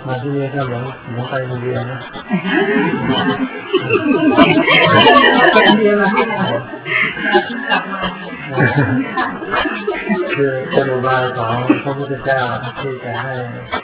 มาที่นี่ก็เหมือนไปโรงเรียนนะเรียนมาที่กลับมาคือเป็นอุบายของพระพุทธเจ้าที่จะให้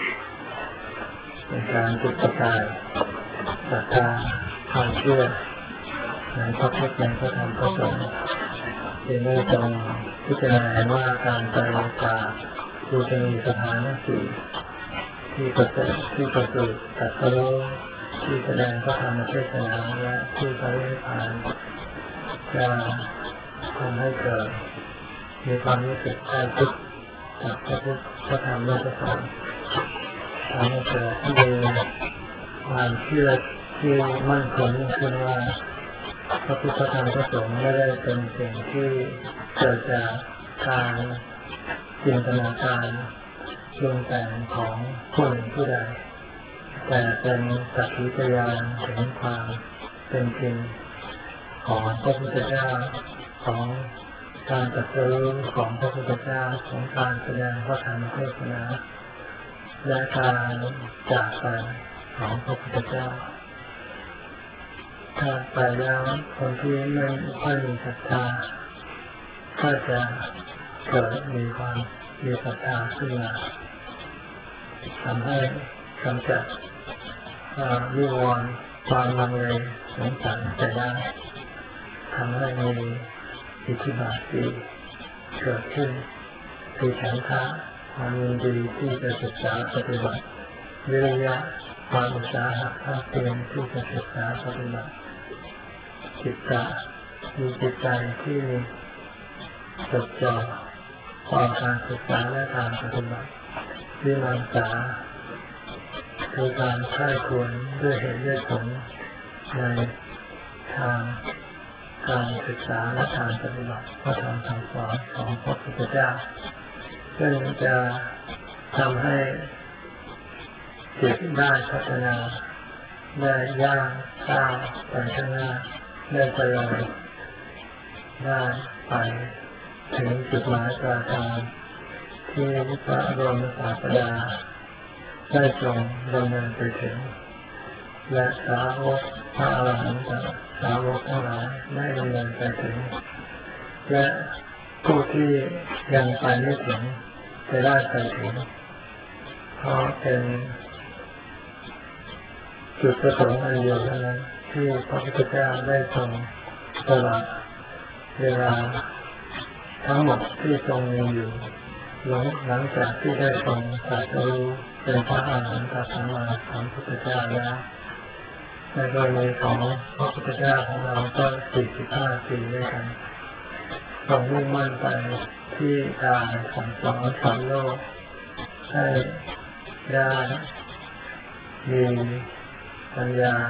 เป็นการจุดประกายศรัทธาความเชื่อในพระพุทธในพระธรรมพระสงฆ์ที่ได้ทรงพิจารณาว่าการไปกราบดูจะมีสถานะสี่ที่ประเสริฐตรัสรู้ที่แสดงพระธรรมเทศนาและที่ปรินิพพานจะทำให้เกิดมีความรู้สึกใกล้ชิดกับพระพุทธพระธรรมและพระสงฆ์ทำให้เกิดมีความเชื่อที่มั่นคงขึ้นว่าพระพุทธธรรมพระสงฆ์ไม่ได้เป็นสิ่งที่เกิดจากการจินตนาการปรุงแต่งของผู้หนึ่งผู้ใดแต่เป็นสักขีพยานถึงความเป็นจริงของพระพุทธเจ้าของการตรัสรู้ของพระพุทธเจ้าของการแสดงพระธรรมเทศนาและการจากไปของพระพุทธเจ้าถ้าไปแล้วคนที่ไม่ค่อยมีศรัทธาก็จะเกิดมีศรัทธาขึ้นมาทำให้กำจัดวิวรณ์ความลังเลสงสัยไปได้ทำให้มีอิทธิบาทสี่เกิดขึ้นคือฉันทะความยินดีที่จะศึกษาปฏิบัติวิริยะความอุตสาหะภาคเพียรที่จะศึกษาปฏิบัติจิตตะมีจิตใจที่จดจ่อต่อการศึกษาและการปฏิบัติวิมังสาคือการใคร่ครวญด้วยเหตุด้วยผลในทางการศึกษาและการปฏิบัติพระธรรมคำสอนของพระพุทธเจ้าซึ่งจะทำให้จิตได้พัฒนาได้ย่างก้าวไปข้างหน้าได้เจริญได้ไปถึงจุดหมายปลายทางที่พระบรมศาสดาได้ทรงดำเนินไปถึงและสาวกพระอรหันตสาวกทั้งหลายได้ดำเนินไปถึงและผู้ที่ยังไปไม่ถึงจะได้ไปถึงเพราะเป็นจุดประสงค์อันเดียวเท่านั้นที่พระพุทธเจ้าได้ทรงตลอดเวลาทั้งหมดที่ทรงมีอยู่หลังจากที่ได้ทรงตรัสรู้เป็นพระอรหันตสัมมาสัมพุทธเจ้าแล้วในกรณีของพระพุทธเจ้าของเราก็45 ปีด้วยกันทรงมุ่งมั่นไปที่การสั่งสอนสอนโลกให้ได้มีปัญญา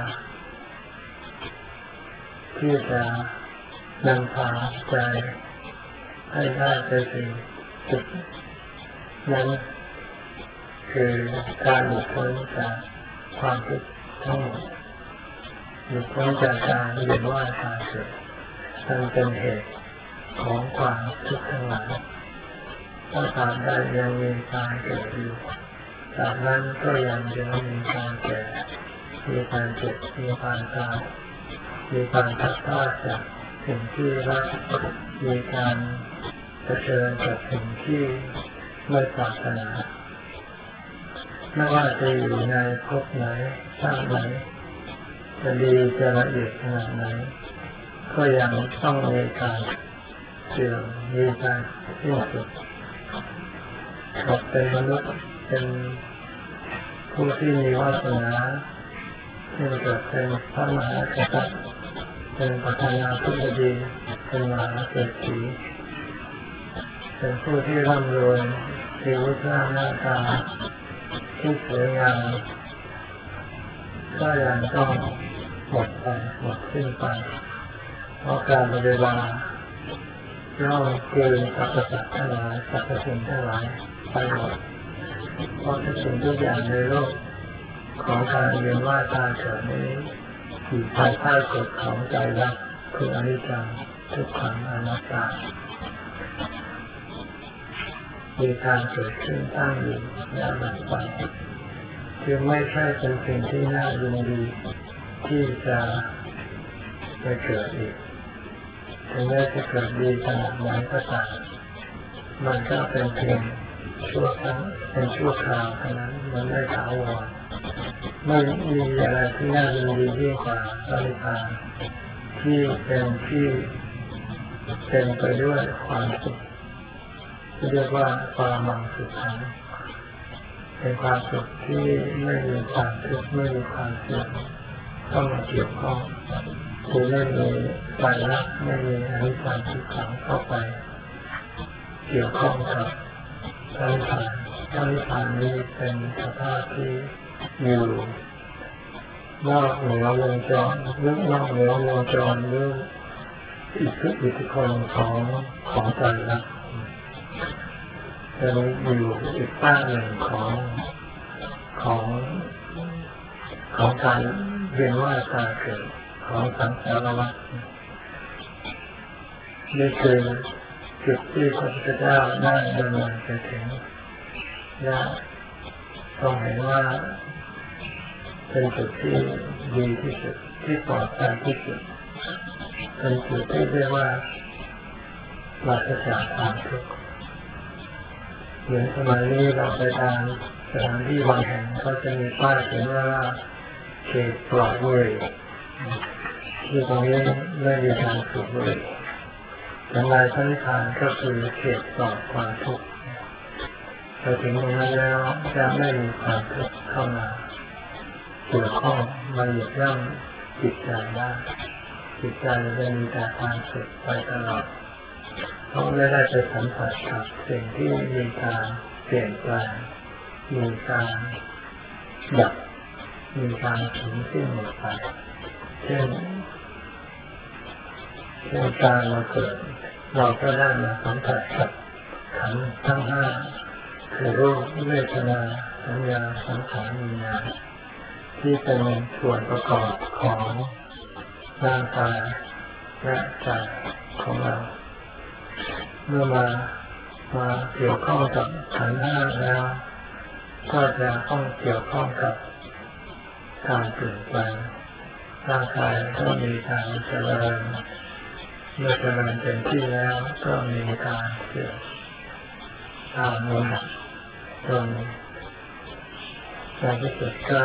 ที่จะนำพาใจให้ได้ไปถึงจุดนั้นคือการหลุดพ้นจากความทุกข์ทั้งหมดหลุดพ้นจากการเวียนว่ายตายเกิดซึ่งเป็นเหตุของความทุกข์ทั้งหลายถ้าตราบใดยังมีการเกิดอยู่ตราบนั้นก็ยังจะมีการแก่มีการเจ็บมีการตายมีการพัดพลาดจากสิ่งที่รักมีการเผชิญกับสิ่งที่ไม่ปรารถนาไม่ว่าจะอยู่ในภพไหนชาติไหนจะดีจะละเอียดขนาดไหนก็ยังต้องมีการเสื่อมมีการสิ้นสุดเป็นมนุษย์เป็นผู้ที่มีวาสนาที่เกิดเป็นพระมหากษัตริย์เป็นประธานาธิบดีเป็นมหาเศรษฐีเป็นผู้ที่ร่ำรวยชีวิตหน้าตาที่สวยงามก็ยังต้องหมดไปหมดสิ้นไปเพราะการเวลาย่อมเกินสรรพสัตว์ทั้งหลายสรรพสิ่งทั้งหลายไปหมดเพราะทุกสิ่งทุกอย่างในโลกของการเวียนว่ายตายเกิดนี้อยู่ภายใต้กฎของใจรักคืออนิจจังทุกขังอนัตตามีการเกิดขึ้นตั้งอยู่และดับไปคือไม่ใช่เป็นสิ่งที่น่ายินดีที่จะไปเกิดอีกถึงแม้จะเกิดดีขนาดไหนก็ตามมันก็เป็นเพียงชั่วครั้งเป็นชั่วคราวเท่านั้นมันไม่ถาวรไม่มีอะไรที่น่ายินดียิ่งกว่าพระนิพพานที่เป็นไปด้วยความสุขเรียกว่าความมังสุขขังเป็นความสุขที่ไม่มีความทุกข์ไม่มีความเสื่อมเข้ามาเกี่ยวข้องคือไม่มีไตรลักษณ์ไม่มีอนิจจังทุกขังเข้าไปเกี่ยวข้องกับพระนิพพานพระนิพพานนี้เป็นสภาพที่อยู่นอกเหนือวงจรนอกเหนือวงจรหรืออิทธิพลของไตรลักษณ์เป็นอยู่อีกด้านหนึ่งของการเรียนว่าการเกิดของสังสารวัฏนี่คือจุดที่พระพุทธเจ้าได้ดำเนินไปถึงและต้องเห็นว่าเป็นจุดที่ดีที่สุดที่ปลอดภัยที่สุดเป็นจุดที่เรียกว่าปราศจากความทุกข์เหมือนสมัยนี้เราไปตามสถานที่บางแห่งเขาจะมีป้ายเขียนว่าเขตปลอดบุหรี่ที่ตรงนี้ไม่มีการสูบบุหรี่แต่ในพระนิพพานก็คือเขตปลอดความทุกข์ไปถึงตรงนั้นแล้วจะไม่มีความทุกข์เข้ามาเกี่ยวข้องมาเหยียบย่ำจิตใจได้จิตใจจะมีแต่ความสุขไปตลอดเพราะไม่ได้ไปสัมผัสกับสิ่งที่มีการเปลี่ยนแปลงมีการดับมีการสูญสิ้นหมดไปเช่นการเราเกิดเราก็ได้มาสัมผัสกับขันธ์ทั้งห้าคือรูปเวทนาสัญญาสังขารวิญญาณที่เป็นส่วนประกอบของร่างกายและใจของเราเมื่อมาเกี่ยวข้องกับขันธ์ห้าแล้วก็จะต้องเกี่ยวข้องกับการเปลี่ยนแปลงร่างกายก็มีการเจริญเมื่อเจริญเต็มที่แล้วก็มีการเสื่อมตามลำดับจนในที่สุดก็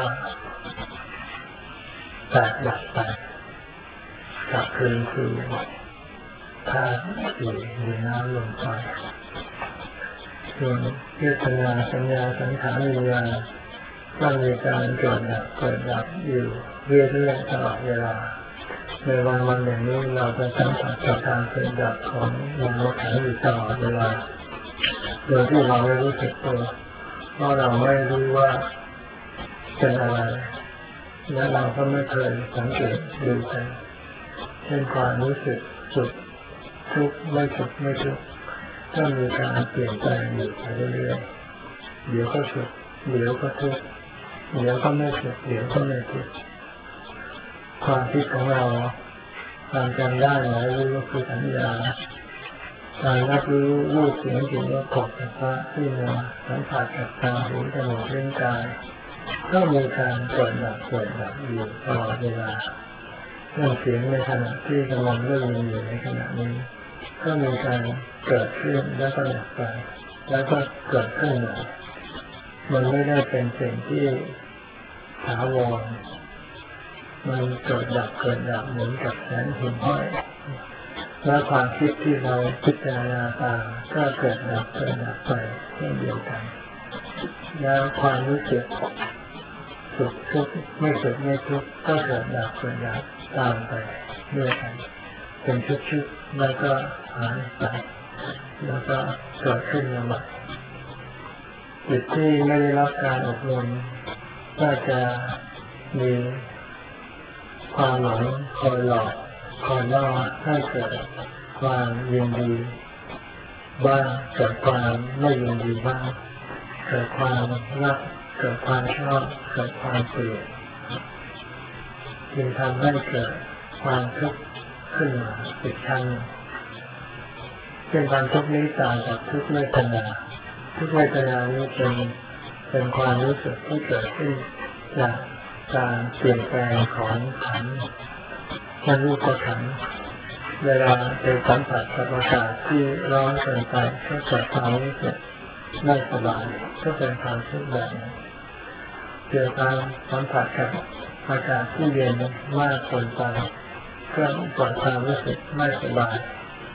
แตกดับไปกลับคืนสู่ธาตุสี่ดินน้ำลมไฟส่วนเวทนาสัญญาสังขารวิญญาณก็มีการเกิดดับอยู่เรื่อยๆตลอดเวลาในวันอย่างนี้เราจะสัมผัสกับการเกิดดับของนามขันธ์อยู่ตลอดเวลาโดยที่เราไม่รู้สึกตัวเพราะเราไม่รู้ว่าเป็นอะไรและเราก็ไม่เคยสังเกตดูกันเช่นความรู้สึกสุขทุกข์ไม่สุขไม่ทุกข์ก็มีการเปลี่ยนแปลงอยู่ไปเรื่อยๆเดี๋ยวก็สุขเดี๋ยวก็ทุกข์เดี๋ยวก็ไม่สุขเดี๋ยวก็ไม่ทุกข์ความคิดของเราการจำได้หมายรู้ก็คือสัญญาการรับรู้รูปเสียงกลิ่นรสของสัมผัสที่มาสัมผัสกับตาหูจมูกลิ้นกายก็มีการเกิดดับอยู่ตลอดเวลาเรื่องเสียงในขณะที่กำลังได้ยินอยู่ในขณะนี้ก็มีการเกิดขึ้นแล้วก็ดับไปแล้วก็เกิดขึ้นใหม่มันไม่ได้เป็นสิ่งที่ถาวรมันเกิดดับเหมือนกับแสงหิ่งห้อยและความคิดที่เราพิจารณาตามก็เกิดดับไปเช่นเดียวกันแล้วความรู้สึกสุขทุกข์ไม่สุขไม่ทุกข์ก็เกิดดับตามไปด้วยกันเป็นชุดๆแล้วก็หายไปแล้วก็เกิดขึ้นมาใหม่จิตที่ไม่ได้รับการอบรมก็จะมีความหลงคอยหลอกคอยล่อให้เกิดความยินดีบ้างเกิดความไม่ยินดีบ้างเกิดความรักเกิดความชอบเกิดความเกลียดจึงทำให้เกิดความทุกข์ขึ้นมาอีกครั้งซึ่งความทุกข์นี้ต่างจากทุกข์เวทนาทุกข์เวทนานี้เป็นเป็นความรู้สึกที่เกิดขึ้นจากการเปลี่ยนแปลงของขันธ์และรูปขันธ์เวลาไปสัมผัสกับอากาศที่ร้อนเกินไปก็เกิดความรู้สึกไม่สบายก็เป็นความทุกข์แบบนี้เกิดการสัมผัสกับอากาศที่เย็นมากเกินไปก็เกิดความรู้สึกไม่สบาย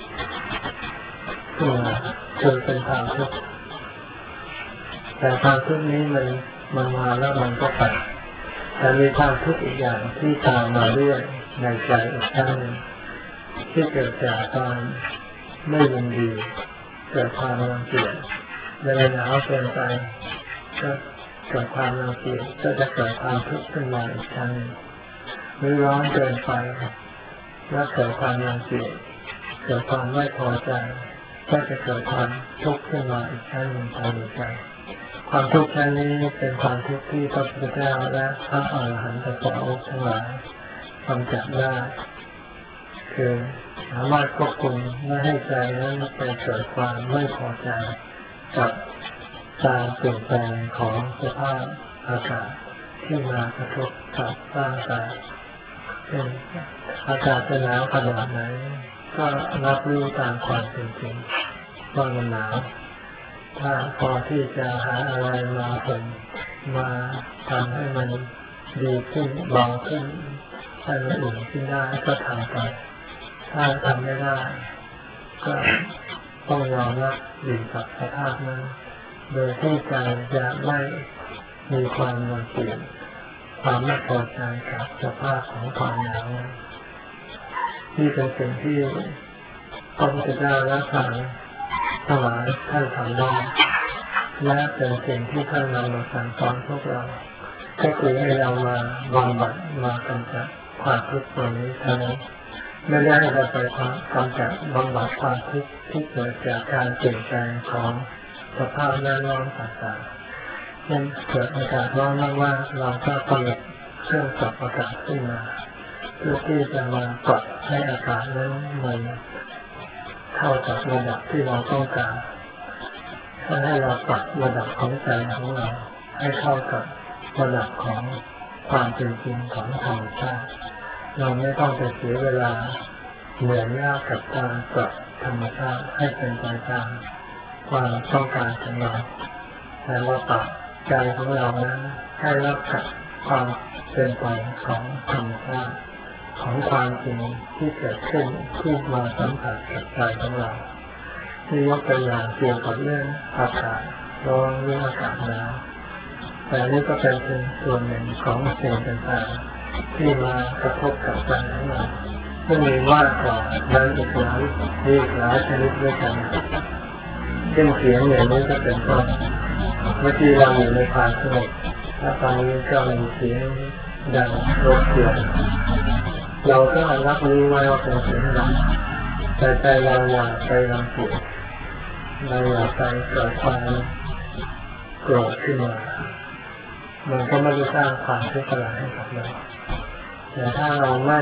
คือเป็นความทุกข์แต่ความทุกข์นี้มันมาแล้วมันก็ไปแต่มีความทุกข์อีกอย่างที่ตามมาเรื่อยในใจอีกครั้งหนึ่งที่เกิดจากความไม่ยินดีเกิดความรังเกียจเวลาหนาวเกินไปก็เกิดความรังเกียจก็จะเกิดความทุกข์ขึ้นมาอีกครั้งหรือร้อนเกินไปแล้วเกิดความรังเกียจเกิดความไม่พอใจก็จะเกิดความทุกข์ขึ้นมาอีกครั้งหนึ่งภายในใจความทุกข์ครั้งนี้เป็นความทุกข์ที่พระพุทธเจ้าและพระอรหันตสาวกทั้งหลายกำจัดได้คือสามารถควบคุมไม่ให้ใจนั้นไปเกิดความไม่พอใจกับการเปลี่ยนแปลงของสภาพอากาศที่มากระทบกับร่างกายเช่นอากาศจะหนาวขนาดไหนก็รับรู้ตามความเป็นจริงว่ามันหนาวถ้าพอที่จะหาอะไรมาผมมาทำให้มันดีขึ้นเบาขึ้นให้มันอุ่นขึ้นได้ก็ทำไปถ้าทำไม่ได้ก็ต้องยอมรับอยู่กับสภาพนั้นโดยที่ใจจะไม่มีความรังเกียจความไม่พอใจกับสภาพของความหนาวนี่เป็นสิ่งที่พระพุทธเจ้าและพระทั้งหลายท่านทำได้และเป็นสิ่งที่ท่านนำมาสั่งสอนพวกเราก็คือให้เรามาบำบัดมากำจัดความทุกข์ตัวนี้เท่านั้นไม่ได้ให้เราไปกำจัดบำบัดความทุกข์ที่เกิดจากการเปลี่ยนแปลงของสภาพแวดล้อมต่างๆเช่นเกิดอากาศร้อนมากๆเราก็ผลิตเครื่องปรับอากาศขึ้นมาเพื่อที่จะมาปรับให้อากาศนั้นมันเข้ากับระดับที่เราต้องการให้เราปรับระดับของใจของเราให้เข้ากับระดับของความเป็นจริงของธรรมชาติเราไม่ต้องไปเสียเวลาเหนื่อยยากกับการปรับธรรมชาติให้เป็นไปตามความต้องการของเราแต่เราปรับใจของเรานั้นให้รับกับความเป็นไปของธรรมชาติของความจริงที่เกิดขึ้นที่มาสัมผัสกับใจของเราที่ยกตัวอย่างเกี่ยวกับเรื่องอากาศร้อนเรื่องอากาศหนาวแต่นี่ก็เป็นส่วนหนึ่งของสิ่งต่างๆที่มากระทบกับใจของเราซึ่งมีมากกว่านั้นอีกหลายชนิดด้วยกันเช่นเสียงอย่างนี้ก็เป็นต้นเมื่อที่เราอยู่ในความสงบและตอนนี้ก็มีเสียงดังรบกวนเราก็รับรู้ไว้ว่าเป็นเสียงดังแต่ใจเราอย่าไปรังเกียจเราอย่าไปเกิดความโกรธขึ้นมามันก็ไม่ได้สร้างความทุกข์อะไรให้กับเราแต่ถ้าเราไม่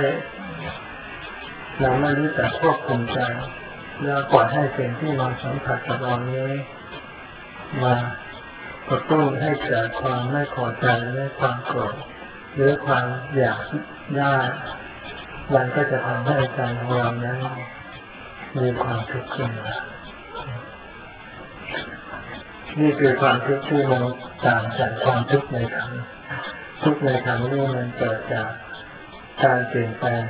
รู้จักควบคุมใจแล้วปล่อยให้สิ่งที่มาสัมผัสกับเรานี้มากระตุ้นให้เกิดความไม่พอใจและความโกรธหรือความอยากได้มันก็จะทำให้ใจของเรานั้นมีความทุกข์ขึ้นมานี่คือความทุกข์ที่มันต่างจากความทุกข์ในขันธ์ทุกข์ในขันธ์นี่มันเกิดจากการเปลี่ยนแปลง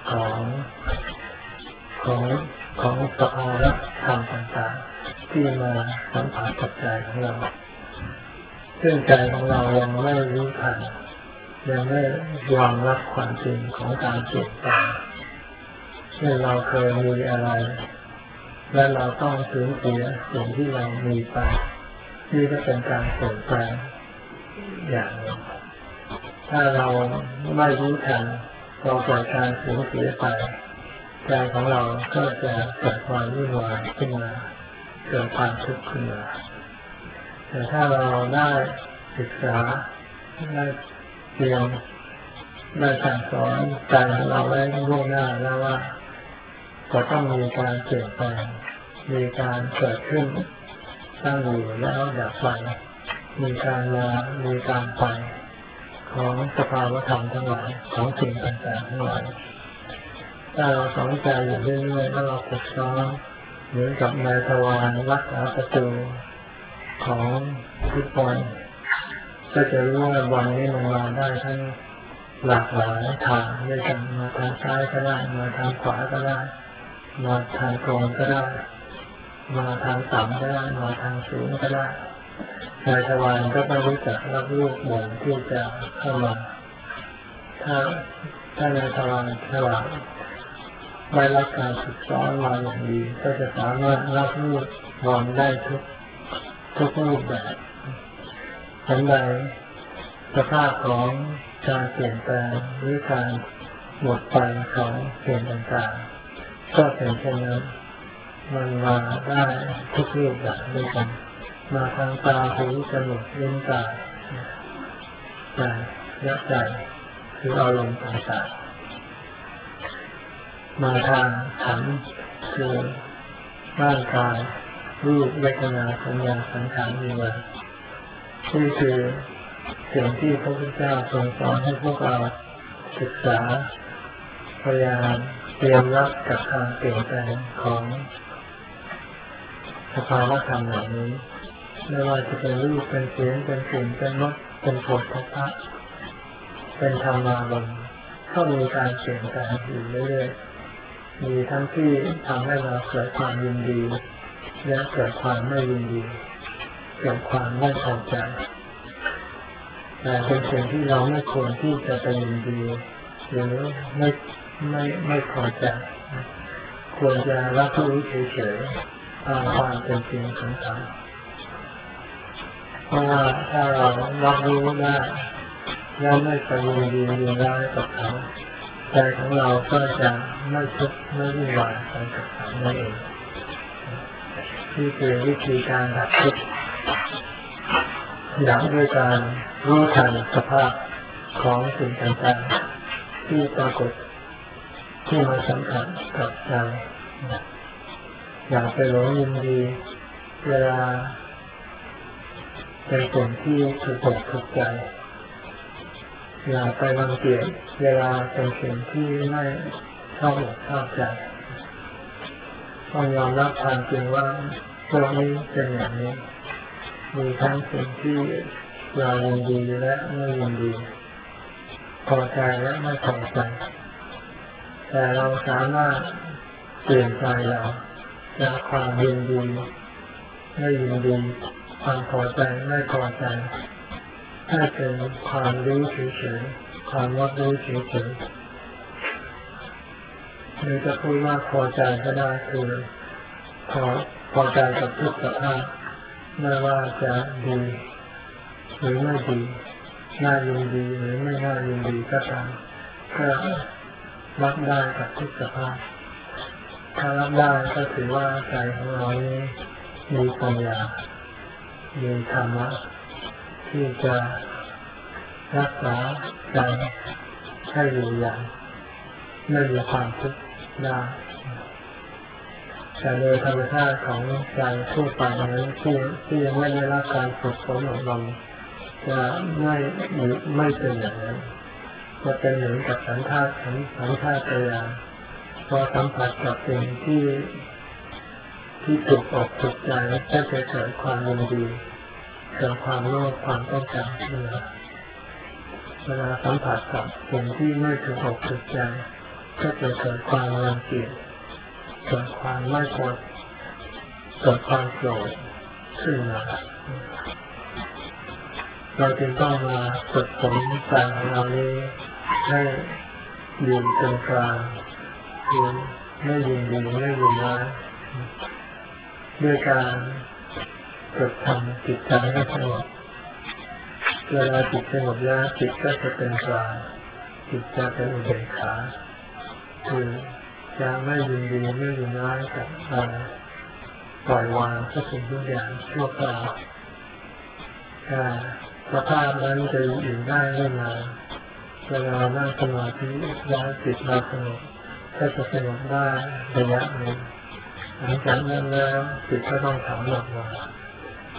ของสภาวะธรรมต่างๆที่มาสัมผัสกับใจของเราซึ่งใจของเรายังไม่รู้ทันยังไม่ยอมรับความจริงของการเปลี่ยนแปลงเช่นเราเคยมีอะไรและเราต้องสูญเสียสิ่งที่เรามีไปนี่ก็เป็นการเปลี่ยนแปลงอย่างหนึ่งถ้าเราไม่รู้ทันเราปล่อยการสูญเสียไปใจของเราก็จะเกิดความวุ่นวายขึ้นมาเกิดความทุกข์ขึ้นมาแต่ถ้าเราได้ศึกษาได้เรียนได้สั่งสอนใจของเราไว้ล่วงหน้าแล้วว่าจะต้องมีการเปลี่ยนแปลงมีการเกิดขึ้นตั้งอยู่แล้วดับไปมีการมามีการไปของสภาวธรรมทั้งหลายของสิ่งต่างๆทั้งหลายถ้าเราสนใจอยู่เรื่อยๆถ้าเราฝึกซ้อมเหมือนกับนายทวารรักษาประตูของฟุตบอลก็จะรู้ว่าบอลนี้มันมาได้ทั้งหลากหลายทางด้วยกันมาทางซ้ายก็ได้มาทางขวาก็ได้มาทางตรงก็ได้มาทางต่ำก็ได้มาทางสูงก็ได้นายทวารก็ต้องรู้จักรับลูกบอลที่จะเข้ามาถ้านายทวารฉลาดได้รับการฝึกซ้อมมาอย่างดีก็จะสามารถรับลูกบอลได้ทุกรูปแบบทันใดสภาพของการเปลี่ยนแปลงหรือการหมดไปของสิ่งต่างๆก็เป็นเช่นนั้นมันมาได้ทุกรูปแบบด้วยกันมาทางตาหูจมูกลิ้นกายใจและใจคืออารมณ์ต่างๆมาทางขันธ์คือร่างกายรูปเวทนาสัญญาสังขารวิญญาณนี่คือสิ่งที่พระพุทธเจ้าทรงสอนให้พวกเราศึกษาพยายามเตรียมรับกับการเปลี่ยนแปลงของสภาวะธรรมเหล่านี้ไม่ว่าจะเป็นรูปเป็นเสียงเป็นกลิ่นเป็นรสเป็นโผฏฐัพพะเป็นธรรมารมณ์ก็มีการเปลี่ยนแปลงอยู่เรื่อยๆมีทั้งที่ทำให้เราเกิดความยินดีและเกิดความไม่ยินดีเกิดความไม่พอใจแต่เป็นสิ่งที่เราไม่ควรที่จะไปยินดีหรือไม่พอใจควรจะรับรู้เฉยๆตามความเป็นจริงของเขาเพราะว่าถ้าเรารับรู้ได้แล้วไม่ไปยินดียินร้ายกับเขาใจของเราก็จะไม่ทุกข์ไม่วุ่นวายไปกับเขานั่นเองนี่คือวิธีการดับทุกข์ดับด้วยการรู้ทันสภาพของสิ่งต่างๆที่ปรากฏที่มาสัมผัสกับใจอย่าไปหลงยินดีเวลาเป็นสิ่งที่ถูกอกถูกใจอย่าไปรังเกียจเวลาเป็นสิ่งที่ไม่ชอบอกชอบใจต้องยอมรับความจริงว่าโลกนี้เป็นอย่างนี้มีทั้งสิ่งที่เรายินดีและไม่ยินดีพอใจและไม่พอใจแต่เราสามารถเปลี่ยนใจเราจากความยินดีไม่ยินดีความพอใจไม่พอใจให้เป็นความรู้เฉยๆความรับรู้เฉยๆหรือจะพูดว่าพอใจก็ได้คือพอใจกับทุกสภาพไม่ว่าจะดีหรือไม่ดีน่ายินดีหรือไม่น่ายินดีก็ตามก็รับได้กับทุกสภาพถ้ารับได้ก็ถือว่าใจของเรานี้มีปัญญามีธรรมะที่จะรักษาใจให้อยู่อย่างไม่มีความทุกข์ได้แต่โดยธรรมชาติของใจทั่วไปนั้นที่ยังไม่ได้รับการฝึกฝนอบรมจะไม่เป็นอย่างนั้นจะเป็นเหมือนกับสัญชาตญาณพอสัมผัสกับสิ่งที่ถูกอกถูกใจก็จะเกิดความยินดีเกิดความโลภความต้องการขึ้นมาเวลาสัมผัสกับสิ่งที่ไม่ถูกอกถูกใจก็จะเกิดความรังเกียจเกิดความไม่พอใจเกิดความโกรธขึ้นมาเราจึงต้องมาฝึกฝนใจของเรานี้ให้อยู่เป็นกลางคือไม่ยินดีไม่ยินร้ายด้วยการฝึกทำจิตใจให้สงบเวลาจิตสงบแล้วจิตก็จะเป็นกลางจิตจะเป็นอุเบกขาคือจะไม่ยินดีไม่ยินร้ายกับอะไรปล่อยวางทุกสิ่งทุกอย่างชั่วคราวสภาพนั้นจะอยู่ได้ไม่นานเวลานั่งสมาธิแล้วจิตเราสงบก็จะสงบได้ระยะหนึ่งหลังจากนั้นแล้วจิตก็ต้องถอนออกมา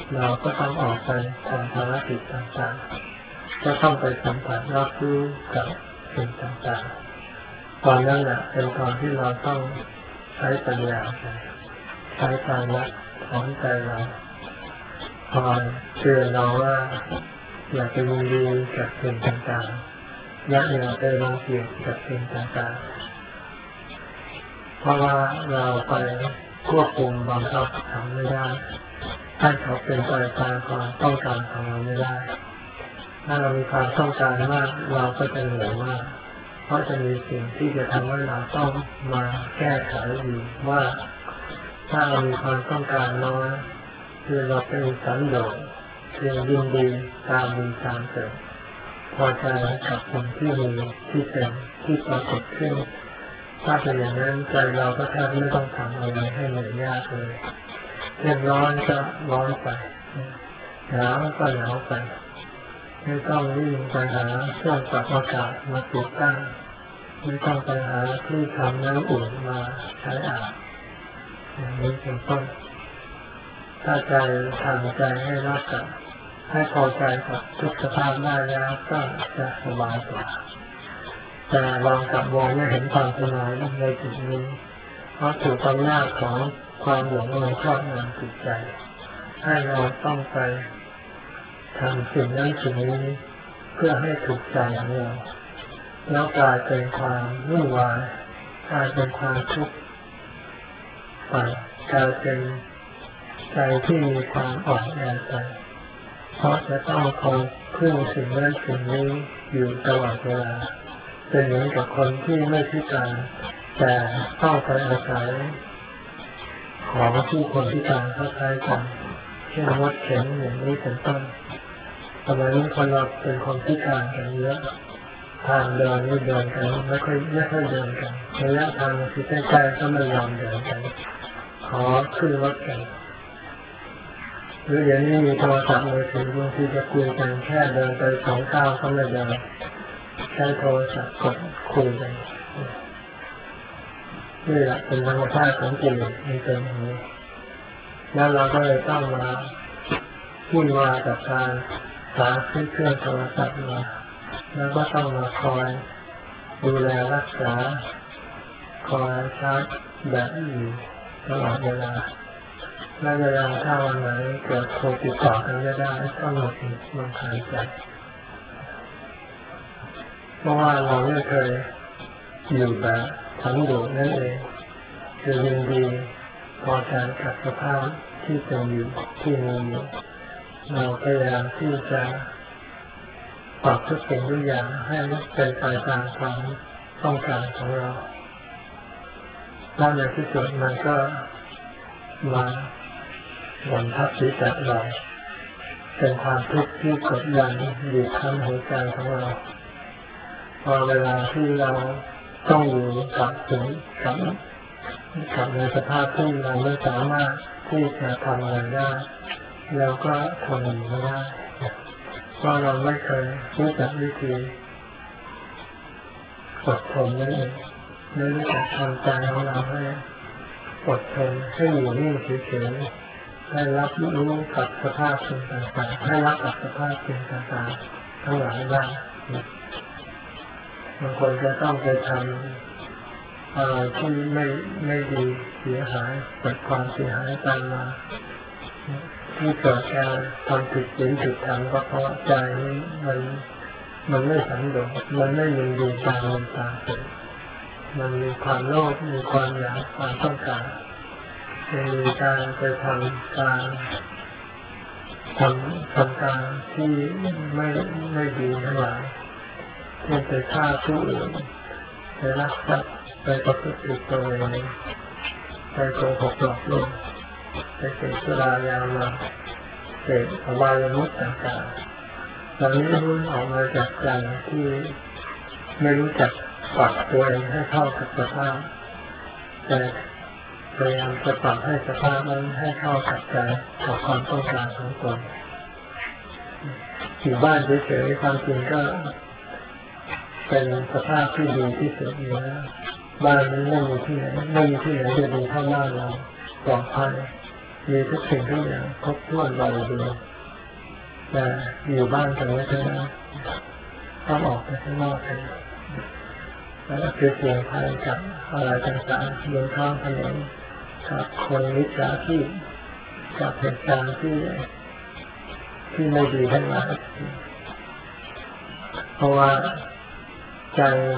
เราก็ต้องออกไปทำภารกิจต่างๆก็ต้องไปสัมผัสรับรู้กับสิ่งต่างๆตอนนั้นแหละเป็นตอนที่เราต้องใช้ปัญญาใช้การละถอนใจเราคอยเตือนเราว่าอย่าไปยินดีกับสิ่งต่างๆอย่าไปรังเกียจกับสิ่งต่างๆเพราะว่าเราไปควบคุมบังคับทำไม่ได้ให้เขาเป็นไปตามความต้องการของเราไม่ได้ถ้าเรามีความต้องการมากเราก็จะเหนื่อยมากเพราะจะมีสิ่งที่จะทำให้เราต้องมาแก้ไขอยู่ว่าถ้าเรามีความต้องการน้อยคือเราเป็นสันโดษเพียงยินดีตามมีตามเกิดพอใจกับสิ่งที่มีที่เป็นที่ปรากฏขึ้นถ้าเป็นอย่างนั้นใจเราก็แทบไม่ต้องทำอะไรให้เหนื่อยยากเลยเรื่องร้อนก็ร้อนไปหนาวก็หนาวไปไม่ต้องวิ่งไปหาเครื่องปรับอากาศมาติดตั้งไม่ต้องไปหาที่ทำน้ำอุ่นมาใช้อาบอย่างนี้เป็นต้นถ้าใจทำใจให้รักกับให้พอใจกับทุกสภาพได้แล้วก็จะสบายกว่าแต่ลองกลับมองไม่เห็นความสบายในจุดนี้เพราะถูกอำนาจของความหลงมันครอบงำจิตใจให้เราต้องไปทำสิ่งนั้นสิ่งนี้เพื่อให้ถูกใจของเราแล้วกลายเป็นความวุ่นวายกลายเป็นความทุกข์ไปกลายเป็นใจที่มีความอ่อนแอไปเพราะจะต้องคอยพึ่งสิ่งนั้นสิ่งนี้อยู่ตลอดเวลาเป็นเหมือนกับคนที่ไม่พิการแต่ต้องไปอาศัยของที่คนพิการเขาใช้กันเช่นรถเข็นอย่างนี้เป็นต้นสมัยนี้คนเราเป็นคนพิการกันเยอะทางเดินไม่เดินกันไม่ค่อยเดินกันระยะทางที่ใกล้ๆก็ไม่ยอมเดินกันขอขึ้นรถกันหรืออย่างนี้มีโทรศัพท์มือถือบางทีจะคุยกันแค่เดินไป2 ก้าวก็ไม่เดินใช้โทรศัพท์กดคุยกันนี่แหละเป็นธรรมชาติของกิเลสมันเป็นอย่างนี้แล้วเราก็เลยต้องมาวุ่นวายกับการหาซื้อเครื่องโทรศัพท์มาแล้วก็ต้องมาคอยดูแลรักษาคอยชาร์จแบตอยู่ตลอดเวลาและเวลาถ้าวันไหนเกิดโทรติดต่อกันไม่ได้ก็หงุดหงิดรำคาญใจเพราะว่าเราไม่เคยอยู่แบบสันโดษนั่นเองคือยินดีพอใจกับสภาพที่เป็นอยู่ที่มีอยู่เราพยายามที่จะปรับทุกสิ่งทุกอย่างให้เป็นไปตามความต้องการของเราแล้วในที่สุดมันก็มาหวนทับศีรษะเราเป็นความทุกข์ที่กดดันอยู่ข้างหัวใจของเราพอเวลาที่เราต้องอยู่กับสิ่งกับในสภาพที่เราไม่สามารถที่จะทำอะไรได้แล้วก็ทนอยู่ไม่ได้เพราะเราไม่เคยรู้จักวิธีอดทนนั่นเองไม่รู้จักทำใจของเราให้อดทนให้อยู่นิ่งเฉยๆให้รับรู้กับสภาพสิ่งต่างๆให้รับกับสภาพสิ่งต่างๆทั้งหลายได้บางคนจะต้องไปทำอะไรที่ไม่ดีเสียหายเกิดความเสียหายตามมาที่เกิดการทำผิดศีลผิดธรรมก็เพราะใจนี้มันไม่สันโดษมันไม่ยินดีตามมันตามเกิดมันมีความโลภมีความอยากความต้องการมีการไปทำการที่ไม่ดีทั้งหลายเช่นไปฆ่าผู้อื่นไปลักทรัพย์ไปประพฤติผิดประเวณีไปโกหกหลอกลวงไปเสพสุรายาเมาเสพอบายมุขต่างๆเหล่านี้ล้วนออกมาจากใจที่ไม่รู้จักปรับตัวเองให้เข้ากับสภาพแต่พยายามจะปรับให้สภาพนั้นให้เข้ากับใจกับความต้องการของตนอยู่บ้านเฉยๆความจริงก็เป็นสภาพที่ดีที่สุดอยู่แล้วบ้านนี้ไม่มีที่ไหนจะดีเท่าบ้านเราปลอดภัยมีทุกสิ่งทุกอย่างครบถ้วนบริบูรณ์แต่อยู่บ้านกันไม่ได้ต้องออกไปข้างนอกกันแล้วก็คือเสี่ยงภัยกับอะไรต่างๆบนท้องถนนกับคนมิจฉาชีพกับเหตุการณ์ที่ไม่ดีทั้งหลายเพราะว่าใจ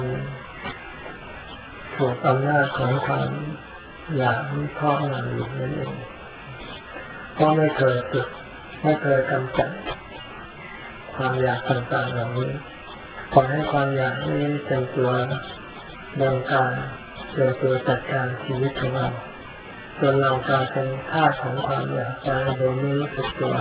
ถูกอำนาจของความอยากนี้ครอบงำอยู่นั่นเองก็ไม่เคยฝึกไม่เคยกำจัดความอยากต่างๆเหล่านี้ปล่อยให้ความอยากนี้เป็นตัวบงการเป็นตัวจัดการชีวิตของเราจนเรากลายเป็นทาสของความอยากไปโดยไม่รู้สึกตัว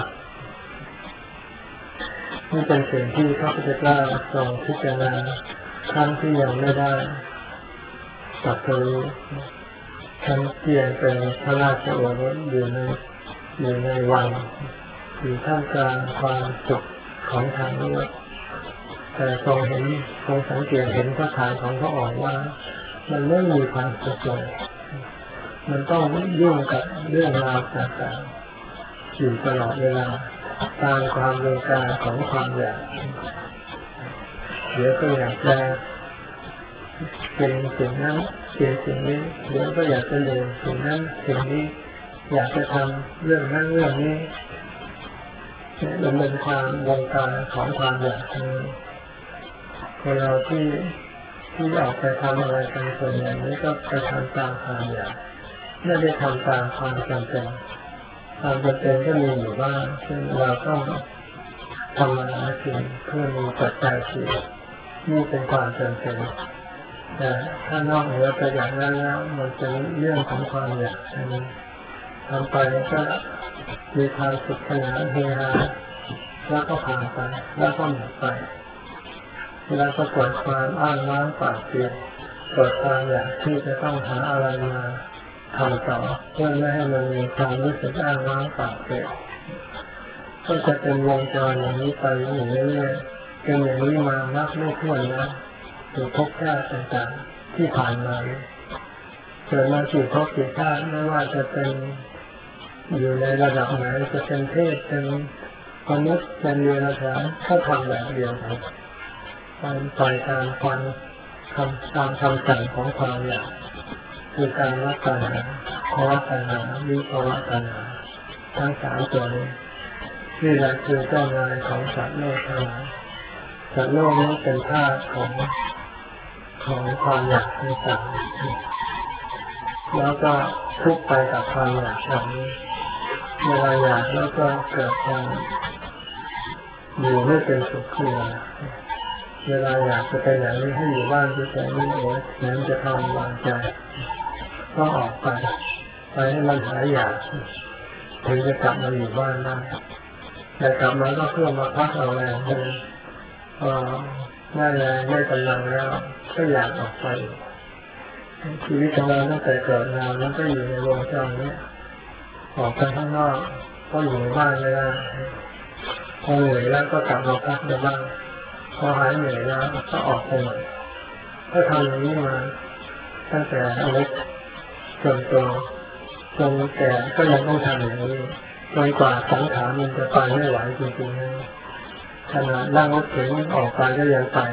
นี่เป็นสิ่งที่พระพุทธเจ้าทรงพิจารณาครั้งที่ยังไม่ได้ตรัสรู้ทั้งเพียงเป็นพระราชโอรสอยู่ในวังอยู่ท่ามกลางความสุขของทางโลกแต่ทรงสังเกตเห็นพระทัยของพระองค์ว่ามันไม่มีความสุขเลยมันต้องยุ่งกับเรื่องราวต่างๆอยู่ตลอดเวลาตามความต้องการของความอยากเดี๋ยวก็อยากจะเป็นสิ่งนั้นเป็นสิ่งนี้เดี๋ยวก็อยากจะเรียนสิ่งนั้นสิ่งนี้อยากจะทำเรื่องนั้นเรื่องนี้มันเป็นความวงการของความอยากคนเราที่ออกไปทำอะไรกันส่วนใหญ่นี้ก็ไปทำตามความอยากไม่ได้ทำตามความจำเป็นความจำเป็นก็มีอยู่บ้างซึ่งเราต้องทำมาหากินเพื่อมีปัจจัยสี่นี่เป็นความจำเป็นแต่ถ้านอกเหนือไปจากนั้นแล้วมันเป็นเรื่องของความอยากทำไปก็มีความสุขสนานเฮฮาแล้วก็ผ่านไปแล้วก็หมดไปแล้วก็เกิดความอ้างว้างปากเปลี่ยนเกิดความอยากที่จะต้องหาอะไรมาทำต่อเพื่อไม่ให้มันมีความรู้สึกอ้างว้างปากเปลี่ยนก็จะเป็นวงจรอย่างนี้ไปอย่างเรื่อยๆเป็นอย่างนี้มานับไม่ถ้วนนะอยู่ทุกชาติต่างๆที่ผ่านมาเกิดมาสู่ทุกชาติไม่ว่าจะเป็นอยู่ในระดับไหนจะเป็นเทพเป็นมนุษย์เป็นเดรัจฉานก็ทำแบบเดียวกันการปล่อยตามความตามคำสั่งของความอยากคือการรักตัณหาภวตัณหาวิภวตัณหาทั้งสามตัวนี้นี่แหละคือเจ้านายของสัตว์โลกทั้งหลายสัตว์โลกนี้เป็นทาสของความอยากต่างๆแล้วก็ทุกข์ไปกับความอยากแบบนี้เวลาอยากแล้วก็เกิดความอยู่ไม่เป็นสุขขึ้นมาเวลาอยากจะไปไหนให้อยู่บ้านที่ใจนี่โอ้ยนั้นจะทำวางใจก็ออกไปให้มันหายอยากถึงจะกลับมาอยู่บ้านได้แต่กลับมาก็เพื่อมาพักเอาแรงเลยได้แรงได้กำลังแล้วก็อยากออกไปชีวิตของเราตั้งแต่เกิดมาแล้วก็อยู่ในวงจรนี้ออกไปข้างนอกก็อยู่ในบ้านไม่ได้พอเหนื่อยแล้วก็กลับมาพักในบ้านพอหายเหนื่อยแล้วก็ออกไปใหม่ก็ทำอย่างนี้มาตั้งแต่เล็กจนโตจนแก่ก็ยังต้องทำอย่างนี้จนกว่าสังขารมันจะไปไม่ไหวจริงๆนะขนาดนั่งรถเข็นออกไปก็ยังไป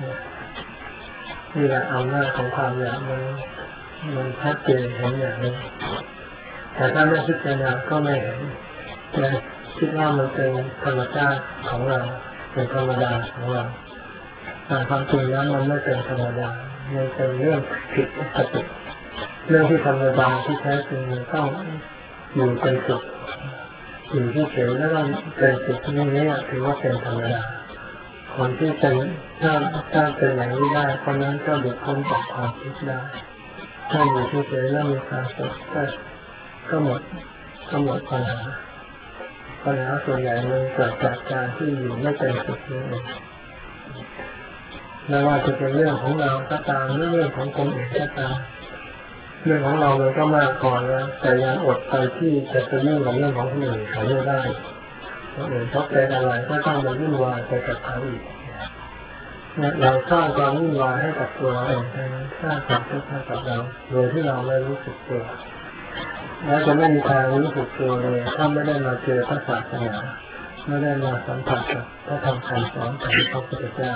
นี่แหละอำนาจของความอยากมันชัดเจนเห็นอย่างนี้แต่ถ้าไม่พิจารณาก็ไม่เห็นแต่คิดว่ามันเป็นธรรมชาติของเราเป็นธรรมดาของเราแต่ความจริงแล้วมันไม่เป็นธรรมดามันเป็นเรื่องผิดปกติเรื่องที่ธรรมดาที่แท้จริงมันต้องอยู่เป็นสุขอยู่ที่เฉยแล้วก็เป็นสุขนี้ถือว่าเป็นธรรมดาคนที่เป็นถ้าเป็นอย่างนี้ได้คนนั้นก็หลุดพ้นจากความทุกข์ได้ถ้าอยู่ที่เฉยแล้วมีความสุขก็หมดปัญหาส่วนใหญ่มันเกิดจากการที่อยู่ไม่เป็นสุขนี่เองไม่ว่าจะเป็นเรื่องของเราก็ตามหรือเรื่องของคนอื่นก็ตามเรื่องของเรามันก็มากพอแล้วแต่ยังอดไปที่จะไปยุ่งกับเรื่องของคนอื่นเขาไม่ได้คนอื่นเขาเป็นอะไรก็ต้องมาวุ่นวายไปกับเขาอีกเราสร้างความวุ่นวายให้กับตัวเราเองสร้างความทุกข์ให้กับเราโดยที่เราไม่รู้สึกตัวแล้วจะไม่มีทางรู้สึกตัวเลยถ้าไม่ได้มาเจอพระศาสนาไม่ได้มาสัมผัสกับพระธรรมคำสอนของพระพุทธเจ้า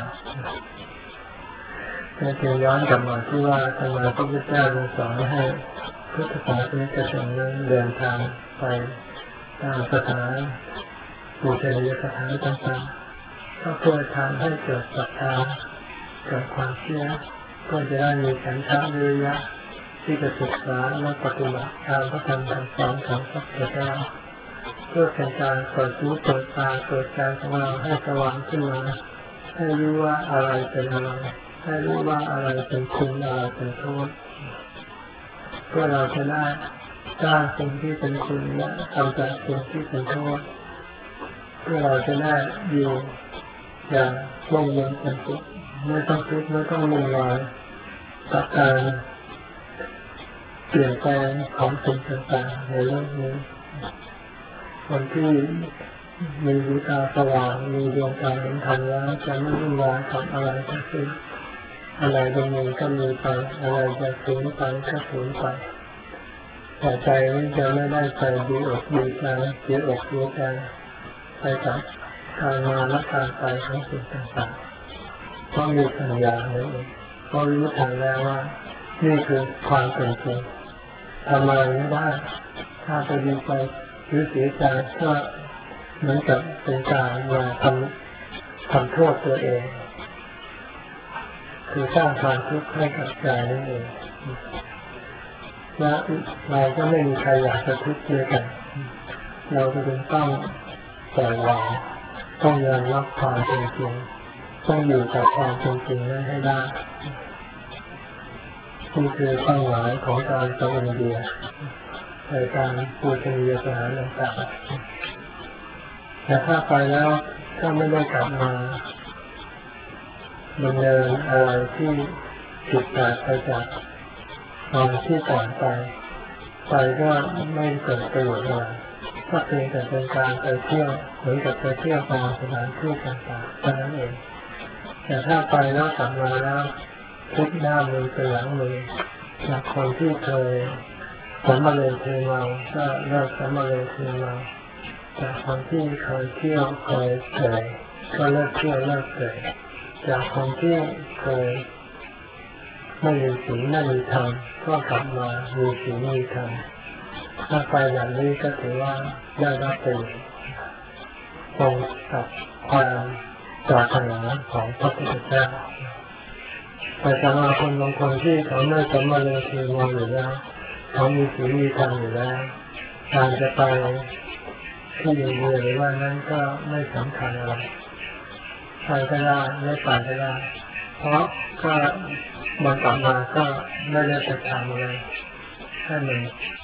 จะย้อนกลับมาที่ว่าทำไมพระพุทธเจ้าจึงสอนให้พุทธศาสนิกชนนั้นเดินทางไปตามสถานบูชาสถานต่างๆก็เพื่อทำให้เกิดศรัทธาเกิดความเชื่อก็จะได้มีฉันทะวิริยะที่จะศึกษาและปฏิบัติตามพระธรรมคำสอนของพระพุทธเจ้าเพื่อเป็นการเปิดหูเปิดตาเปิดใจของเราให้สว่างขึ้นมาให้รู้ว่าอะไรเป็นอะไรให้รู้ว่าอะไรเป็นคุณอะไรเป็นโทษเพื่อเราจะได้สร้างสิ่งที่เป็นคุณและกำจัดสิ่งที่เป็นโทษเพื่อเราจะได้อยู่อย่างร่มเย็นเป็นสุขไม่ต้องทุกข์ไม่ต้องวุ่นวายกับการเปลี่ยนแปลงของสิ่งต่างๆในโลกนี้คนที่มีดวงตาสว่างมีดวงตาเห็นธรรมแล้วจะไม่วุ่นวายกับอะไรทั้งสิ้นอะไรจะมีก็มีไปอะไรจะสูญไปก็สูญไปแต่ใจนี้จะไม่ได้ไปดีอกดีใจเสียอกเสียใจไปกับการมาและการไปของสิ่งต่างๆเพราะมีสัญญาเลยเพราะรู้ทันแล้วว่านี่คือความเป็นจริงทำอะไรไม่ได้ถ้าไปดีใจหรือเสียใจก็เหมือนกับเป็นการมาทำโทษตัวเองคือสร้างความทุกข์ให้กับใจนั่นเองและเราก็ไม่มีใครอยากจะทุกข์ด้วยกันเราก็ต้องปล่อยวางต้องยอมรับความเป็นจริงต้องอยู่กับความเป็นจริงนั้นให้ได้นี่คือเป้าหมายของการไปอินเดียในการปูชนียสถานต่างๆแต่ถ้าไปแล้วถ้าไม่ได้กลับมาดำเนินอะไรที่ผิดพลาดไปจากตอนที่ก่อนไปก็ไม่เกิดประโยชน์อะไรก็เพียงแต่เป็นการไปเที่ยวเหมือนกับไปเที่ยวตามสถานที่ต่างๆเท่านั้นเองแต่ถ้าไปแล้วกลับมาแล้วพลิกหน้ามือเป็นหลังมือจากคนที่เคยสมมาเลยเทมาก็เลิกสมมาเลยเทมาจากคนที่เคยเที่ยวเคยเสยก็เลิกเที่ยวเลิกเสยจากคนที่เคยไม่มีศีลไม่มีธรรมก็กลับมามีศีลมีธรรมถ้าไปอย่างนี้ก็ถือว่าได้รับเป็นตรงกับความปรารถนาของพระพุทธเจ้าแต่สำหรับคนบางคนที่เขาไม่สมมาเลยเทมาอยู่แล้วเขามีศีลมีธรรมอยู่แล้วการจะไปที่อินเดียหรือว่านั้นก็ไม่สำคัญอะไรไปก็ได้ไม่ไปก็ได้เพราะก็มันกลับมาก็ไม่ได้ไปทำอะไรให้มัน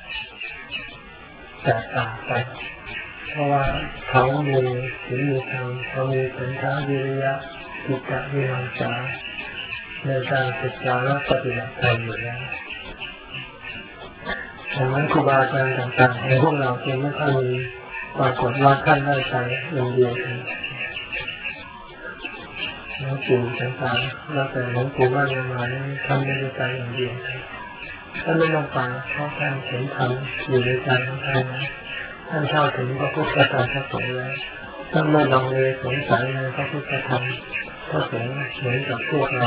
แตกต่างไปเพราะว่าเขามีศีลมีธรรมเขามีสันทาวิริยะจิตตวิมังสาในการศึกษาและปฏิบัติธรรมอยู่แล้วดังนั้นครูบาอาจารย์ต่างๆในพวกเราจึงไม่ค่อยมีปรากฏว่าท่านได้ไปอินเดียกันหลวงปู่ต่างๆแล้วแต่หลวงปู่ว่ายังไงท่านไม่ได้ไปอินเดียท่านไม่ต้องไปเพราะท่านเห็นธรรมอยู่ในใจของท่านท่านเข้าถึงพระพุทธธรรมพระสงฆ์แล้วท่านไม่ลังเลสงสัยในพระพุทธธรรมพระสงฆ์เหมือนกับพวกเรา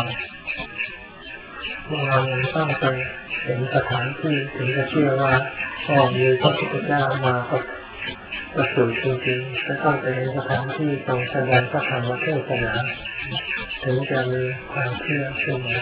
ยังต้องไปเห็นสถานที่ถึงจะเชื่อว่ามีพระพุทธเจ้ามาประสูติจริงๆจะต้องไปเห็นสถานที่ทรงแสดงพระธรรมเทศนาถึงจะมีความเชื่อขึ้นมา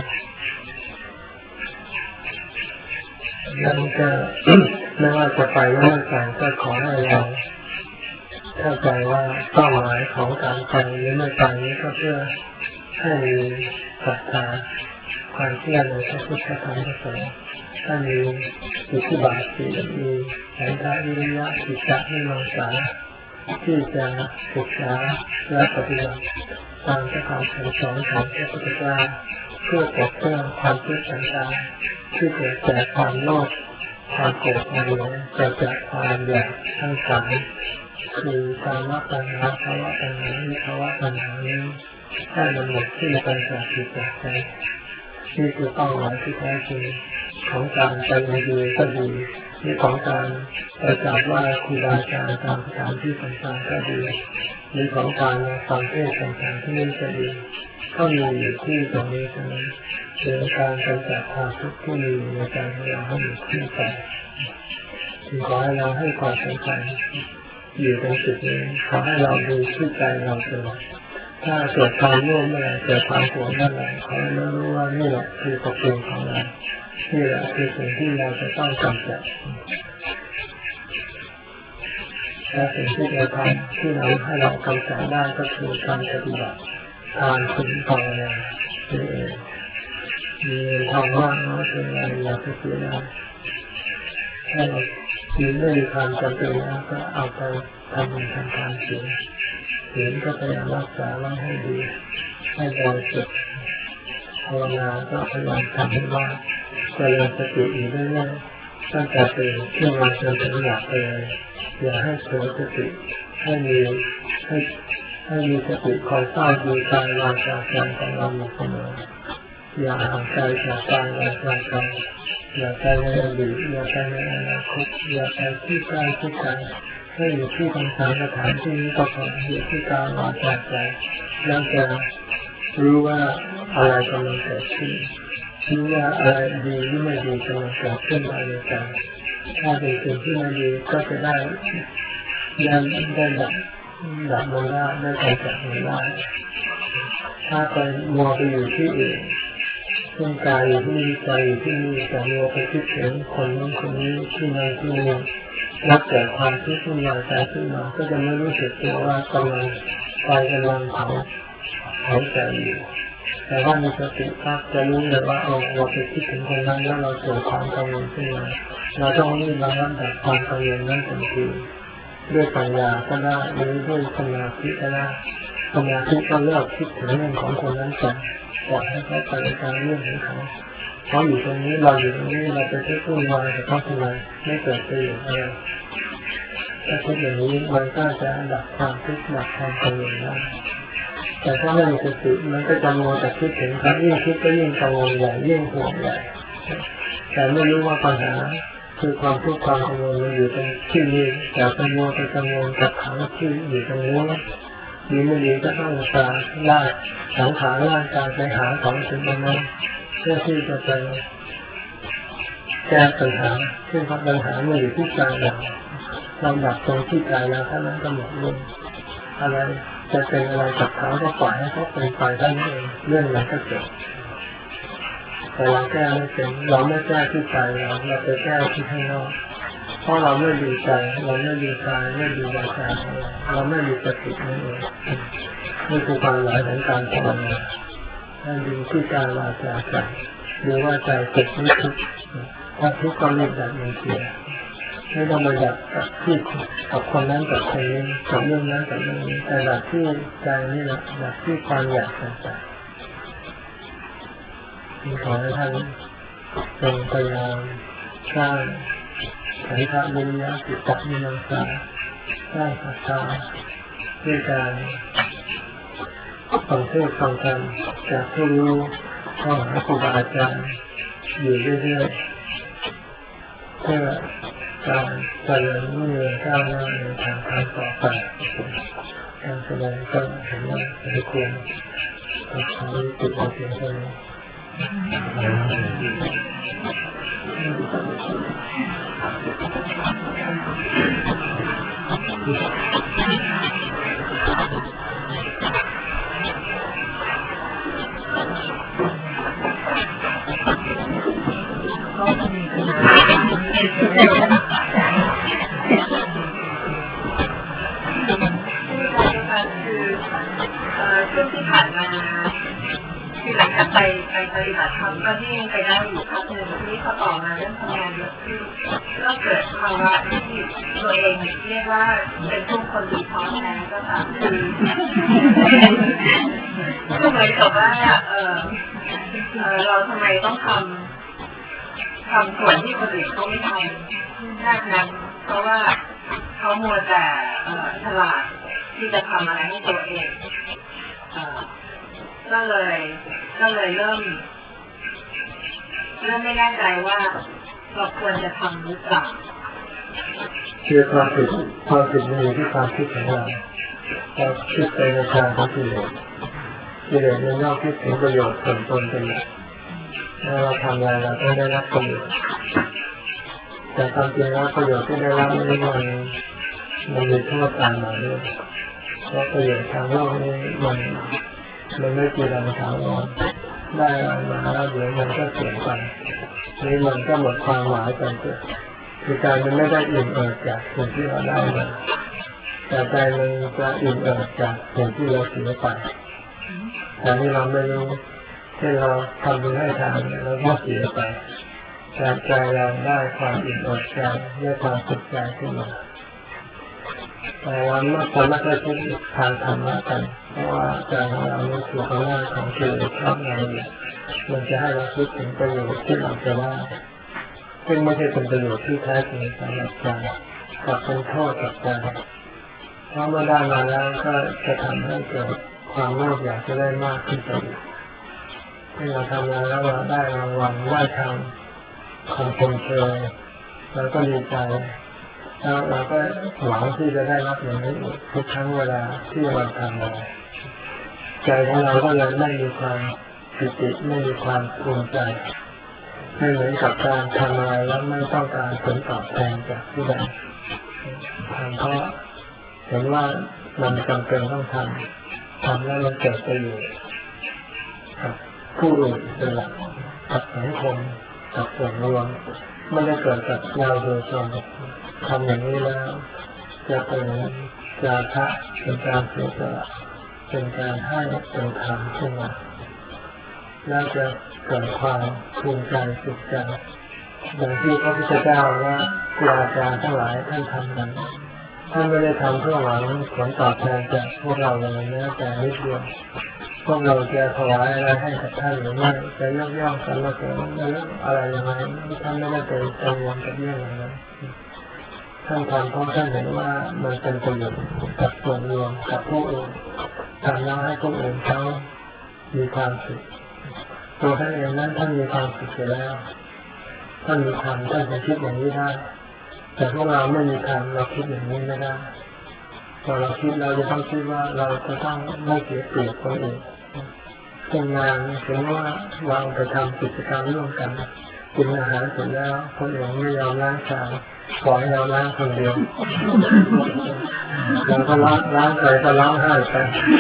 นั่นก็ไม่ว่าจะไปเมื่อไหร่ก็ขอให้เราเข้าใจว่าเป้าหมายของการไปหรือไม่ไปนี้ก็เพื่อให้มีศรัทธาความเชื่อในพระพุทธธรรมพระสงฆ์ถ้ามีอิทธิบาทสี่มีฉันทะวิริยะจิตตวิมังสาที่จะศึกษาและปฏิบัติตามพระธรรมคำสอนของพระพุทธเจ้าเพื่อปลดเปลื้องความทุกข์ต่างๆที่เกิดจากความโลภความโกรธความหลงเกิดจากความอยากทั้งสามคือการละตัณหาภาวะตัณหาวิภาวะตัณหานี้ให้มันหมดสิ้นไปจากจิตจากใจนี่คือเป้าหมายที่แท้จริงของการไปอินเดียก็ดีมีของการไปกราบไหว้ครูบาอาจารย์ตามสถานที่ต่างๆก็ดีมีของการฟังเทศน์ต่างๆที่นี่ก็ดีก็มีอยู่ที่ตรงนี้ทั้งนั้นเป็นการกำจัดความทุกข์ที่มีในใจของเราให้หมดสิ้นไปจึงขอให้เราให้ความสำคัญอยู่ตรงจุดนี้ขอให้เราดูที่ใจเราตลอดถ้าเกิดความโลภเมื่อไรเกิดความโกรธเมื่อไรขอให้เรารู้ว่านี่แหละคือตัวตนของเรานี่แหละคือสิ่งที่เราจะต้องกำจัดและสิ่งที่เราทำที่เราให้เรากำจัดได้ก็คือการปฏิบัติทานคุณภาวนานี่เองมีทองว่างน้อยเพียงไรอยากจะเสียได้ถ้าเราไม่มีความจำเป็นแล้วก็เอาไปทำบุญทำทานเสียก็พยายามรักษาไว้ให้ดีให้บริสุทธิ์ภาวนาก็พยายามทำให้ว่าเจริญสติอยู่เรื่อยๆตั้งแต่ตื่นขึ้นมาจนถึงหลับเลยอย่าให้เผลอสติให้มีสติคอยเฝ้าดูกายวาจาใจของเราอยู่เสมออย่าห่างไกลจากกายวาจาใจอย่าไปในอดีตอย่าไปในอนาคตอย่าไปที่ใกล้ที่ไกลให้อยู่ที่ทางสถานที่นี้ก็พออยู่ที่กายวาจาใจแล้วจะรู้ว่าอะไรกำลังเกิดขึ้นรู้ว่าอะไรดีหรือไม่ดีกำลังเกิดขึ้นภายในใจถ้าเป็นสิ่งที่ไม่ดีก็จะได้ดับมันได้กำจัดมันได้ถ้าไปมัวไปอยู่ที่อื่นร่างกายอยู่ที่นี่ใจอยู่ที่นี่แต่มัวไปคิดถึงคนนู้นคนนี้ที่นั่นที่นี่แล้วเกิดความทุกข์ขึ้นมาใจขึ้นมาก็จะไม่รู้สึกตัวว่ากำลังเผาใจอยู่แต่ว่ามีสติครับจะรู้เลยว่าเราไปคิดถึงคนนั้นแล้วเราเกิดความกังวลขึ้นมาเราต้องรีบระงับดับความกังวลนั้นทันทีด้วยปัญญาก็ได้หรือด้วยสมาธิก็ได้สมาธิก็เลิกคิดถึงเรื่องของคนนั้นก่อนปล่อยให้เขาไปตามเรื่องของเขาอยู่ตรงนี้เราอยู่ตรงนี้เราไปเที่ยววุ่นวายกับเขาทำไมไม่เกิดประโยชน์อะไรถ้าคิดอย่างนี้มันก็จะดับความทุกข์ดับความกังวลได้แต่ถ้าไม่มีสติมันก็จะมัวแต่คิดถึงเขายิ่งคิดก็ยิ่งกังวลใหญ่ยิ่งห่วงใหญ่แต่ไม่รู้ว่าปัญหาคือความทุกข์ความกังวลมันอยู่ตรงที่นี้แต่กังวลไปกังวลกับเขาที่อยู่ตรงนู้นดีไม่ดีก็ต้องการล่าสังขารร่างกายไปหาของสิ่งนั้นเพื่อที่จะไปแก้ปัญหาซึ่งปัญหามันอยู่ที่ใจเราดับตรงที่ใจเราเท่านั้นก็หมดเรื่องอะไรจะเป็นอะไรกับเขาก็ปล่อยให้เขาเป็นไปได้เองเรื่องนั้นก็จบแต่เราแก้ไม่เป็นเราไม่แก้ที่ใจเราไปแก้ที่ข้างนอกเพราะเราไม่ดูใจเราไม่ดูกายไม่ดูวาจาเราไม่มีสตินั่นเองนี่คือความหมายของการภาวนาให้ดูที่กายวาจาใจดูว่าใจเกิดไม่ทุกข์ถ้าทุกข์ก็รีบดับมันเสียไม่ต้องมาดับกับคนนั้นกับคนนี้กับเรื่องนั้นกับเรื่องนี้แต่ดับที่ใจนี่แหละดับที่ความอยากต่างๆขอให้ท่านจงพยายามสร้างฉันทะวิริยะจิตตวิมังสาสร้างศรัทธาด้วยการฟังเทศน์ฟังธรรมจากผู้รู้เข้าหาครูบาอาจารย์อยู่เรื่อยๆเพื่อการเจริญรุ่งเรืองก้าวหน้าในทางต่อไปการแสดงก็เห็นว่าไม่ควรขอให้ติดเอาเพียงเท่านี้ช่วงที่ผ่านมาคือหลังจากไปปฏิบัติธรรมก็ที่ไปได้อยู่พักหนึ่งที่เขาต่อมาเรื่องทำงานเยอะขึ้นก็เกิดภาวะที่ตัวเองเรียกว่าเป็นช่วงคนดีท้อแท้ก็ตามคือเหมือนกับว่าเราทำไมต้องทำส่วนที่คนอื่นเขาไม่ทำแค่นั้นเพราะว่าเขามัวแต่ฉลาดที่จะทำอะไรให้ตัวเองก็เลยเริ่มไม่แน่ใจว่าเราควรจะทำหรือเปล่าคือความผิดมันอยู่ที่ความคิดของเราเราคิดไปในทางของกิเลสมันย่อมคิดถึงประโยชน์ส่วนตนเป็นหลักถ้าเราทำอะไรเราต้องได้รับประโยชน์แต่ความจริงแล้วประโยชน์ที่ได้รับนี้มันมีโทษตามมาด้วยเพราะประโยชน์ทางโลกนี้มันไม่กี่รังถาวรได้อะไรมาแล้วเดี๋ยวมันก็เสื่อมไปนี่มันก็หมดความหมายไปคือการมันไม่ได้อิ่มเอิบจากสิ่งที่เราได้มาแต่ใจมันจะอิ่มเอิบจากสิ่งที่เราเสียไปแต่ที่เราไม่รู้ที่เราทำบุญให้ทานเราก็เสียไปแต่ใจเราได้ความอิ่มเอิบใจได้ความสุขใจขึ้นมาแต่เราเมื่อคนไม่ได้คิดทางธรรมะกันเพราะว่าใจของเราไม่ถูกอำนาจของกิเลสครอบงำอยู่มันจะให้เราคิดถึงประโยชน์ที่เราจะได้ซึ่งไม่ใช่เป็นประโยชน์ที่แท้จริงสำหรับใจกลับเป็นโทษกับใจเพราะเมื่อได้มาแล้วก็จะทำให้เกิดความโลภอยากจะได้มากขึ้นไปอีกที่เราทำงานแล้วเราได้รางวัลได้ทำความชมเชยเราก็ดีใจแล้วเราก็หวังที่จะได้รับอย่างนี้ทุกครั้งเวลาที่เราทำอะไรใจของเราก็เลยไม่มีความปิติไม่มีความภูมิใจไม่เหมือนกับการทำอะไรแล้วไม่ต้องการผลตอบแทนจากผู้ใดทำเพราะเห็นว่ามันจำเป็นต้องทำแล้วมันเกิดประโยชน์กับผู้อื่นเป็นหลักกับสังคมกับส่วนรวมไม่ได้เกิดกับเราโดยตรงทำอย่างนี้แล้วจะเป็นจาคะเป็นการเสียสละเป็นการให้เป็นธรรมขึ้นมาน่าจะเกิดความภูมิใจสุขใจอย่างที่พระพุทธเจ้าและครูอาจารย์ทั้งหลายท่านทำกันท่านไม่ได้ทำเพื่อหวังผลตอบแทนจากพวกเราเลยนะแต่นิดเดียวพวกเราจะถวายอะไรให้กับท่านหรือไม่จะยกย่องสรรเสริญอะไรยังไงท่านไม่ได้ไปกังวลกับเรื่องอย่างนั้นท่านทำเพราะท่านเห็นว่ามันเป็นประโยชน์กับส่วนรวมกับผู้อื่นทำแล้วให้ผู้อื่นเขามีความสุขตัวท่านเองนั้นท่านมีความสุขอยู่แล้วท่านมีธรรมท่านจะคิดอย่างนี้ได้แต่พวกเราไม่มีธรรมเราคิดอย่างนี้ไม่ได้พอเราคิดเราจะต้องคิดว่าเราจะต้องไม่เสียเปรียบคนอื่นเป็นงานถึงว่าเราไปทำกิจกรรมร่วมกันกินอาหารเสร็จแล้วคนอื่นไม่ยอมล้างจานขอให้เราล้างคนเดียวเราก็ล้างไปก็ล้างให้ไป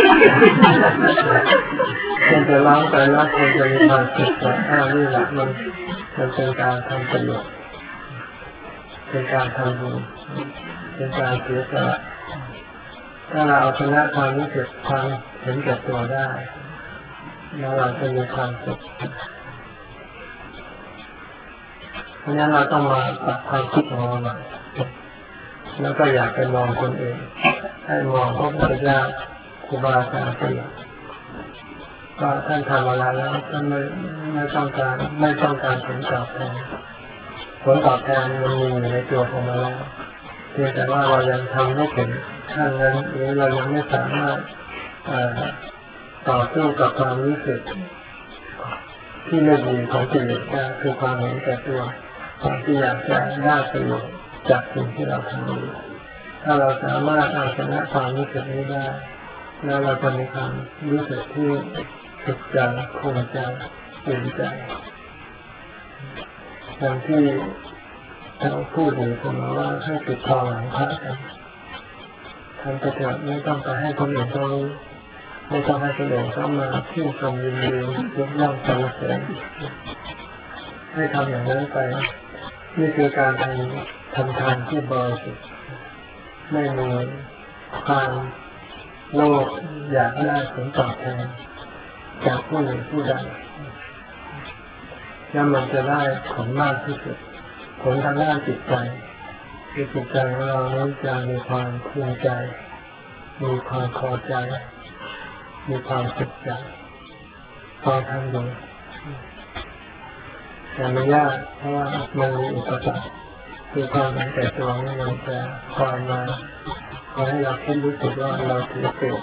คนจะล้างไปแล้วคนจะมีความสุขแต่นี่แหละมันเป็นการทำประโยชน์เป็นการทำบุญเป็นการเสียสละถ้าเราเอาชนะความรู้สึกความเห็นแก่ตัวได้แล้วเราจะมีความสุขเพราะฉะนั้นเราต้องมาปรับความคิดของเราใหม่แล้วก็อยากไปมองคนอื่นให้มองพระพุทธเจ้าครูบาอาจารย์เป็นหลักก็ท่านทำอะไรแล้วท่านไม่ต้องการผลตอบแทนมันมีอยู่ในตัวของเราแล้วเพียงแต่ว่าเรายังทำไม่ถึงขั้นนั้นหรือเรายังไม่สามารถต่อสู้กับความรู้สึกที่ไม่ดีของกิเลสได้คือความเห็นแก่ตัวความที่อยากจะได้ประโยชน์จากสิ่งที่เราทำอยู่ถ้าเราสามารถเอาชนะความรู้สึกนี้ได้แล้วเราจะมีความรู้สึกที่สุขใจภูมิใจตื่นใจอย่างที่เราพูดอยู่เสมอว่าให้ปิดทองหลังพระกันทำไปเถอะไม่ต้องไปให้คนอื่นเขารู้ไม่ต้องให้คนอื่นเขามาชื่นชมยินดียกย่องสรรเสริญให้ทำอย่างนั้นไปนี่คือการทำทานที่บริสุทธิ์ไม่มีความโลภอยากได้ผลตอบแทนจากผู้หนึ่งผู้ใดแล้วมันจะได้ผลมากที่สุดผลทางด้านจิตใจคือจิตใจของเรานั้นจะมีความภูมิใจมีความพอใจมีความสุขใจพอทำดีแต่ไม่ยากเพราะว่ามันมีอุปสรรคคือความเห็นแก่ตัวนี่มันจะคอยมาขอให้เราคิดรู้สึกว่าเราถือเปรียบ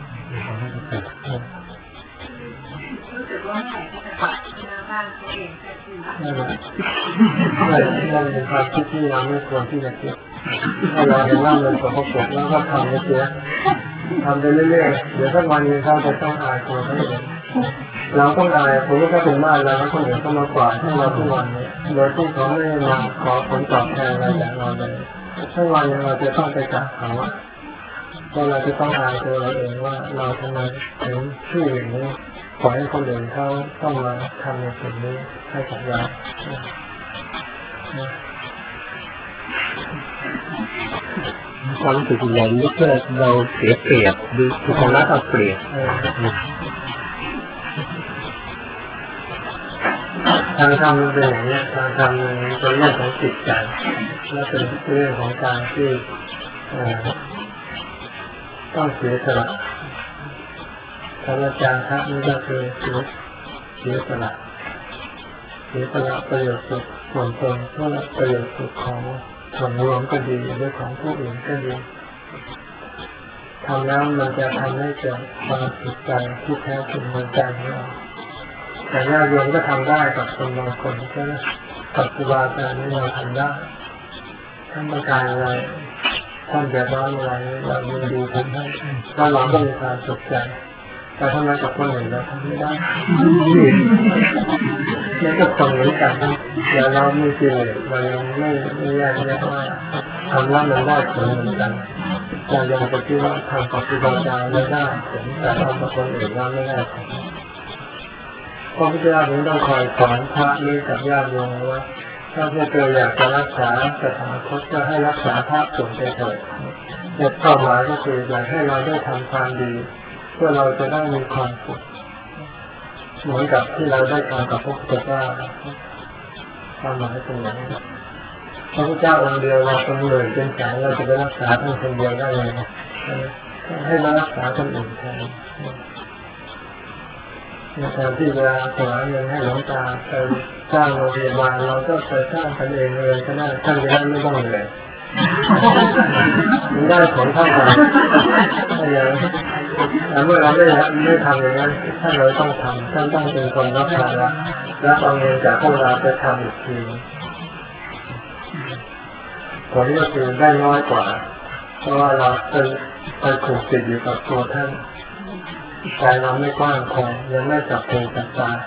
รู้สึกว่าไหนที่จะปัดหน้าบ้านตัวเองแค่ที่นั่นแหละนั่นเป็นความคิดที่เราไม่ควรที่จะคิดถ้าเราเห็นว่ามันสกปรกแล้วก็ทำไปเสียทำไปเรื่อยๆเดี๋ยวสักวันนึงเขาจะต้องอายตัวเขาเองเราต้องอายผมก็เป็นบ้านเราแล้วคนอื่นก็มากวาดให้เราทุกวันเนี่ยโดยที่เขาไม่มาขอผลตอบแทนอะไรจากเราเลยทั้งวันเราจะต้องไปกราบเขาเพราะเราจะต้องอายตัวเราเองว่าเราทำไมถึงชื่ออย่างนี้ปล่อยให้คนอื่นเขาต้องมาทำในสิ่งนี้ให้กับเราความรู้สึกอย่างนี้เพื่อเราเสียเปรียบหรือถูกรัฐเอาเปรียบทางธรรมมันเป็นอย่างนี้ทางธรรมมันเป็นเรื่องของจิตใจและเป็นเรื่องของการที่ต้องเสียสละธรรมจารย์ครับนี่ก็คือเสียสละประโยชน์สุขส่วนตนเพื่อประโยชน์สุขของส่วนรวมก็ดีหรือของผู้อื่นก็ดีทำแล้วมันจะทำให้เกิดความสุขใจที่แท้จริงในใจของเราแต่ญาติโยมก็ทำได้กับคนบางคนก็กับครูบาอาจารย์นี่เราทำได้ท่านต้องการอะไรท่านจะร้อนอะไรเรายินดีทำให้เราหวังก็มีความสุขใจแต่ทำไมกับคนอื่นเราทำไม่ได้นี่ก็ตรงเหมือนกันแต่เราไม่จริงเรายังไม่แยกแยะว่าทำแล้วมันได้ผลเหมือนกันเรายังไปคิดว่าทำกับครูบาอาจารย์ไม่ได้ผลแต่ทำกับคนอื่นเราไม่ได้ผลพระพุทธเจ้าถึงต้องคอยสอนพระนี้กับญาติโยมว่าถ้าพวกเราอยากจะรักษาสถานคตก็ให้รักษาพระสงฆ์ไปเถิดเป้าหมายก็คืออยากให้เราได้ทำความดีเพื่อเราจะได้มีความสุขเหมือนกับที่เราได้ทำกับพระพุทธเจ้าความหมายเป็นอย่างนี้พระพุทธเจ้าองค์เดียวเราเป็นหมื่นเป็นแสนเราจะไปรักษาท่านคนเดียวได้เลยให้เรารักษาคนอื่นแทนในการที่จะถวายเงินให้หลวงตาไปสร้างโรงพยาบาลเราก็ไปสร้างกันเองเลยก็ได้ท่านจะได้ไม่ต้องเหนื่อยมันได้ของเท่ากันแต่เมื่อเราไม่ทำอย่างนั้นท่านเราต้องทำท่านต้องเป็นคนรับภาระและเอาเงินจากพวกเราไปทำอีกทีผลก็คือได้น้อยกว่าเพราะว่าเราไปผูกติดอยู่กับตัวท่านใจเราไม่กว้างพอยังไม่จับเพลจับตา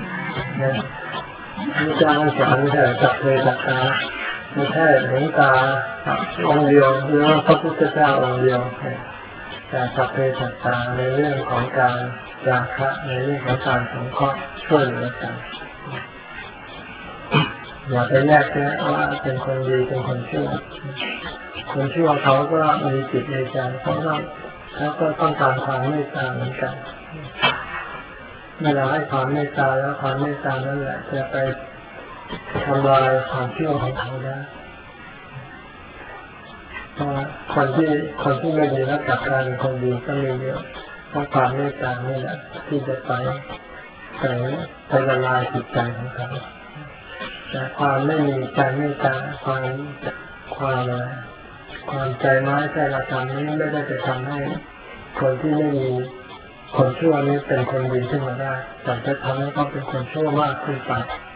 พระเจ้าสอนไม่ใช่จับเพลจับตาไม่ใช่หลวงตาองค์เดียวหรือว่าพระพุทธเจ้าองค์เดียวแต่จับเพลจับตาในเรื่องของการจาคะในเรื่องของการสงเคราะห์ช่วยเหลือกันอย่าไปแยกแยะว่าเป็นคนดีเป็นคนชั่วคนชั่วเขาก็มีจิตในใจเขาก็ต้องการความเมตตาเหมือนกันเมื่อเราให้ความเมตตาแล้วความเมตตานั่นแหละจะไปทำลายความชั่วของเขาได้เพราะคนที่ไม่ดีแล้วกลับกลายเป็นคนดีก็มีเยอะเพราะความเมตตานี่แหละที่จะไปละลายจิตใจของเขาแต่ความไม่มีใจเมตตาความใจไม้ใจละกรรมนี้ไม่ได้จะทำให้คนที่ไม่มีคนชั่วนี้เป็นคนดีขึ้นมาได้แต่จะทำให้เขาเป็นคนชั่วมากขึ้นไป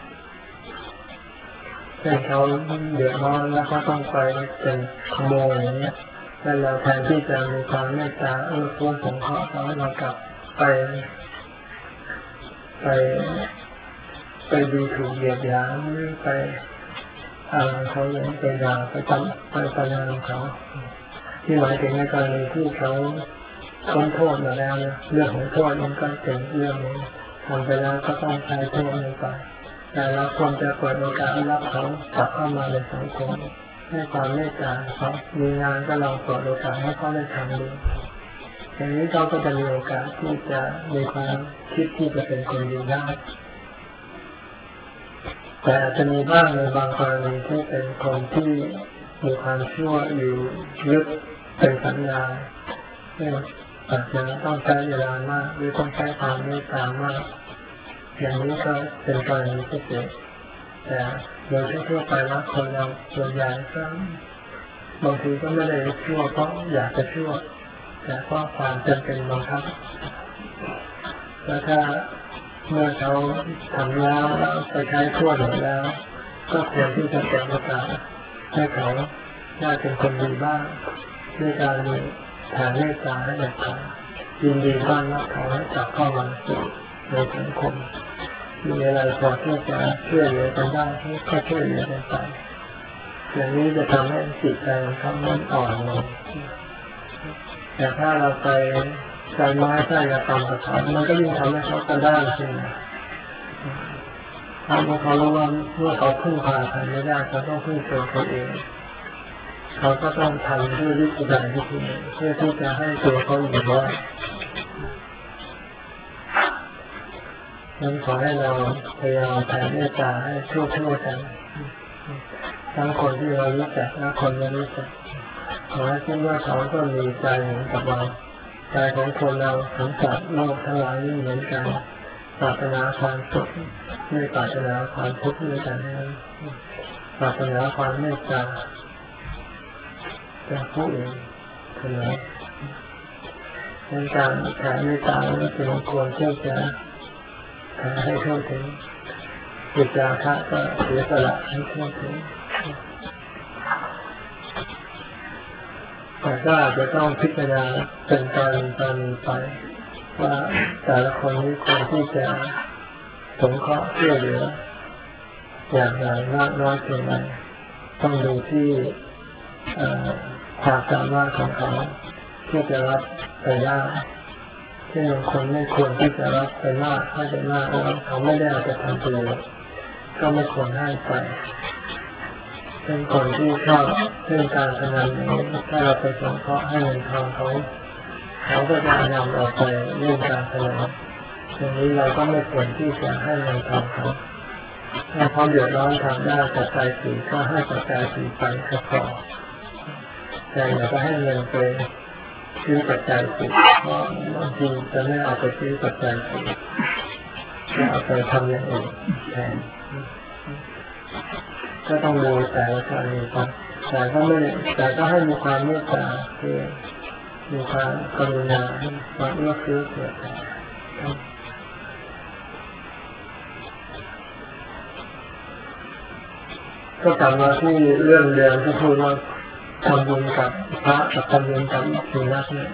เช่นเขาเดือดร้อนแล้วก็ต้องไปเป็นขโมยอย่างนี้แล้วเราแทนที่จะมีความเมตตาเพื่อสงเคราะห์เขาเรากลับไปดูถูกเหยียดหยามหรือไปเขาอย่างไปด่าไปประณามเขาที่หมายถึงในกรณีที่เขาพ้นโทษมาแล้วเรื่องของโทษมันก็เป็นเรื่องนี้ทำไปแล้วก็ต้องใช้โทษไปแต่เราควรจะเปิดโอกาสรับเขากลับเข้ามาในสังคมให้ความเมตตาเขามีงานก็ลองเปิดโอกาสให้เขาได้ทำดูอย่างนี้เขาก็จะมีโอกาสที่จะมีความคิดที่จะเป็นคนดีได้แต่อาจจะมีบ้างในบางกรณีที่เป็นคนที่มีความชั่วอยู่ลึกเป็นสัญญาอาจจะต้องใช้เวลามากหรือต้องใช้ความเมตตามากอย่างนี้ก็เป็นกรณีพิเศษแต่โดยทั่วไปแล้วคนเราส่วนใหญ่ก็บางทีก็ไม่ได้ชั่วเพราะอยากจะชั่วแต่เพราะความจำเป็นบังคับแล้วถ้าเมื่อเขาทำแล้วไปใช้ชั่วหมดแล้วก็ควรที่จะเปิดโอกาสให้เขาได้เป็นคนดีบ้างด้วยการแผ่เมตตาให้แก่เขายินดีต้อนรับเขาให้กลับเข้ามาสู่ในสังคมมีอะไรพอที่จะช่วยเหลือกันได้ก็ช่วยเหลือกันไปอย่างนี้จะทำให้จิตใจของเขามันอ่อนลงแต่ถ้าเราไปใส่ไม้ใส่ยาตามกับเขามันก็ยิ่งทำให้เขากระด้างขึ้นถ้าเขารู้ว่าเมื่อเขาพึ่งพาใครไม่ได้เขาต้องพึ่งตัวเขาเองเขาก็ต้องทำด้วยวิธีใดวิธีหนึ่งเพื่อที่จะให้ตัวเขาอยู่รอดนั้นขอให้เราพยายามแผ่เมตตาให้ทั่วกันทั้งคนที่เรารู้จักและคนไม่รู้จักขอให้คิดว่าเขาก็มีใจเหมือนกับเราใจของคนเราของสัตว์โลกทั้งหลายนี่เหมือนกันปรารถนาความสุขไม่ปรารถนาความทุกข์ด้วยกันนั้นปรารถนาความเมตตาจากผู้อื่นทั้งนั้นในการแผ่เมตตาเป็นควรที่จะให้เข้าถึงจิตใจก็เสียสละให้เข้าถึงแต่ก็อาจจะต้องพิจารณาเป็นตอนไปว่าแต่ละคนนี้ควรที่จะสงเคราะห์ช่วยเหลืออย่างไรมากน้อยเพียงไรต้องดูที่ความสามารถของเขาที่จะรับไปได้ที่บางคนไม่ควรที่จะรับไปมากให้ไปมากแล้วเขาไม่ได้เอาไปทำประโยชน์ก็ไม่ควรให้ไปเป็นคนที่ชอบเรื่องการพนันนี้ถ้าเราไปสงเคราะห์ให้เงินทองเขาก็จะนำออกไปเรื่องการพนันอย่างนี้เราก็ไม่ควรที่จะให้เงินทองเขาถ้าเขาเดือดร้อนทางด้านปัจจัยสี่ก็ให้ปัจจัยสี่ไปก็พอแต่อย่าไปให้เงินไปซื้อปัจจัยสี่เพราะบางทีจะไม่เอาไปซื้อปัจจัยสี่จะเอาไปทำอย่างอื่นแทนก็ต้องดูแต่ละกรณีไปแต่ก็ให้มีความเมตตาคือมีความกรุณาความเอื้อเฟื้อเผื่อแผ่ก็กลับมาที่เรื่องเดิมที่พูดว่าทำบุญกับพระกับทำบุญกับสุนัขเนี่ย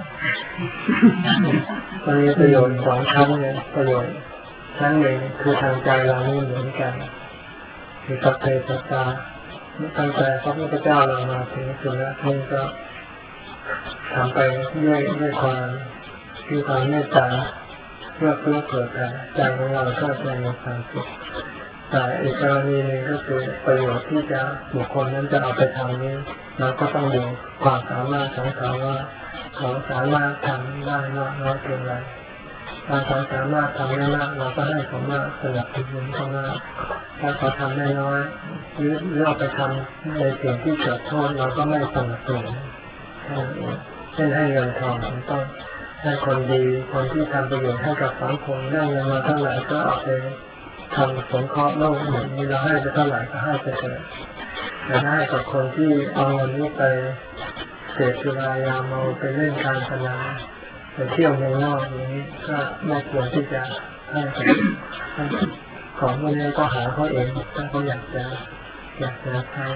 มันมีประโยชน์สองครั้งเลยประโยชน์ครั้งหนึ่งคือทางใจเรานี่เหมือนกันมีสัพเพสัตตาตั้งแต่พระพุทธเจ้าเรามาถึงสุนัขนี่ก็ทำไปด้วยความที่ความเมตตาเพื่อเกิดใจของเราก็จะมีความสุขแต่อีกกรณีหนึ่งก็คือประโยชน์ที่จะบุคคลนั้นจะเอาไปทำนี้เราก็ต้องดูความสามารถของเขาว่าเขาสามารถทำได้มากน้อยเพียงไรถ้าเขาสามารถทำได้มากเราก็ให้เขามากสนับสนุนเขามากถ้าเขาทำได้น้อยหรือเอาไปทำในสิ่งที่เกิดโทษเราก็ไม่สนับสนุนเช่นให้เงินทองต้องให้คนดีคนที่ทำประโยชน์ให้กับสังคมได้เงินมาเท่าไหร่ก็เอาไปทำสงเคราะห์โลกอย่างนี้เราให้ไปเท่าไหร่ก็ให้ไปเถอะแต่ให้กับคนที่เอาเงินนี้ไปเสพสุรายาเมาไปเล่นการพนันไปเที่ยวเมืองนอกอย่างนี้ก็ไม่ควรที่จะให้ของพวกนี้ก็หาเขาเองถ้าเขาอยากจะใช้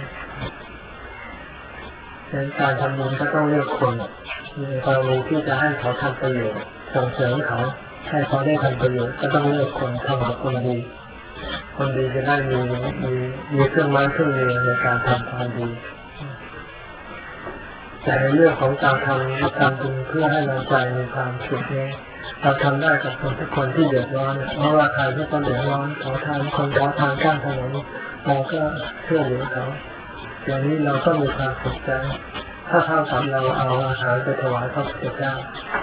ในการทำบุญก็ต้องเลือกคนในกรณีที่จะให้เขาทำประโยชน์ส่งเสริมเขาให้เขาได้ทำประโยชน์ก็ต้องเลือกคนทำกับคนดีจะได้มีเครื่องไม้เครื่องมือในการทำความดีแต่ในเรื่องของการทำบุญเพื่อให้เราใจมีความสุขนี้เราทำได้กับทุกคนที่เดือดร้อนเพราะว่าใครที่เขาเดือดร้อนขอทานคนขอทานข้างถนนเราก็ช่วยเหลือเขาอย่างนี้เราก็มีความสุขใจถ้าเท่ากับเราเอาอาหารไปถวายพระพุทธเจ้า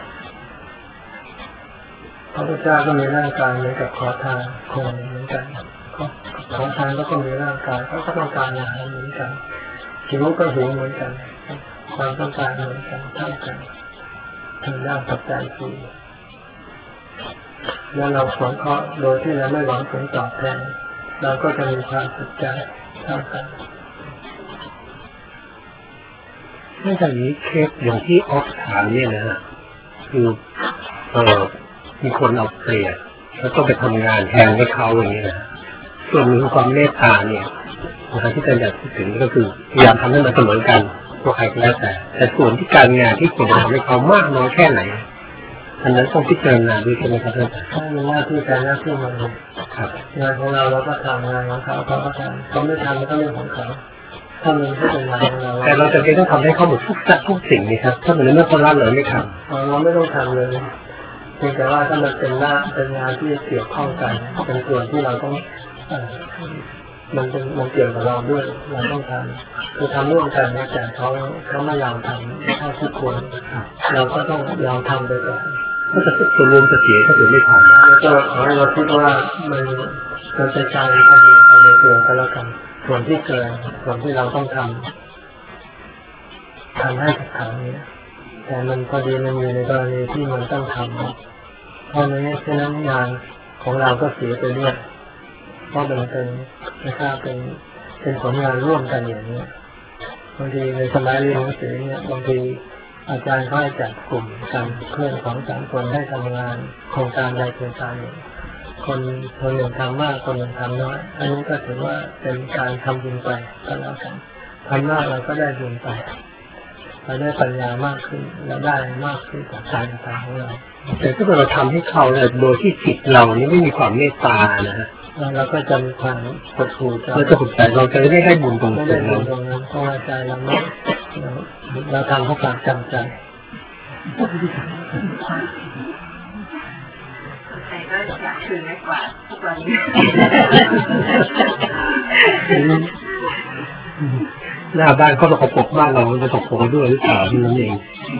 พระพุทธเจ้าก็มีร่างกายเหมือนกับขอทานคนเหมือนกันขอทานก็มีร่างกายเขาก็ต้องการอาหารเหมือนกันหิวก็หิวเหมือนกันความต้องการเหมือนกันเท่ากันทางด้านปัจจัยสี่แล้วเราสงเคราะห์โดยที่เราไม่หวังผลตอบแทนเราก็จะมีความสุขใจเท่ากันเรื่องอย่างนี้เคสอย่างที่ออกถามเนี่ยนะฮะคือมีคนเอาเปรียบแล้วก็ไปทำงานแทนให้เขาอย่างนี้นะส่วนมีความเมตตาเนี่ยที่อาจารย์อยากพูดถึงก็คือพยายามทำให้มันเสมอกันตัวใครก็แล้วแต่ส่วนที่การงานที่ควรจะทำให้เขามากน้อยแค่ไหนอันนั้นต้องพิจารณาด้วยใช่ไหมครับท่านถ้ามีหน้าที่การหน้าที่มันครับงานของเราก็ทำงานของเขาก็ทำเขาไม่ทำก็เรื่องของเขาถ้ามันไม่เป็นงานของเราแต่เราจะต้องทำให้เขาหมดทุกสิ่งนี่ครับถ้ามันไม่คนละเลยไม่ทำเราไม่ต้องทำเลยเพียงแต่ว่าถ้ามันเป็นงานที่เกี่ยวข้องกันเป็นส่วนที่เราต้องมันเกี่ยวกับเราด้วยเราต้องทำคือทำร่วมกันนะแต่เขาไม่ยอมทำเท่าที่ควรเราก็ต้องยอมทำไปก่อนถ้าจะส่วนรวมจะเสียถ้าเกิดไม่ทำแล้วก็ขอให้เราคิดว่ามันจะใจภายในตัวก็แล้วกันส่วนที่เกินส่วนที่เราต้องทำให้กับเขาเนี่ยแต่มันพอดีมันอยู่ในกรณีที่มันต้องทำเพราะนั้นฉะนั้นงานของเราก็เสียไปด้วยเพราะมันเป็นนะครับเป็นผลงานร่วมกันอย่างนี้บางทีในสมัยเรียนหนังสือเนี่ยบางทีอาจารย์ก็ให้จัดกลุ่มกันเพื่อน2-3คนให้ทำงานโครงการใดโครงการหนึ่งคนหนึ่งทำมากคนหนึ่งทำน้อยอันนี้ก็ถือว่าเป็นการทำบุญไปก็แล้วกันทำมากเราก็ได้บุญไปเราได้ปัญญามากขึ้นเราได้มากขึ้นจากการกระทำของเราแต่ถ้าเราทำให้เขาโดยที่จิตเรานี่ไม่มีความเมตตานะฮะเราก็จะมีความหดหู่เราจะหดใจเราจะไม่ได้บุญตรงนั้นเพราะว่าใจเราไม่เราทำเพราะความจำใจใจก็อยากคืนมากกว่าทุกวันนี้หน้าบ้านเขาสกปรกมากเราจะสกปรกด้วยหรือเปล่านั่นเอง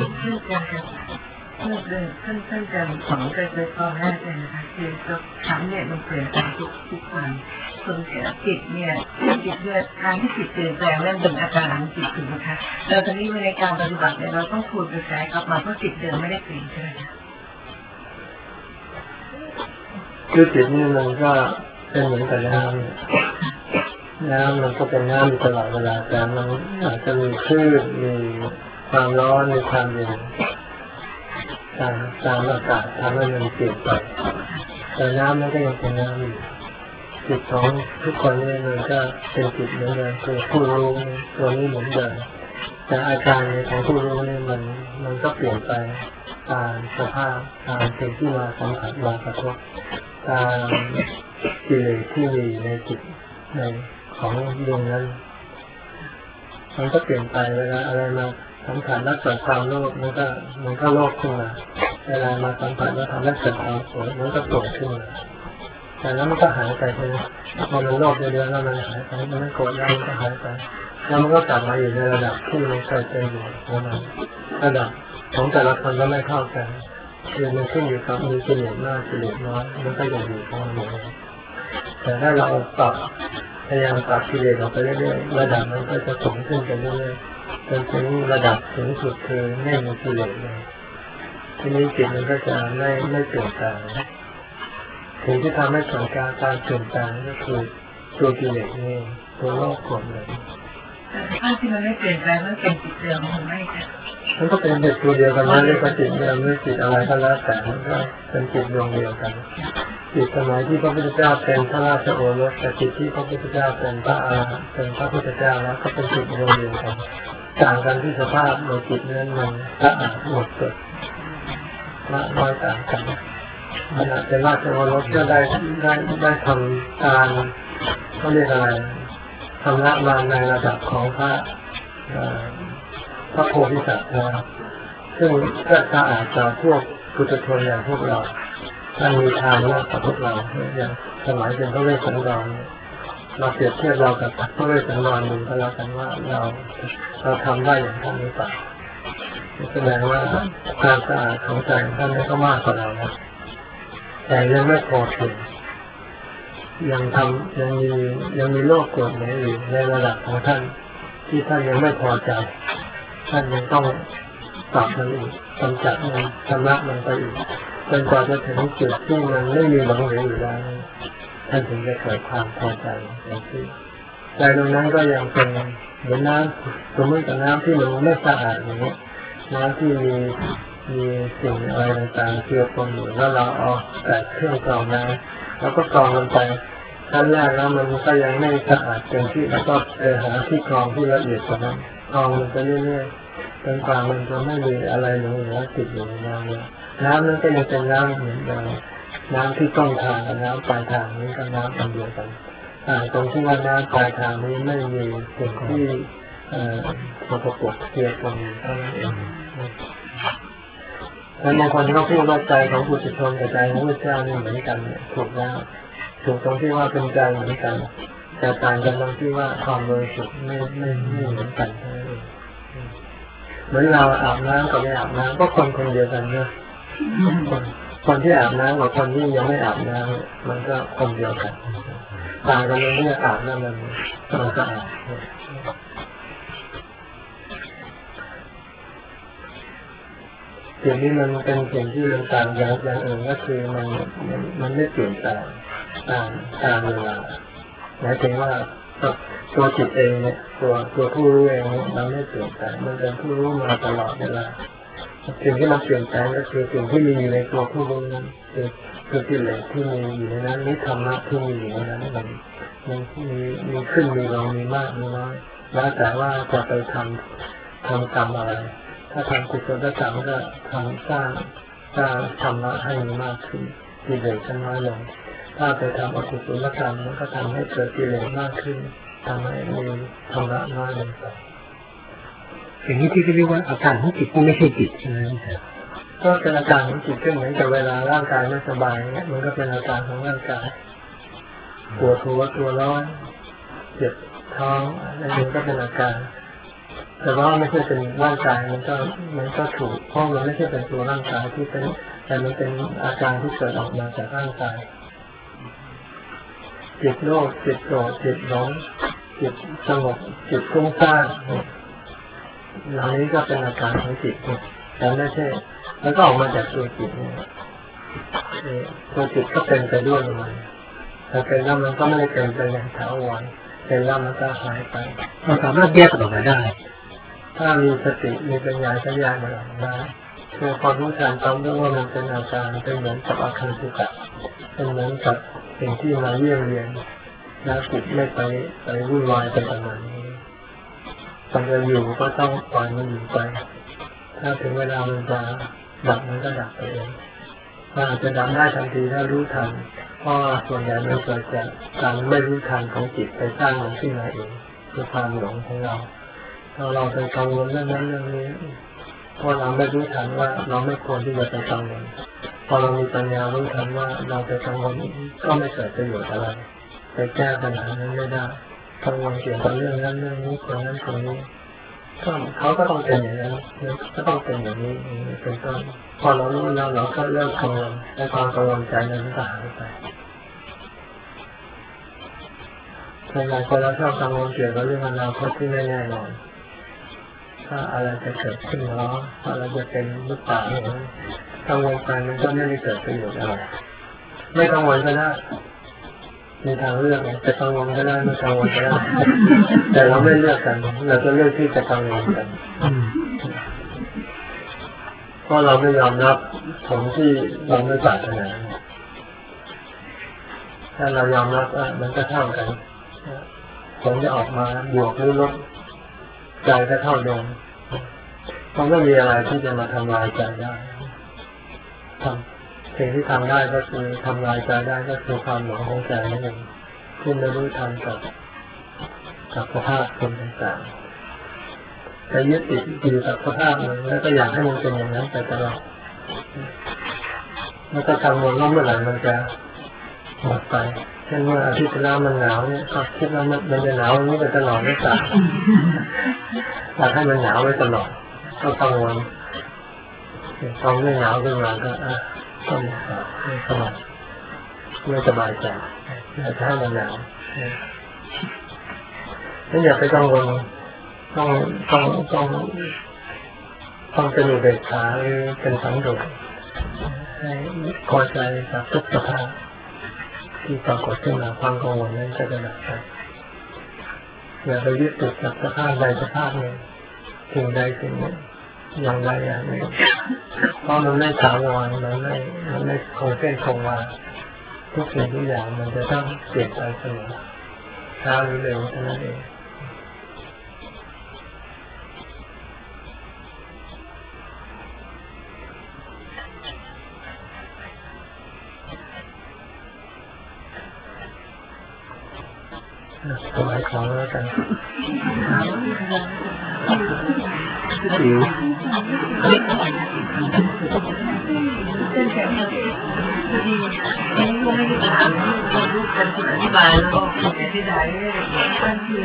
ท่านจะสอนใจตอนแรกเลยนะคะคือครั้งเนี่ยมันเปลี่ยนแปลงทุกวันคนเสียจิตเนี่ยการที่จิตเปลี่ยนแปลงเรื่องเป็นอาการของจิตถูกไหมคะแล้วตอนนี้ในการปฏิบัติเนี่ยเราต้องคูณกระแสกลับมาเพราะจิตเดิมไม่ได้เปลี่ยนใช่ไหมคะคือจิตนี่มันก็เป็นเหมือนกับน้ำมันก็เป็นน้ำอยู่ตลอดเวลาแต่มันอาจจะมีคลื่นมีความร้อนมีความเย็นตามอากาศทำให้มันเปลี่ยนไปแต่น้ำมันก็ยังเป็นน้ำอยู่จิตของทุกคนนี่มันก็เป็นจิตเหมือนเดิมคือผู้รู้ตัวนี้เหมือนเดิมแต่อาการของผู้รู้นี่มันก็เปลี่ยนไปตามสภาพตามสิ่งที่มาสัมผัสมากระทบตามกิเลสที่มีในจิตในของดวงนั้นมันก็เปลี่ยนไปเวลาอะไรมาสัมผัสแล้วเกิดความโลภมันก็โลภขึ้นมาเวลามาสัมผัสแล้วทำให้เกิดความโกรธมันก็โกรธขึ้นมาแต่แล้วมันก็หายไปใช่ไหมพอมันโลภเยอะๆแล้วมันหายไปมันโกรธแล้วมันก็หายไปแล้วมันก็กลับมาอยู่ในระดับที่มันเคยเป็นอยู่ประมาณระดับของแต่ละคนก็ไม่เท่ากันคือมันขึ้นอยู่กับมีกิเลสมากกิเลสน้อยมันก็ยังอยู่ของมันแต่ถ้าเราพยายามปรับกิเลสออกไปเรื่อยๆระดับมันก็จะสูงขึ้นไปเรื่อยๆจนถึงระดับสูงสุดคือไม่มีกิเลสเลยทีนี้จิตมันก็จะไม่เปลี่ยนแปลงสิ่งที่ทำให้เกิดการเปลี่ยนแปลงก็คือตัวกิเลสนี่ตัวโลภโกรธเลยถ้าที่มันไม่เปลี่ยนแปลงมันเป็นจิตเดิมมันไม่ใช่มันก็เป็นเด็กตัวเดียวกันนั่นเรียกว่าจิตเดิมหรือจิตอะไรก็แล้วแต่มันก็เป็นจิตดวงเดียวกันจิตสมัยที่พระพุทธเจ้าเป็นพระราชโอรสกับจิตที่พระพุทธเจ้าเป็นพระอรหันต์เป็นพระพุทธเจ้าแล้วก็เป็นจิตดวงเดียวกันต่างกันที่สภาพในจิตนั้นมันสะอาดหมดจดน้อยต่างกันขณะเป็นราชโอรสก็ได้ทำการเขาเรียกอะไรทำละมาในระดับของพระโพธิสัตว์นะซึ่งก็สะอาดจากพวกปุถุชนอย่างพวกเราท่านมีทางมากกว่าพวกเราอย่างสมัยเป็นพระเวสสันดรเราเปรียบเทียบเรากับพระเวสสันดรดูก็แล้วกันว่าเราทำได้อย่างท่านหรือเปล่าแสดงว่าความสะอาดของใจท่านก็มากกว่าเรานะแต่ยังไม่พอถึงยังมีโลภโกรธหลงอยู่ในระดับของท่านที่ท่านยังไม่พอใจท่านยังต้องปรับมันอีกกำจัดมันชำระมันไปอีกจนกว่าจะถึงจุดที่มันไม่มีหลงเหลืออยู่แล้วท่านถึงจะเกิดความพอใจอย่างที่ใจตรงนั้นก็ยังเป็นเหมือนน้ำสมมติกับน้ำที่มันไม่สะอาดอย่างนี้น้ำที่มีสิ่งอะไรต่างๆเจือปนอยู่แล้วเราเอาแต่เครื่องกรองน้ำแล้วก็กรองมันไปขั้นแรกแล้วมันก็ยังไม่สะอาดเต็มที่แล้วก็หาที่กรองที่ละเอียดกว่านั้นพองมันจะเรื่อยๆจนกว่ามันจะไม่มีอะไรหลงเหลือติดอยู่ในน้ำเลยน้ำนั้นก็ยังเป็นน้ำเหมือนเดิมน้ำที่ต้นทางกับน้ำปลายทางนี้ก็น้ำอันเดียวกันตรงที่ว่าน้ำปลายทางนี้ไม่มีสิ่งที่สกปรกเกลื่อนปนเท่านั้นเองแล้วบางคนก็พูดว่าใจของปุถุชนกับใจของพระเจ้านี่เหมือนกันถูกแล้วถูกตรงที่ว่าเป็นใจเหมือนกันแต่ต่างกันตรงที่ว่าความบริสุทธิ์ไม่เหมือนกันเท่านั้นเองเหมือนเราอาบน้ำกับไม่อาบน้ำก็คนเดียวกันนะคนที่อาบน้ำกับคนที่ยังไม่อาบน้ำมันก็คนเดียวกันต่างกันตรงที่อาบน้ำมันสะอาดสิ่งนี้มันเป็นสิ่งที่มันต่างอย่างอื่นก็คือมันไม่เปลี่ยนแปลงตามเวลาหมายถึงว่าตัวจิตเองเนี่ยตัวผู้รู้เองมันไม่เปลี่ยนแปลงมันเป็นผู้รู้มาตลอดเวลาสิ่งที่มันเปลี่ยนแปลงก็คือสิ่งที่มีอยู่ในตัวผู้รู้นั้นคือกิเลสที่มีอยู่ในนั้นนิธรรมะที่มีอยู่ในนั้นมันมีขึ้นมีลงมีมากมีน้อยแล้วแต่ว่าจะไปทำกรรมอะไรถ้าทำกุศลกรรมก็ทำสร้างธรรมะให้มีมากขึ้นกิเลสจะน้อยลงถ้าไปทำอกุศลกรรมมันก็ทำให้เกิดกิเลสมากขึ้นทำให้มีธรรมะน้อยลงไปอย่างนี้ที่เรียกว่าอาการของจิตไม่ใช่จิตใช่ไหมก็เป็นอาการของจิตก็เหมือนกับเวลาร่างกายไม่สบายเนี่ยมันก็เป็นอาการของร่างกายปวดหัวตัวร้อนเจ็บท้องอะไรนี้ก็เป็นอาการแต่ว่าไม่ใช่เป็นร่างกายมันก็ถูกเพราะมันไม่ใช่เป็นตัวร่างกายที่เป็นแต่มันเป็นอาการที่เกิดออกมาจากร่างกายจิตโลภจิตโกรธจิตหลงจิตสงบจิตฟุ้งซ่านเหล่านี้ก็เป็นอาการของจิตแต่ไม่ใช่แล้วก็ออกมาจากตัวจิตตัวจิตก็เป็นไปด้วยมันแต่เป็นแล้วมันก็ไม่ได้เป็นไปอย่างถาวรเป็นแล้วมันก็หายไปเราสามารถแยกออกมาได้ถ้ามีสติมีปัญญาสัญญามันออกมาคือความรู้ทันต้องรู้ว่ามันเป็นอาการเป็นเหมือนกับอาการสุขะเป็นเหมือนกับสิ่งที่มาเยี่ยมเยียนแล้วจิตไม่ไปวุ่นวายไปประมาณนี้มันจะอยู่ก็ต้องปล่อยมันอยู่ไปถ้าถึงเวลามันจะดับมันก็ดับไปเองมันอาจจะดับได้ทันทีถ้ารู้ทันเพราะส่วนใหญ่มันเกิดจากการไม่รู้ทันของจิตไปสร้างมันขึ้นมาเองคือความหลงของเราเราไปกังวลเรื่องนั้นเรื่องนี้เพราะเราไม่รู้ทันว่าเราไม่ควรที่จะไปกังวลพอเรามีปัญญารู้ทันว่าเราไปกังวลก็ไม่เกิดประโยชน์อะไรไปแก้ปัญหานั้นไม่ได้กังวลเกี่ยวกับเรื่องนั้นเรื่องนี้คนนั้นคนนี้เขาก็ต้องเป็นอย่างนั้นก็ต้องเป็นอย่างนี้เป็นต้นพอเรารู้แล้วเราก็เริ่มกังวลและความกังวลใจนั้นก็หายไปหลายคนเราชอบกังวลเกี่ยวกับเรื่องอนาคตที่ไม่แน่นอนถ้าอะไรจะเกิดขึ้นหรออะไรจะเป็นหรือเปล่าเนี่ยกังวลไปมันก็ไม่ได้เกิดประโยชน์อะไรไม่กังวลก็ได้มีทางเลือกจะกังวลก็ได้ไม่กังวลก็ได้แต่เราไม่เลือกกันเราจะเลือกที่จะกังวลกันเพราะเราไม่ยอมรับผลที่เราไม่ปรารถนาถ้าเรายอมรับว่ามันก็เท่ากันผลจะออกมาบวกหรือลบใจก็เท่าเดิมมันไม่มีอะไรที่จะมาทำลายใจได้สิ่งที่ทำได้ก็คือทำลายใจได้ก็คือความหลงของใจนั่นเองที่ไม่รู้ทันกับสภาพคนต่างๆแต่ยึดติดอยู่กับสภาพนั้นแล้วก็อยากให้มันเป็นอย่างนั้นไปตลอดแล้วก็กังวลว่าเมื่อไหร่มันจะหมดไปเช่นเมื่ออาทิตย์ที่แล้วมันหนาวเนี่ยก็คิดว่ามันจะหนาวนี้ไปตลอดไม่ต่างอยากให้มันหนาวไว้ตลอดก็กังวลตอนไม่หนาวขึ้นมาก็ไม่สบายไม่สบายใจอยากให้มันหนาวไม่อยากไปกังวลต้องเป็นอุเบกขาหรือเป็นสังโดษให้พอใจกับทุกสภาพที่ปรากฏขึ้นมาความกังวลนั้นก็จะดับไปอย่าไปยึดติดกับสภาพใดสภาพหนึ่งสิ่งใดสิ่งหนึ่งอย่างใดอย่างหนึ่งเพราะมันไม่ถาวรมันไม่คงเส้นคงวาทุกสิ่งทุกอย่างมันจะต้องเปลี่ยนไปเสมอช้าหรือเร็วเท่านั้นเองถวายของแล้วกันหิวดีนี่ก็ไม่ได้ถามลูกกันอธิบายแล้วก็อธิบายเรื่องท่านคือ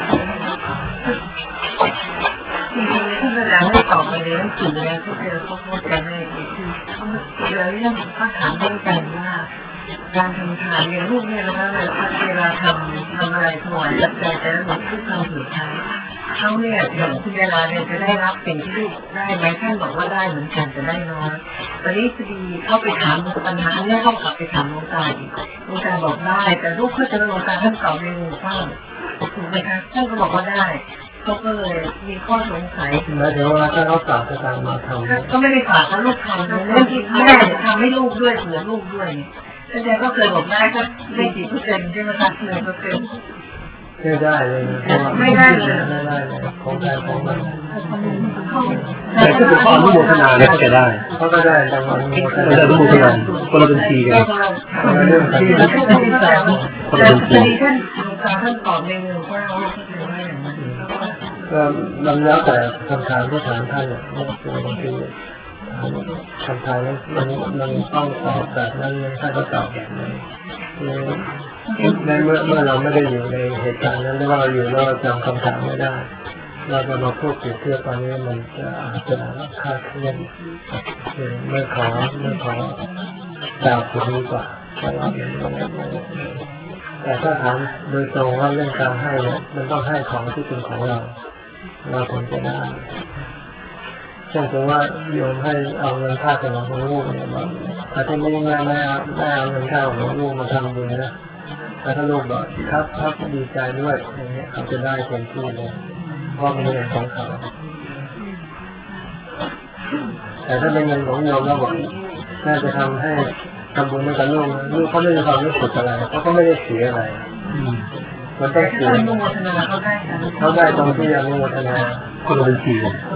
จริงๆท่านก็ได้ตอบไปในหนังสือแล้วก็เจอเขาพูดกันในคือเขาเลยเรื่องเขาถามเรื่องกันว่าการทำทานอย่างลูกเนี่ยนะคะเวลาทำอะไรถวายปัจจัยแต่ละหน่วยทุกครั้งสุดท้ายเขาเนี่ยอย่างคุณเวลาเนี่ยจะได้รับสิ่งที่ลูกได้ไหมท่านบอกว่าได้เหมือนกันแต่ได้น้อยตอนนี้พอดีเข้าไปถามปัญหาเนี่ยเขากลับไปถามหลวงตาอีกหลวงตาบอกได้แต่ลูกเขาจะหลวงตาท่านตอบในงูข้าวถูกไหมคะท่านก็บอกว่าได้เขาก็เลยมีข้อสงสัยหมายถึงว่าถ้าเขาฝากการมาทำก็ไม่ได้ฝากเขาลูกทำนะแม่ทำให้ลูกด้วยเผื่อลูกด้วยอาจารย์ก็เคยบอกได้ก็ได้10%ใช่ไหมคะ1% ไม่ได้เลยไม่ได้เลยของใครของมันแต่ถ้าเป็นข้ออนุโมทนาเนี่ยก็จะได้เขาก็ได้แต่มันไม่ได้อนุโมทนาคนละบัญชีกันเรื่องที่คนละบัญชีท่านตอบในเรื่องว่าก็มันแล้วแต่คำถามที่ถามท่านเนี่ยบางทีคำถามมันต้องตอบแบบนั้นท่านก็ตอบแบบนั้นในเมื่อเราไม่ได้อยู่ในเหตุการณ์นั้นหรือว่าเราอยู่แล้วเราจำคำถามไม่ได้เราจะมาพูดเกี่ยวกับตอนนี้มันจะอาจจะคาดเคลื่อนไม่ขอกล่าวถึงดีกว่าแต่ถ้าถามโดยตรงว่าเรื่องการให้เนี่ยมันต้องให้ของที่เป็นของเราถึงจะได้เช่นว่าโยมให้เอาเงินค่าขนมของลูกเนี่ยมาแต่ที่นี่ไม่เอาเงินค่าของลูกมาทำบุญนะแต่ถ้าลูกบอกครับดีใจด้วยอย่างเงี้ยเขาจะได้เต็มที่เลยเพราะมันเป็นเงินของเขาแต่ถ้าเป็นเงินของโยมแล้วบอกน่าจะทำให้ทำบุญให้กับลูกเขาไม่ได้ความรู้สึกอะไรเขาไม่ได้เสียอะไรมันต้องเสียเขาได้ตรงที่อนุโมทนาคนละบัญชี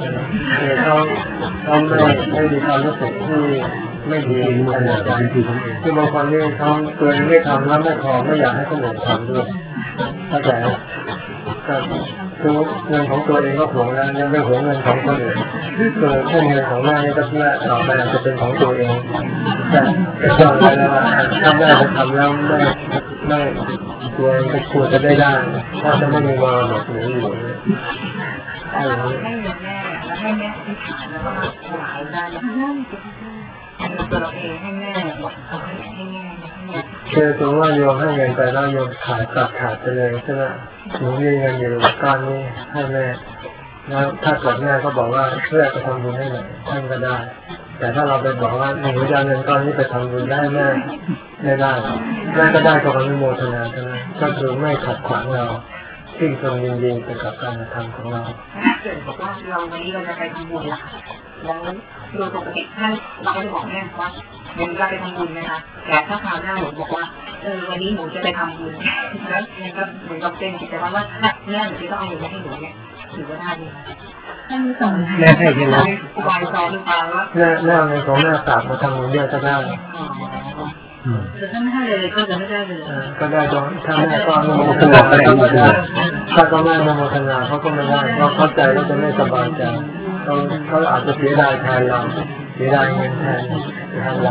เขาไม่มีความรู้สึกที่ไม่ดีในใจคือบางคนนี่เขาตัวเองไม่ทำแล้วไม่พอไม่อยากให้คนอื่นทำด้วยเข้าใจก็คือเงินของตัวเองก็หวงแล้วยังไม่หวงเงินของคนอื่นคือเงินของแม่นี่ก็เพื่อต่อไปอาจจะเป็นของตัวเองแต่ก็ได้แล้วว่าทำได้จะทำแล้วไม่ตัวเองก็ควรจะได้ถ้าจะไม่มีวางแบบนี้อยู่ให้เงินแม่แล้วให้แม่ที่ขายแล้วก็มาถวายได้ตัวเราเองให้แม่เอาให้แม่คือสมมติว่าโยมให้เงินไปแล้วโยมขาดไปเลยใช่ไหมหนูมีเงินอยู่ก้อนนี้ให้แม่แล้วถ้าเกิดแม่ก็บอกว่าเพื่อจะทำบุญให้หน่อยท่านก็ได้แต่ถ้าเราไปบอกว่าหนูจะเงินก้อนนี้ไปทำบุญได้แม่ไม่ได้แม่ก็ได้ก็อนุโมทนาใช่ไหมก็คือไม่ขัดขวางเราซึ่งตรงยินดีไปกับการกระทำของเราถ้าเกิดบอกว่าเราวันนี้เราจะไปทำบุญละแล้วโดยปกติท่านเราก็จะบอกแม่ว่าเดี๋ยวจะไปทำบุญนะคะแต่ถ้าคราวหน้าหนูบอกว่าวันนี้หนูจะไปทำบุญแล้วมันก็เหมือนกับเป็นกิจวัตรว่าแม่หนูจะต้องเอาเงินให้หนูเนี่ยถือว่าได้ไหมท่านสอนแม่ให้ใช่ไหมวายสอนหรือเปล่าว่าแม่เงินของแม่ฝากมาทำบุญเยอะก็ได้แต่ถ้าไม่ให้เลยก็จะไม่ได้เลยก็ได้ตรงถ้าแม่ก็อนุโมทนาอะไรก็ได้ถ้าก็แม่อนุโมทนาเขาก็ไม่ได้เพราะเข้าใจแล้วจะไม่สบายใจเขาอาจจะเสียดายแทนเราเสียดายเงินแทนเรา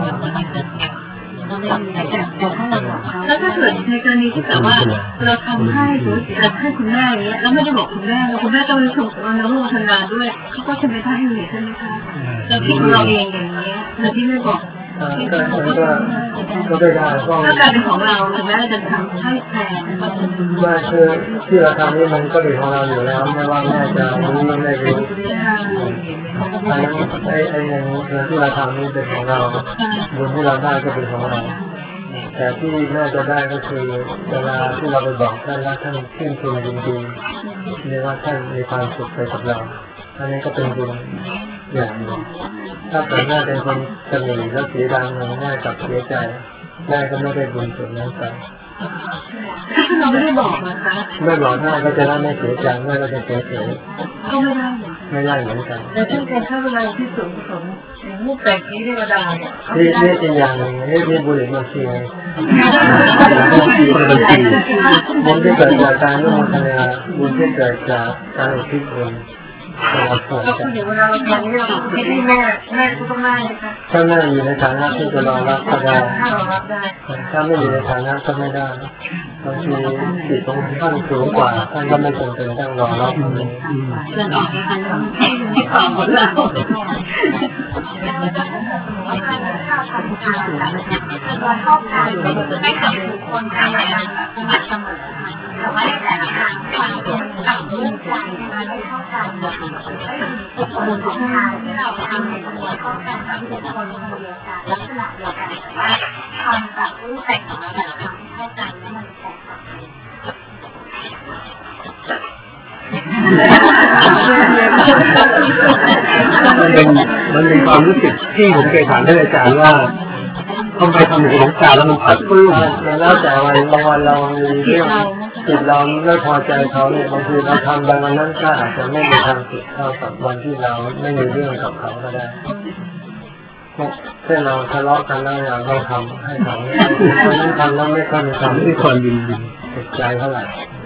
แล้วถ้าเกิดในกรณีที่แบบว่าเราทำให้หรือให้คุณแม่อย่างเงี้ยแล้วไม่ได้บอกคุณแม่แล้วคุณแม่ต้องส่งอนุโมทนาด้วยเขาก็จะไม่ได้เลยใช่ไหมคะเราคิดเราเองอย่างเงี้ยเราที่ไม่บอกก็ไม่ได้เพราะการเป็นของเราถึงแม้จะทำให้แทนว่าคือที่เราทำนี่มันก็เป็นของเราอยู่แล้วไม่ว่าแม่จะรู้หรือไม่รู้ไอ้เงินที่เราทำนี่เป็นของเราบุญที่เราได้ก็เป็นของเราแต่ที่แม่จะได้ก็คือเวลาที่เราไปบอกท่านว่าท่านชื่นชมจริงๆเรียกว่าท่านมีความสุขไปกับเราอันนี้ก็เป็นบุญอย่างหนึ่งถ้าเกิดแม่เป็นคนสนิทแล้วเสียดายเงินแม่กับเสียใจแม่ก็ไม่ได้บุญส่วนนั้นไปเราไม่ได้บอกนะคะไม่บอกแม่ก็จะได้ไม่เสียใจแม่ก็จะเฉยๆก็ไม่ได้เหมือนกันแต่ถ้าเวลาที่สูงรูปแบบนี้เทวดาเนี่ยนี่เป็นอย่างหนึ่งนี่บุหรี่มาเชียร์คนละบัญชีบุญที่เกิดจากการร่วมกันเนี่ยบุญที่เกิดจากการอุทิศบุญเราเกิดจากเวลาเราทำนี่เราอุทิศให้แม่ก็ต้องได้นะคะถ้าแม่อยู่ในฐานะที่จะรอรับก็ได้ถ้ารอรับได้ถ้าไม่อยู่ในฐานะก็ไม่ได้บางทีจิตของท่านสูงกว่าท่านก็ไม่จำเป็นต้องรอรับเลยเดินออกกันที่ต่อหมดแล้วเราชอบการไม่ทำทุกคนทำอะไรเสมอแต่ว่าในแต่ละครั้งความต่ำรุ่นใจไม่เท่ากันบุญของทานที่เราทำในตัวเท่ากันกับบุคคลคนเดียวกันลักษณะเดียวกันแต่ว่าความต่ำรุ่นใจของเราแต่ละครั้งเท่ากันแล้วมันแตกต่างมันเป็นความรู้สึกที่ผมเคยถามท่านอาจารย์ว่าทำไมทำอย่างของการแล้วมันผัดปลื้มแล้วแต่บางวันเรามีเรื่องจิตเราไม่พอใจเขาเนี่ยบางทีเราทำบางวันนั้นก็อาจจะไม่มีทางจิตเท่ากับวันที่เราไม่มีเรื่องกับเขาก็ได้เช่นเราทะเลาะกันแล้วเราทำให้เขาไม่ทำแล้วไม่ค่อยมีความที่คนยินดีติดใจเท่าไหร่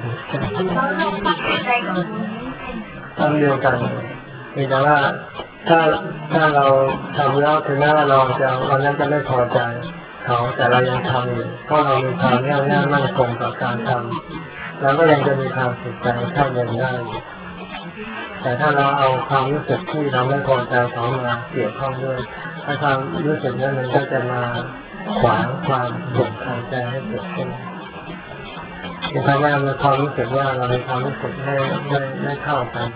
ทำเดียวกันแต่ว่าถ้าเราทำแล้วถึงแม้ว่าเราจะวันนั้นจะไม่พอใจเขาแต่เรายังทำอยู่เพราะเรามีความแน่วแน่มั่นคงต่อการทำแล้วก็ยังจะมีความสุขใจเข้าเดินได้แต่ถ้าเราเอาความรู้สึกที่เราไม่พอใจเขามาเกี่ยวข้องด้วยถ้าความรู้สึกนั้นมันก็จะมาขวางความสุขทางใจให้เกิดขึ้นคือทำให้เรามีความรู้สึกว่าเรามีความรู้สึกไม่เท่ากัน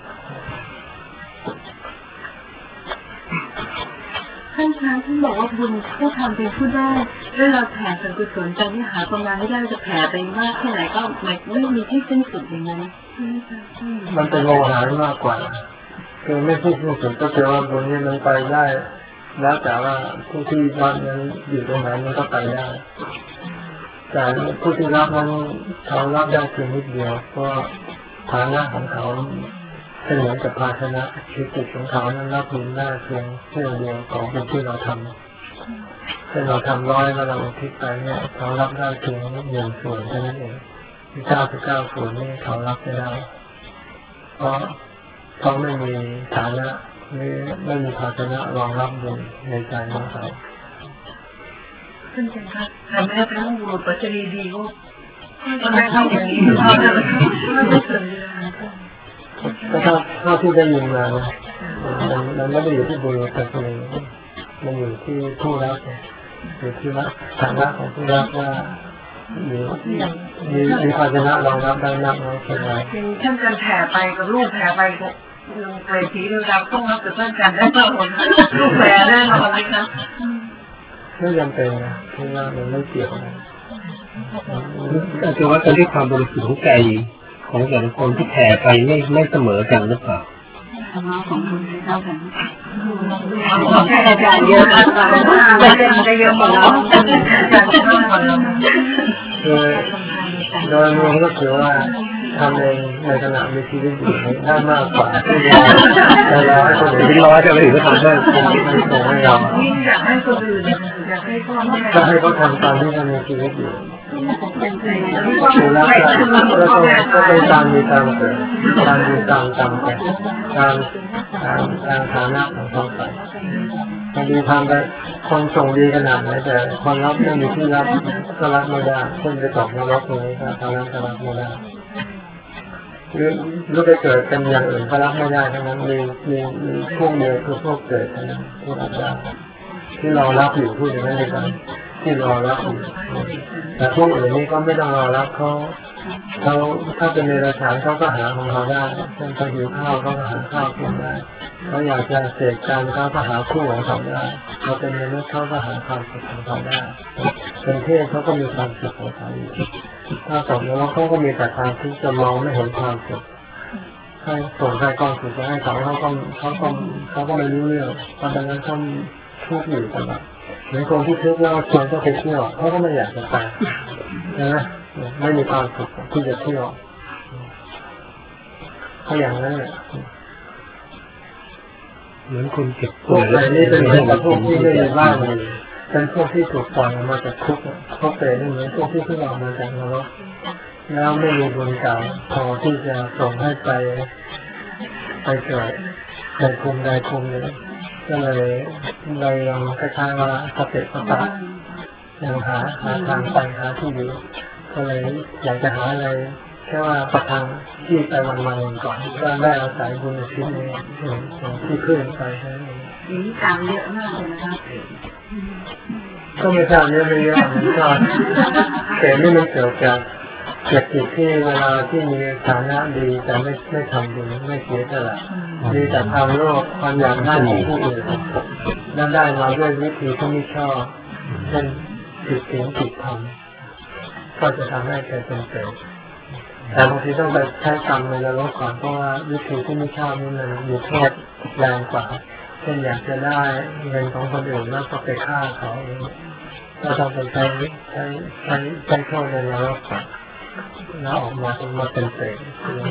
ท่านคะท่านบอกว่าบุญผู้ทำเป็นผู้ได้แล้วเราแผ่ส่วนกุศลใจที่หาประมาณไม่ได้จะแผ่ไปมากแค่ไหนก็ไม่มีที่สิ้นสุดอย่างนั้นมันเป็นโมหะมากกว่าคือไม่ที่สิ้นสุดก็คือว่าบุญนี้มันไปได้แล้วแต่ว่าผู้ที่รับนั้นอยู่ตรงไหนมันก็ไปได้แต่ผู้ที่รับนั้นเขารับได้เพียงนิดเดียวเพราะฐานะของเขาเป็นเหมือนกับภาชนะชีวิตของเขานั้นรับบุญได้เพียงเท่าเดียวของบุญที่เราทำเช่นเราทำ100แล้วเราทิศไปเนี่ยเขารับได้เพียง1 ส่วนเท่านั้นเอง99 ส่วนนี่เขารับไม่ได้เพราะเขาไม่มีฐานะไม่มีภาชนะรองรับบุญในใจของเขาท่านคะแต่แม้ทั้งบุญปัจจัยดีก็ไม่ทำอย่างนี้ไม่เสริมก็ถ้าที่ได้ยินมามันไม่ได้อยู่ที่บุญแต่คือมันอยู่ที่ผู้รับอยู่ที่ว่าฐานะของผู้รับว่ามีภาชนะรองรับได้มากน้อยแค่ไหนเช่นการแผ่ไปกับลูกแผ่ไปกับเวทีเราต้องรับกับท่านกันได้ตลอดลูกแผ่แน่นอนเลยนะไม่จำเป็นนะคือว่ามันไม่เกี่ยวนะอาจจะว่าการที่ความบริสุทธิ์ของใจของแต่ละคนที่แผ่ไปไม่เสมอกันหรือเปล่าของคุณเท่ากันของอาจารย์เยอะมากได้เยอะหมดแล้วโดยรวมก็คือว่าทำเองในขณะมีชีวิตอยู่ได้มากกว่าที่เราให้คนอื่น 100จะไม่ถึงก็ทำได้ส่งให้เราอยากให้คนอื่นอยากให้พ่อแม่ก็ให้เขาทำตามที่เขามีชีวิตอยู่แล้วก็เป็นตามมีตามเกิดตามมีตามกรรมไปตามฐานะของเขาไปบางทีทำไปคนส่งดีขนาดไหนแต่คนรับไม่มีที่รับก็รับไม่ได้คนไปตกนรกตรงนี้ก็ทำนั้นก็รับไม่ได้หรือไปเกิดเป็นอย่างอื่นก็รับไม่ได้ทั้งนั้นมีพวกเดียวคือพวกเกิดนั้นที่รับได้ที่รอรับอยู่พูดอย่างนั้นเลยกันที่รอรับอยู่แต่พวกอื่นนี่ก็ไม่ต้องรอรับเขาถ้าเป็นในราชการเขาก็หาของเขาได้เช่นเขาหิวข้าวเขาก็หาข้าวกินได้เขาอยากจะเสกการเขาก็หาคู่ของเขาได้เขาเป็นมนุษย์เขาก็หาความสุขของเขาได้เป็นเทพเขาก็มีความสุขของเขาอยู่ถ้าสมมติว่าเขาก็มีแต่ความที่จะมองไม่เห็นความสุขให้ส่งใครก้อนสุขจะให้เขาก็ไม่รู้เรื่องเพราะฉะนั้นเขาทุกข์อยู่ตลอดเหมือนคนที่ทุกข์แล้วชวนเขาไปเที่ยวเขาก็ไม่อยากจะไปนะไม่มีความสุขที่จะเที่ยวเขาอย่างนั้นแหละเหมือนคนเก็บพวกอะไรนี่เป็นเหมือนกับพวกที่ไม่มีบ้านเลยเป็นพวกที่ถูกปล่อยมาจากคุกพวกเปรตนี่เหมือนพวกที่เพิ่งออกมาจากนรกแล้วไม่มีบุญเก่าพอที่จะส่งให้ไปเกิดในภูมิใดภูมิหนึ่งก็เลยยังคล้ายๆว่าสเปะสปะยังหาทางไปหาที่อยู่ก็เลยอยากจะหาอะไรแค่ว่าประทังที่ไปวันๆก่อนก็ได้อาศัยบุญชิ้นนี้ที่ขึ้นไปใช่ไหมนี่ตามเยอะมากเลยนะคะก็ไม่ทราบเยอะไม่เยอะมันก็แต่นี่มันเกิดจากจิตที่เวลาที่มีฐานะดีแต่ไม่ทำบุญไม่เสียสละมีแต่ทำโลภความอยากได้ของผู้อื่นแล้วได้มาด้วยวิธีที่ไม่ชอบเช่นผิดศีลผิดธรรมก็จะทำให้เกิดเป็นเปรตแต่บางทีต้องไปใช้กรรมในนรกก่อนเพราะว่าวิธีที่ไม่ชอบนี่มันมีโทษแรงกว่าเช่นอยากจะได้เงินของคนอื่นแล้วก็ไปฆ่าเขาเองก็ต้องไปใช้โทษในนรกก่อนแล้วออกมาเป็นเปรต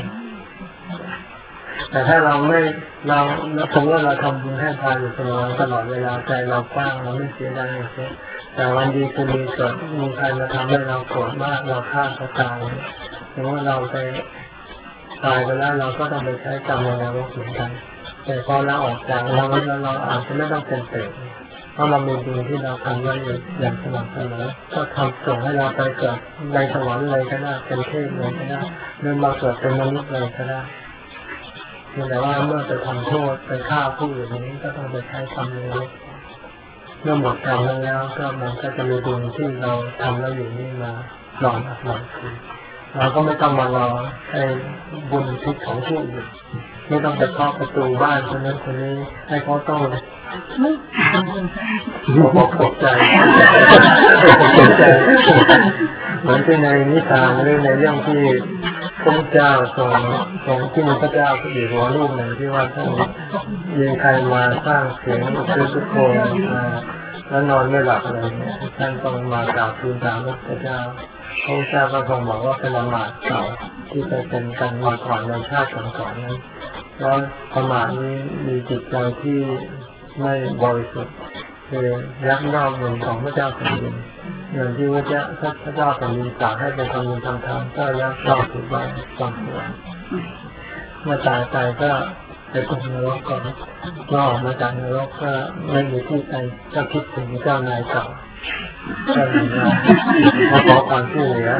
แต่ถ้าเราสมมติว่าเราทำบุญให้ทานอยู่เสมอตลอดเวลาใจเรากว้างเราไม่เสียดายเลยแต่วันดีคืนดีเกิดมีใครมาทำให้เราโกรธมากเราฆ่าเขาตายสมมติว่าเราไปตายไปแล้วเราก็ต้องไปใช้กรรมในนรกเหมือนกันแต่พอเราออกจากเราอาจจะไม่ต้องเป็นเปรตเพราะเรามีบุญที่เราทำไว้อย่างสม่ำเสมอก็ทำส่งให้เราไปเกิดในสวรรค์เลยก็ได้เป็นเทพเลยก็ได้หรือมาเกิดเป็นมนุษย์เลยก็ได้แต่ว่าเมื่อไปทำโทษไปฆ่าผู้อื่นนี้ก็ต้องไปใช้กรรมนี้เมื่อหมดกรรมแล้วก็มันก็จะมีบุญที่เราทำแล้วอยู่นี่มาหล่อคืนเราก็ไม่ต้องมารอให้บุญทิศของผู้อื่นไม่ต้องไปเคาะประตูบ้านคนนั้นคนนี้ให้เขาต้องตกใจเหมือนที่ในนิทานหรือในเรื่องที่พระเจ้าทรงที่มีพระเจ้าอยู่หัวรูปหนึ่งที่ว่าท่านมีใครมาสร้างเสียงคือทุกคนแล้วนอนไม่หลับอะไรเนี่ยท่านต้องมากราบทูลถามพระเจ้าพระเจ้าก็ทรงบอกว่าเป็นละหมาดเก่าที่ไปเป็นกันมาก่อนในชาติก่อนๆนั้นแล้วละหมาดนี้มีจิตใจที่ไม่บริสุทธิ์คือยักยอกเงินของพระเจ้าแผ่นดินเงินที่พระเจ้าแผ่นดินฝากให้เป็นทำบุญทำทานก็ยักยอกถือไว้ตามตัวเมื่อตายไปก็ไปตกนรกก่อนก็ออกมาจากนรกก็ไม่มีที่ไปก็คิดถึงเจ้านายเก่าก็เลยมาขอความช่วยเหลือ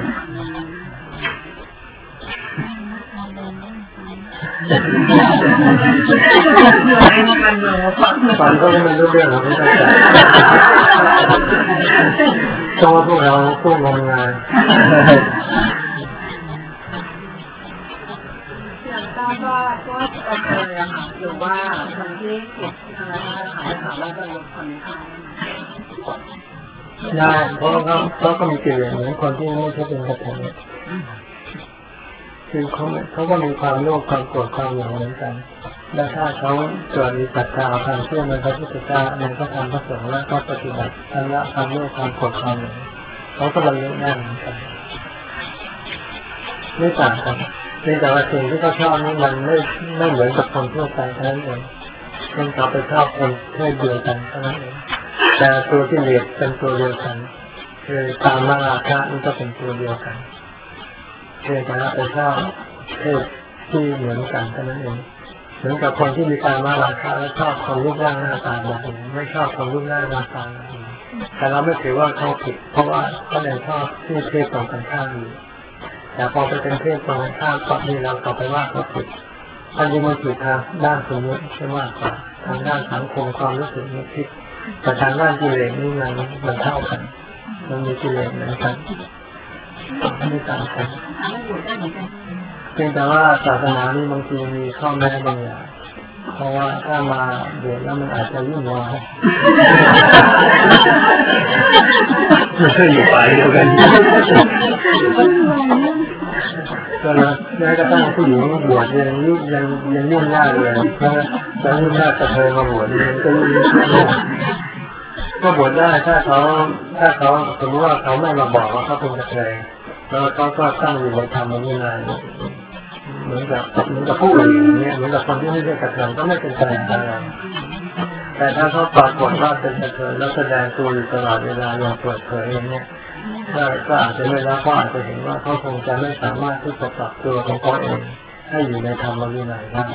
ฟังก็ไม่รู้เรื่องของพระเจ้าโตพวกเราพวกงมงายทราบว่าเราเคยอะค่ะหรือว่าคนที่ผิดอะไรขายถามว่าจะลงคนทำได้เพราะเขาก็มีกิเลสเหมือนคนที่ไม่ใช่เป็นกระเทยคือเขาก็มีความโลภความโกรธความหลงเหมือนกันและถ้าเขาเกิดมีศรัทธาความเชื่อในพระพุทธเจ้ามันก็ทำพระสงฆ์และก็ปฏิบัติทำละความโลภความโกรธความหลงเขาก็บรรลุได้เหมือนกันไม่ต่างกันแต่ว่าสิ่งที่เขาชอบนี่มันไม่เหมือนกับคนทั่วไปเท่านั้นเองมันเขาไปชอบคนเพศเดียวกันเท่านั้นเองแต่ตัวที่เหลือเป็นตัวเดียวกันคือตามมาราคะนี่ก็เป็นตัวเดียวกันคือแต่ละไปชอบเพศที่เหมือนกันเท่านั้นเองเหมือนกับคนที่มีการมาราคะและชอบคนรูปร่างหน้าตาแบบนี้ไม่ชอบคนรูปร่างหน้าตาแบบนี้แต่เราไม่ถือว่าเขาผิดเพราะว่าเขายังชอบที่เพศตรงกันข้ามอยู่แต่พอไปเป็นเพศตรงกันข้ามก็มีเราต่อไปว่าเขาผิดอันนี้มันผิดทางด้านสมมติใช่ไหมครับทางด้านสังคมความรู้สึกมันผิดแต่ทางด้านกิเลสนี่มันเท่ากันมันมีกิเลสเหมือนกันไม่ต่างกันเพียงแต่ว่าศาสนานี่บางทีมีข้อแม้บางอย่างเพราะว่าถ้ามาเดี๋ยวแล้วมันอาจจะยุ่งวายไม่ใช่อยู่ฝ่ายเดียวกันก็เลยแม้กระทั่งผู้หญิงบวชยังยุ่งยากเลยเพราะจะยุ่งยากจะเคยมาบวชมันก็ยุ่งยากก็บวชได้ถ้าเขาสมมติว่าเขาไม่มาบอกว่าเขาเป็นกระเทยแล้วเขาก็ตั้งอยู่ในธรรมวินัยเหมือนกับผู้อื่นเนี่ยเหมือนกับคนที่ไม่ใช่กระเทยก็ไม่เป็นกระเทยอะไรแต่ถ้าเขาปรากฏว่าเป็นกระเทยแล้วแสดงตัวอยู่ตลอดเวลาอย่างเปิดเผยอย่างนี้ก็อาจจะไม่รับเพราะอาจจะเห็นว่าเขาคงจะไม่สามารถที่จะปรับตัวของเขาเองให้อยู่ในธรรมวินัยได้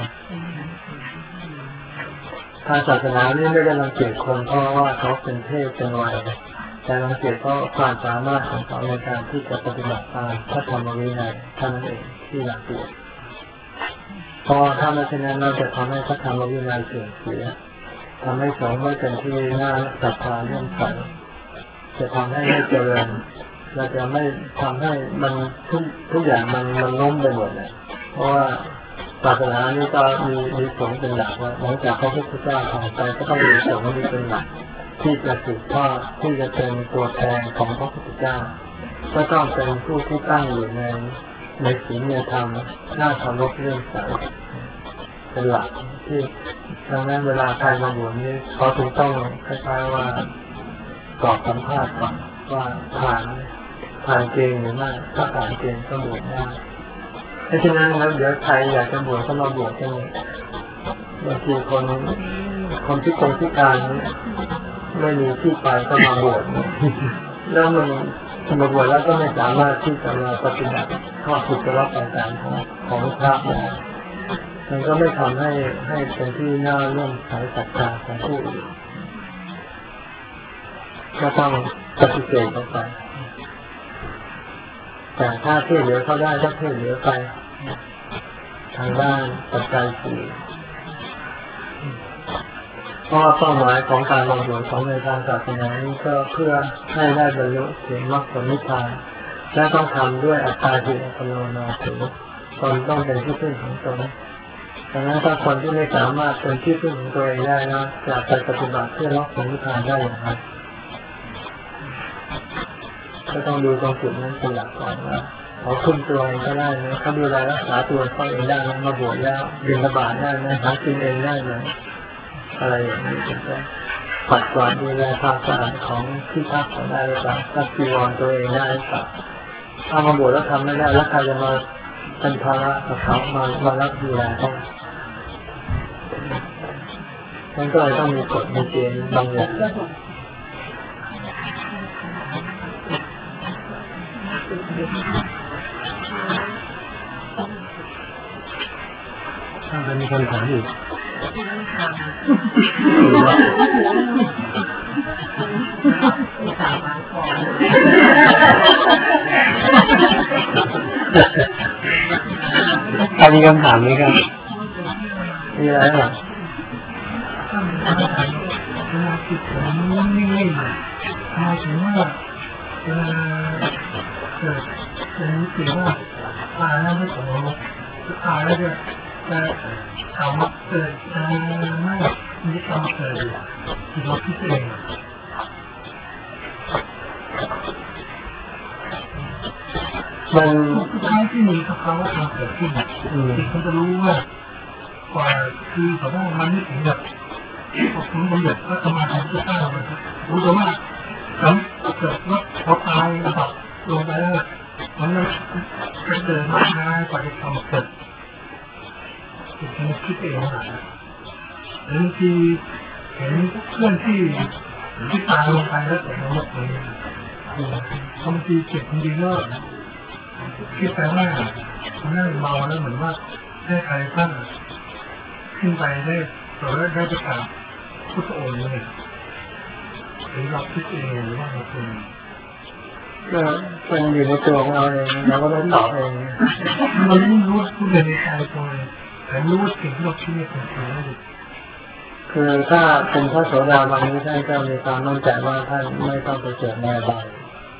ทางศาสนานี่ไม่ได้รังเกียจคนเพราะว่าเขาเป็นเพศเป็นวัยแต่รังเกียจเพราะความสามารถของเขาในการที่จะปฏิบัติตามพระธรรมวินัยเท่านั้นเองที่รังเกียจเพราะถ้าไม่เช่นนั้นเราจะทำให้พระธรรมวินัยเสื่อมเสียทำให้สงฆ์ไม่เป็นที่น่าศรัทธาเลื่อมใสจะทำให้ไม่เจริญเราจะไม่ทำให้มันทุกอย่างมันล้มไปหมดเลยเพราะว่าศาสนานี้ก็มีสงฆ์เป็นหลักว่าหลังจากพระพุทธเจ้าผ่านไปก็ต้องมีสงฆ์นี้เป็นหลักที่จะสืบทอดที่จะเป็นตัวแทนของพระพุทธเจ้าก็ต้องเป็นผู้ที่ตั้งอยู่ในศีลในธรรมน่าเคารพเลื่อมใสเป็นหลักที่ดังนั้นเวลาใครมาบวชนี้เขาถึงต้องคล้ายๆว่าสอบสัมภาษณ์ก่อนว่าผ่านเกณฑ์หรือไม่ถ้าผ่านเกณฑ์ก็บวชได้เพราะฉะนั้นแล้วเดี๋ยวใครอยากจะบวชก็มาบวชกันเลยบางทีคนที่คงพิการไม่มีที่ไปก็มาบวชแล้วมันมาบวชแล้วก็ไม่สามารถที่จะมาปฏิบัติข้อผิดพลาดต่างๆของพระได้มันก็ไม่ทำให้เป็นที่น่าเลื่อมใสศรัทธาของผู้อื่นก็ต้องปฏิเสธออกไปแต่ถ้าช่วยเหลือเขาได้ก็ช่วยเหลือไปทางด้านปัจจัยสี่เพราะเป้าหมายของการบวชของในทางศาสนานี้ก็เพื่อให้ได้บรรลุถึงมรรคผลนิพพานและต้องทำด้วยอัตตาหิอัตโนนาโถตนต้องเป็นที่พึ่งของตนดังนั้นถ้าคนที่ไม่สามารถเป็นที่พึ่งของตัวเองได้นะจะไปปฏิบัติเพื่อมรรคผลนิพพานได้อย่างไรก็ต้องดูตรงจุดนั้นเป็นหลักก่อนว่าเขาคุมตัวเองก็ได้นะเขาดูแลรักษาตัวเขาเองได้นะมาบวชแล้วบิณฑบาตได้นะหากินเองได้นะอะไรอย่างนี้เป็นต้นปัดกวาดดูแลความสะอาดของที่พักของได้หรือเปล่าซักจีวรตัวเองได้หรือเปล่าถ้ามาบวชแล้วทำไม่ได้แล้วใครจะมาเป็นภาระกับเขามารับดูแลเขามันก็เลยต้องมีกฎมีเกณฑ์บางอย่างถ้าจะมีคนถามอีกถ้ามีคำถามไหมครับมีอะไรหรอจิตผมนิ่งๆมาถึงว่าเกิดรู้สึกว่าตายแล้วไม่สมมติตายแล้วจะถามว่าเกิดไม่มีกรรมเกิดที่เราคิดเองมันท้ายที่มีเขาทำเกิดขึ้นจิตเขาจะรู้ว่ากว่าคือเขาว่ามันไม่ถึงแบบผมบำเพ็ญก็สมาธิจะสร้างมันรู้แต่ว่าเกิดว่าเขาตายแบบลงไปแล้วมันจะเกิดมาง่ายกว่าที่ทำเกิดผมคิดเองนะบางทีเห็นเพื่อนที่ตายลงไปแล้วแต่เราไม่เคยบางทีเจ็บจริงๆก็คิดแต่ว่านั่งเมาแล้วเหมือนว่าได้ใครบ้างขึ้นไปได้ต่อได้ประกาศพุทธองค์เลยหรือเราคิดเองหรือว่าเราเป็นก็เป็นอยู่ในตัวของเราเองเราก็ต้องตอบเองเราไม่รู้พูดในใจตัวเองแต่รู้ว่าสิ่งที่เราคิดเนี่ยเป็นสิ่งนั้นคือถ้าเป็นพระโสดาบันนี้ท่านก็มีความมั่นใจว่าท่านไม่ต้องไปเกิดในอบาย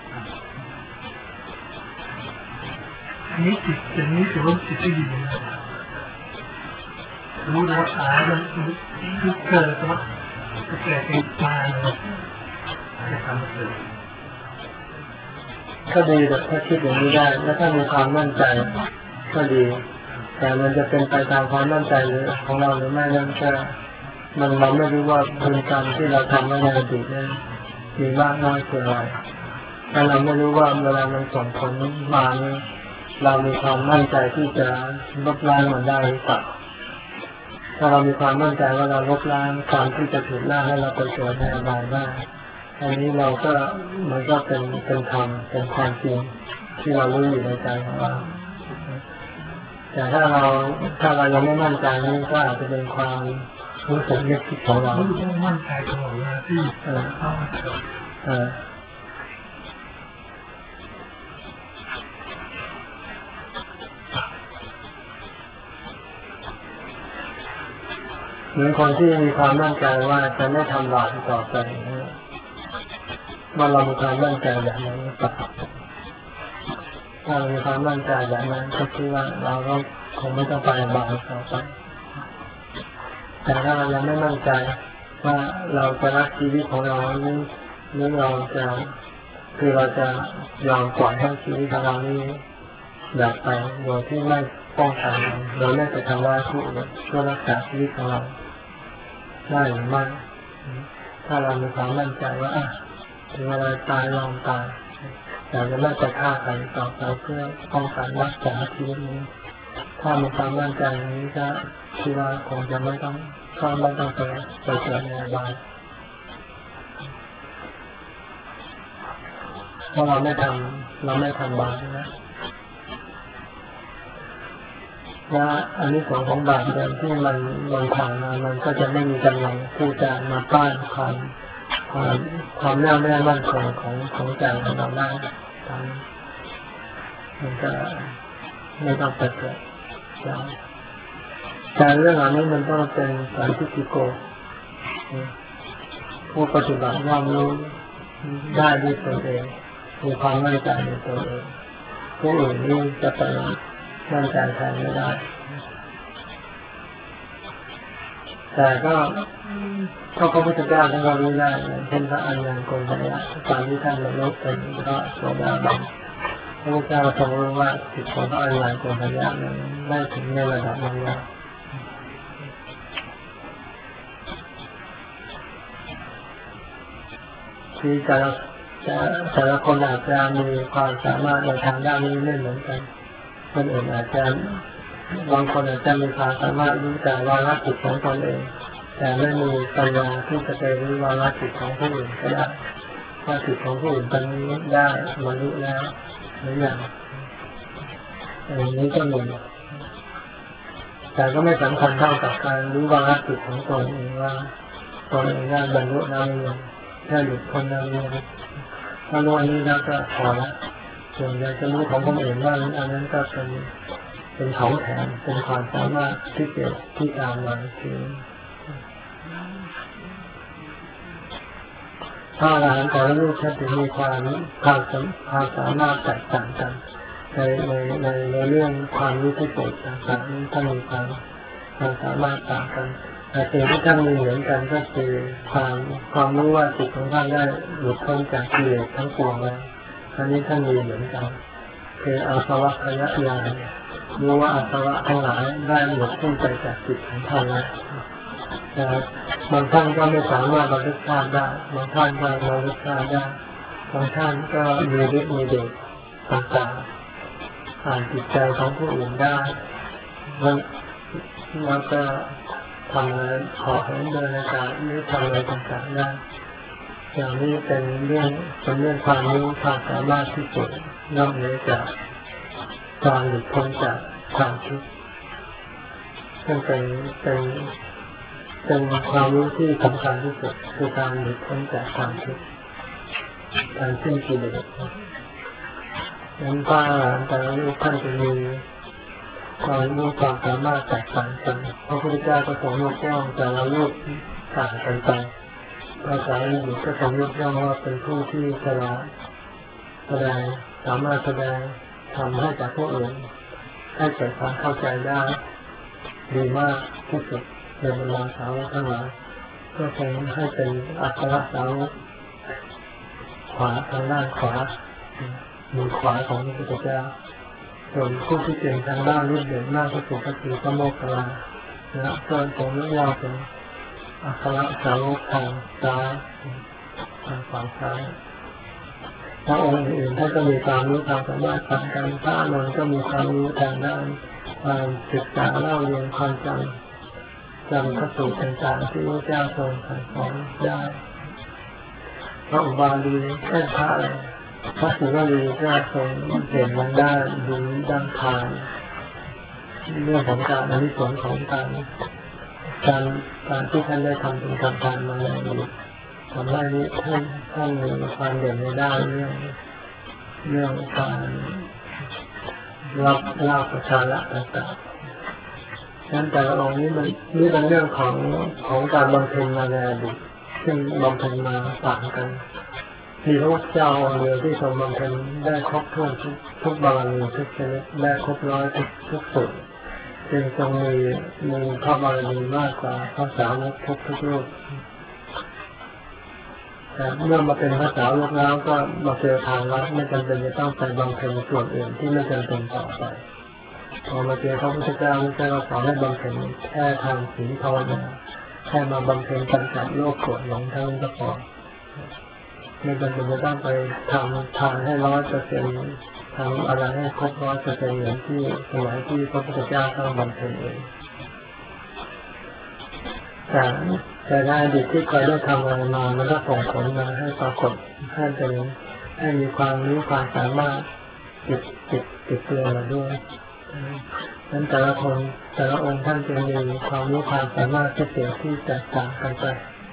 นี้จิตอย่างนี้ถือว่าจิตที่ดีนะรู้ว่าตายมันคือเกิดว่าเกิดเป็นตายเลยจะทำเกิดก็ดีแต่ถ้าคิดอย่างนี้ได้แล้วถ้ามีความมั่นใจก็ดีแต่มันจะเป็นไปตามความมั่นใจของเราหรือไม่นั่นก็เราไม่รู้ว่าบุญกรรมที่เราทำไว้ในอดีตนั้นมีมากน้อยเท่าไรถ้าเราไม่รู้ว่าเวลามันส่งผลมาเรามีความมั่นใจที่จะลบล้างมันได้หรือเปล่าถ้าเรามีความมั่นใจว่าเราลบล้างความที่จะถูกล่าให้เราไปเกิดในอบายได้อันนี้เราก็มันก็เป็นธรรมเป็นความจริงที่เรารู้อยู่ในใจของเราแต่ถ้าเรายังไม่มั่นใจนี่ก็อาจจะเป็นความรู้สึกนึกคิดของเราต้องมั่นใจตลอดเวลาที่เข้ามาเกิดเหมือนคนที่มีความมั่นใจว่าจะไม่ทำบาปต่อไปว่าเรามีความมั่นใจแบบนั้นถ้าเรามีความมั่นใจแบบนั้นก็คือว่าเราก็คงไม่ต้องไปบาปต่อไปแต่ถ้าเรายังไม่มั่นใจว่าเราจะรักชีวิตของเราหรือเราจะคือเราจะยอมปล่อยให้ชีวิตของเรานี้แบบไปโดยที่ไม่ป้องกันโดยไม่ไปทำร้ายผู้อื่นเพื่อรักษาชีวิตของเราได้หรือไม่ถ้าเรามีความมั่นใจว่าถึงเวลาตายยอมตายแต่จะไม่ไปฆ่าใครต่อไปเพื่อป้องกันรักษาชีวิตนี้ถ้ามีความมั่นใจนี้ก็คิดว่าคงจะไม่ต้องไปเกิดในอบายเพราะเราไม่ทำบาปนะและอันนี้ของบาปเดิมที่มันผ่านมามันก็จะไม่มีกำลังที่จะมาต้านความแน่วแน่มั่นคงของใจของเราได้มันก็ไม่ต้องไปเกิดแต่เรื่องเหล่านี้มันต้องเป็นสันติโกผู้ปฏิบัติย่อมรู้ได้ด้วยตนเองมีความมั่นใจในตัวเองผู้อื่นนี่จะไปมั่นใจแทนไม่ได้แต่ก็พระพุทธเจ้าท่านก็รู้ได้เช่นพระอรหันต์โกณทัญญะตอนที่ท่านบรรลุเป็นพระโสดาบันพระพุทธเจ้าทรงรู้ว่าจิตของพระอรหันต์โกณทัญญะนั้นได้ถึงในระดับนั้นแล้วที่แต่ละคนอาจจะมีความสามารถในทางด้านนี้ไม่เหมือนกันคนอื่นอาจจะบางคนอาจจะมีความสามารถรู้แต่วาระจิตของตนเองแต่ไม่มีปัญญาที่จะไปรู้วาระจิตของผู้อื่นก็ได้ว่าจิตของผู้อื่นตอนนี้ได้บรรลุแล้วหรือยังอันนี้ก็มีแต่ก็ไม่สำคัญเท่ากับการรู้วาระจิตของตนเองว่าตนเองได้บรรลุแล้วหรือยังแค่หลุดพ้นแล้วหรือยังถ้ารู้อันนี้แล้วก็พอละส่วนจะรู้ของคนอื่นว่าอันนั้นก็เป็นของแถมเป็นความสามารถที่เกิดที่ตามมาคือถ้าอรหันต์แต่ละรูปท่านจะมีความสามารถแตกต่างกันในเรื่องความรู้ที่เกิดต่างๆนี้ท่านมีความสามารถต่างกันแต่สิ่งที่ท่านมีเหมือนกันก็คือความรู้ว่าจิตของท่านได้หลุดพ้นจากกิเลสทั้งปวงแล้วอันนี้ท่านมีเหมือนกันคืออาสวะขยะญาณรู้ว่าอาสวะทั้งหลายได้หลุดพ้นไปจากจิตของท่านแล้วแต่บางท่านก็ไม่สามารถบรรลุธาตุได้บางท่านก็บรรลุธาตุได้บางท่านก็มีฤทธิ์มีเดชต่างๆอ่านจิตใจของผู้อื่นได้แล้วก็ทำอะไรขอให้เดินอากาศหรือทำอะไรต่างๆได้อย่างนี้เป็นเรื่องความรู้ความสามารถที่สุดนอกเหนือจากการหลุดพ้นจากความทุกข์ซึ่งเป็นความรู้ที่สำคัญที่สุดคือการหลุดพ้นจากความทุกข์การสิ้นกิเลสนั้นพระอรหันต์แต่ละรูปท่านจะมีความรู้ความสามารถแตกต่างกันพระพุทธเจ้าก็ทรงยกย่องแต่ละรูปต่างกันไปพระสารีบุตรก็ทรงยกย่องว่าเป็นผู้ที่ฉลาดสามารถแสดงทำให้จากผู้อื่นให้เกิดความเข้าใจได้ดีมากที่สุดในบรรดาสาวกทั้งหลายก็คงให้เป็นอัครสาวกขวาทางด้านขวามือขวาของพระพุทธเจ้าส่วนผู้ที่เก่งทางด้านรูปเด่นมากที่สุดก็คือพระโมคคัลลานะส่วนของเรื่องเป็นอัครสาวกทางซ้ายทางฝั่งซ้ายพระองค์อื่นท่านก็มีความรู้ความสามารถต่างกันพระอานนท์ก็มีความรู้ทางด้านการศึกษาเล่าเรียนความจำจำพระสูตรต่างๆที่พระเจ้าทรงสอนได้พระอุบาลีพระอะไรพระศิวลีก็ทรงเห็นมันได้ดูดังทานเรื่องของการอานิสงส์ของการที่ท่านได้ทำเป็นการทานมาแล้วทำให้ท่านมีความเด่นในด้านเรื่องการรับเล่าประชาละต่างๆนั้นแต่ละองค์นี้เป็นเรื่องของการบำเพ็ญมาในอดีตซึ่งบำเพ็ญมาต่างกันมีพระเจ้าองค์เดียวที่ทรงบำเพ็ญได้ครบถ้วนทุกบารมีทุกชนิดได้ครบร้อยทุกสุดจึงทรงมีพระบารมีมากกว่าพระสาวกทุกรูปแต่เมื่อมาเป็นพระสาวกแล้วก็มาเจอทางลัดไม่จำเป็นจะต้องไปบำเพ็ญส่วนอื่นที่ไม่จำเป็นต่อไปพอมาเจอพระพุทธเจ้าสอนให้บำเพ็ญแค่ทางศีลภาวนาแค่มาบำเพ็ญกำจัดโลภโกรธหลงทั้งนั้นก็พอไม่จำเป็นจะต้องไปทำทานให้100%ทำอะไรให้ครบ100%เหมือนที่สมัยที่พระพุทธเจ้าต้องบำเพ็ญเองแต่ในอดีตที่เคยได้ทำอะไรมามันก็ส่งผลมาให้ปรากฏให้มีความรู้ความสามารถติดตัวมาด้วยนั้นแต่ละคนแต่ละองค์ท่านจะมีความรู้ความสามารถพิเศษที่แตกต่างกันไป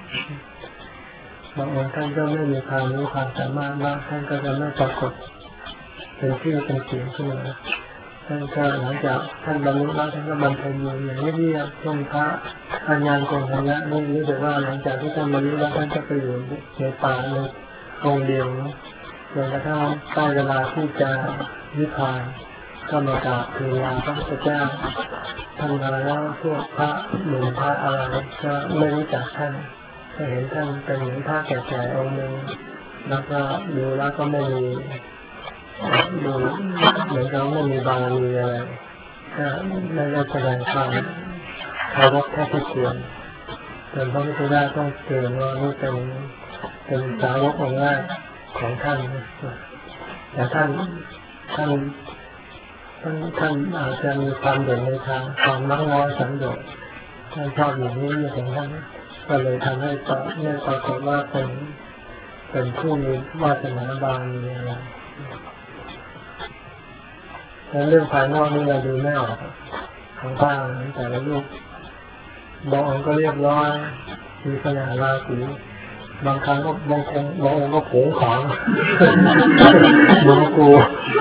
บางองค์ท่านก็ไม่มีความรู้ความสามารถมากท่านก็จะไม่ปรากฏเป็นชื่อเป็นเสียงขึ้นมาท่านก็หลังจากท่านบรรลุแล้วท่านก็บำเพ็ญอยู่อย่างเงียบๆช่วงพระอัญญาณโกณทัญญะนี่รู้สึกว่าหลังจากที่ท่านบรรลุแล้วท่านก็ไปอยู่ในป่าในองค์เดียวจนกระทั่งใกล้เวลาที่จะนิพพานก็มากราบทูลลาพระพุทธเจ้าท่านมาแล้วพวกพระหนุ่มพระอะไรก็ไม่รู้จักท่านก็เห็นท่านเป็นเหมือนพระแก่ๆองค์หนึ่งแล้วก็ดูแล้วก็ไม่มีดูเหมือนกับไม่มีบารมีอะไรก็ไม่ได้แสดงความเคารพแท้ที่ควรจนพระพุทธเจ้าต้องเตือนว่านี่เป็นสาวกองค์แรกของท่านแต่ท่านอาจจะมีความเด่นในทางความมักน้อยสันโดษท่านชอบอย่างนี้ของท่านก็เลยทำให้ปรากฏว่าเป็นผู้มีวาสนาบารมีอะไรแล้วเรื่องภายนอกนี่เราดูไม่ออกของบ้านแต่ละลูกบางองค์ก็เรียบร้อยมีขนาดราศีบางครั้งก็บางองค์ก็โผงขางบางกู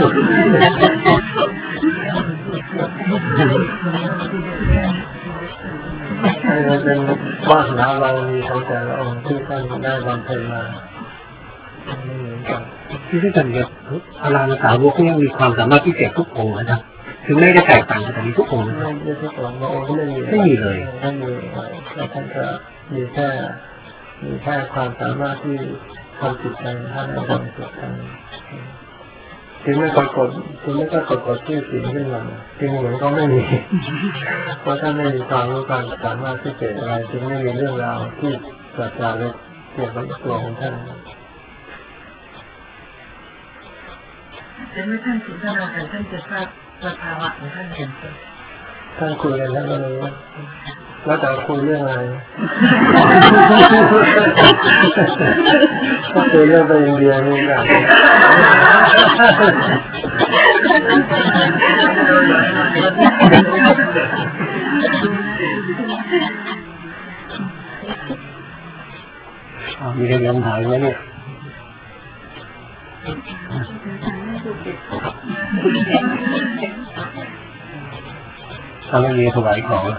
เป็นวาสนาเรามีของแต่ละองค์ที่ท่านได้บำเพ็ญมาไม่เหมือนกันที่ที่กันกับอรหันตสาวกนี่มีความสามารถพิเศษทุกองค์นะครับคือไม่ได้แตกต่างกันทุกองค์ไม่ทุกองค์บางองค์ก็ไม่มีเลยท่านมีแล้วท่านก็มีแค่ความสามารถที่ทำจิตใจท่านให้บริสุทธิ์กันถึงไม่ปรากฏชื่อสิ่งขึ้นมาจึงเหมือนก็ไม่มีเพราะท่านไม่มีความรู้ความสามารถพิเศษอะไรจึงไม่มีเรื่องราวที่เกิดจากเกี่ยวกับตัวของท่านแต่เมื่อท่านสนทนากันท่านจะทราบสภาวะของท่านเองท่านคุยกันท่านก็รู้แล้วแต่คุยเรื่องอะไรก็คุยเรื่องไปอินเดียนี่กันมีเรื่องถามไหมเนี่ยถ้าไม่มีถวายของ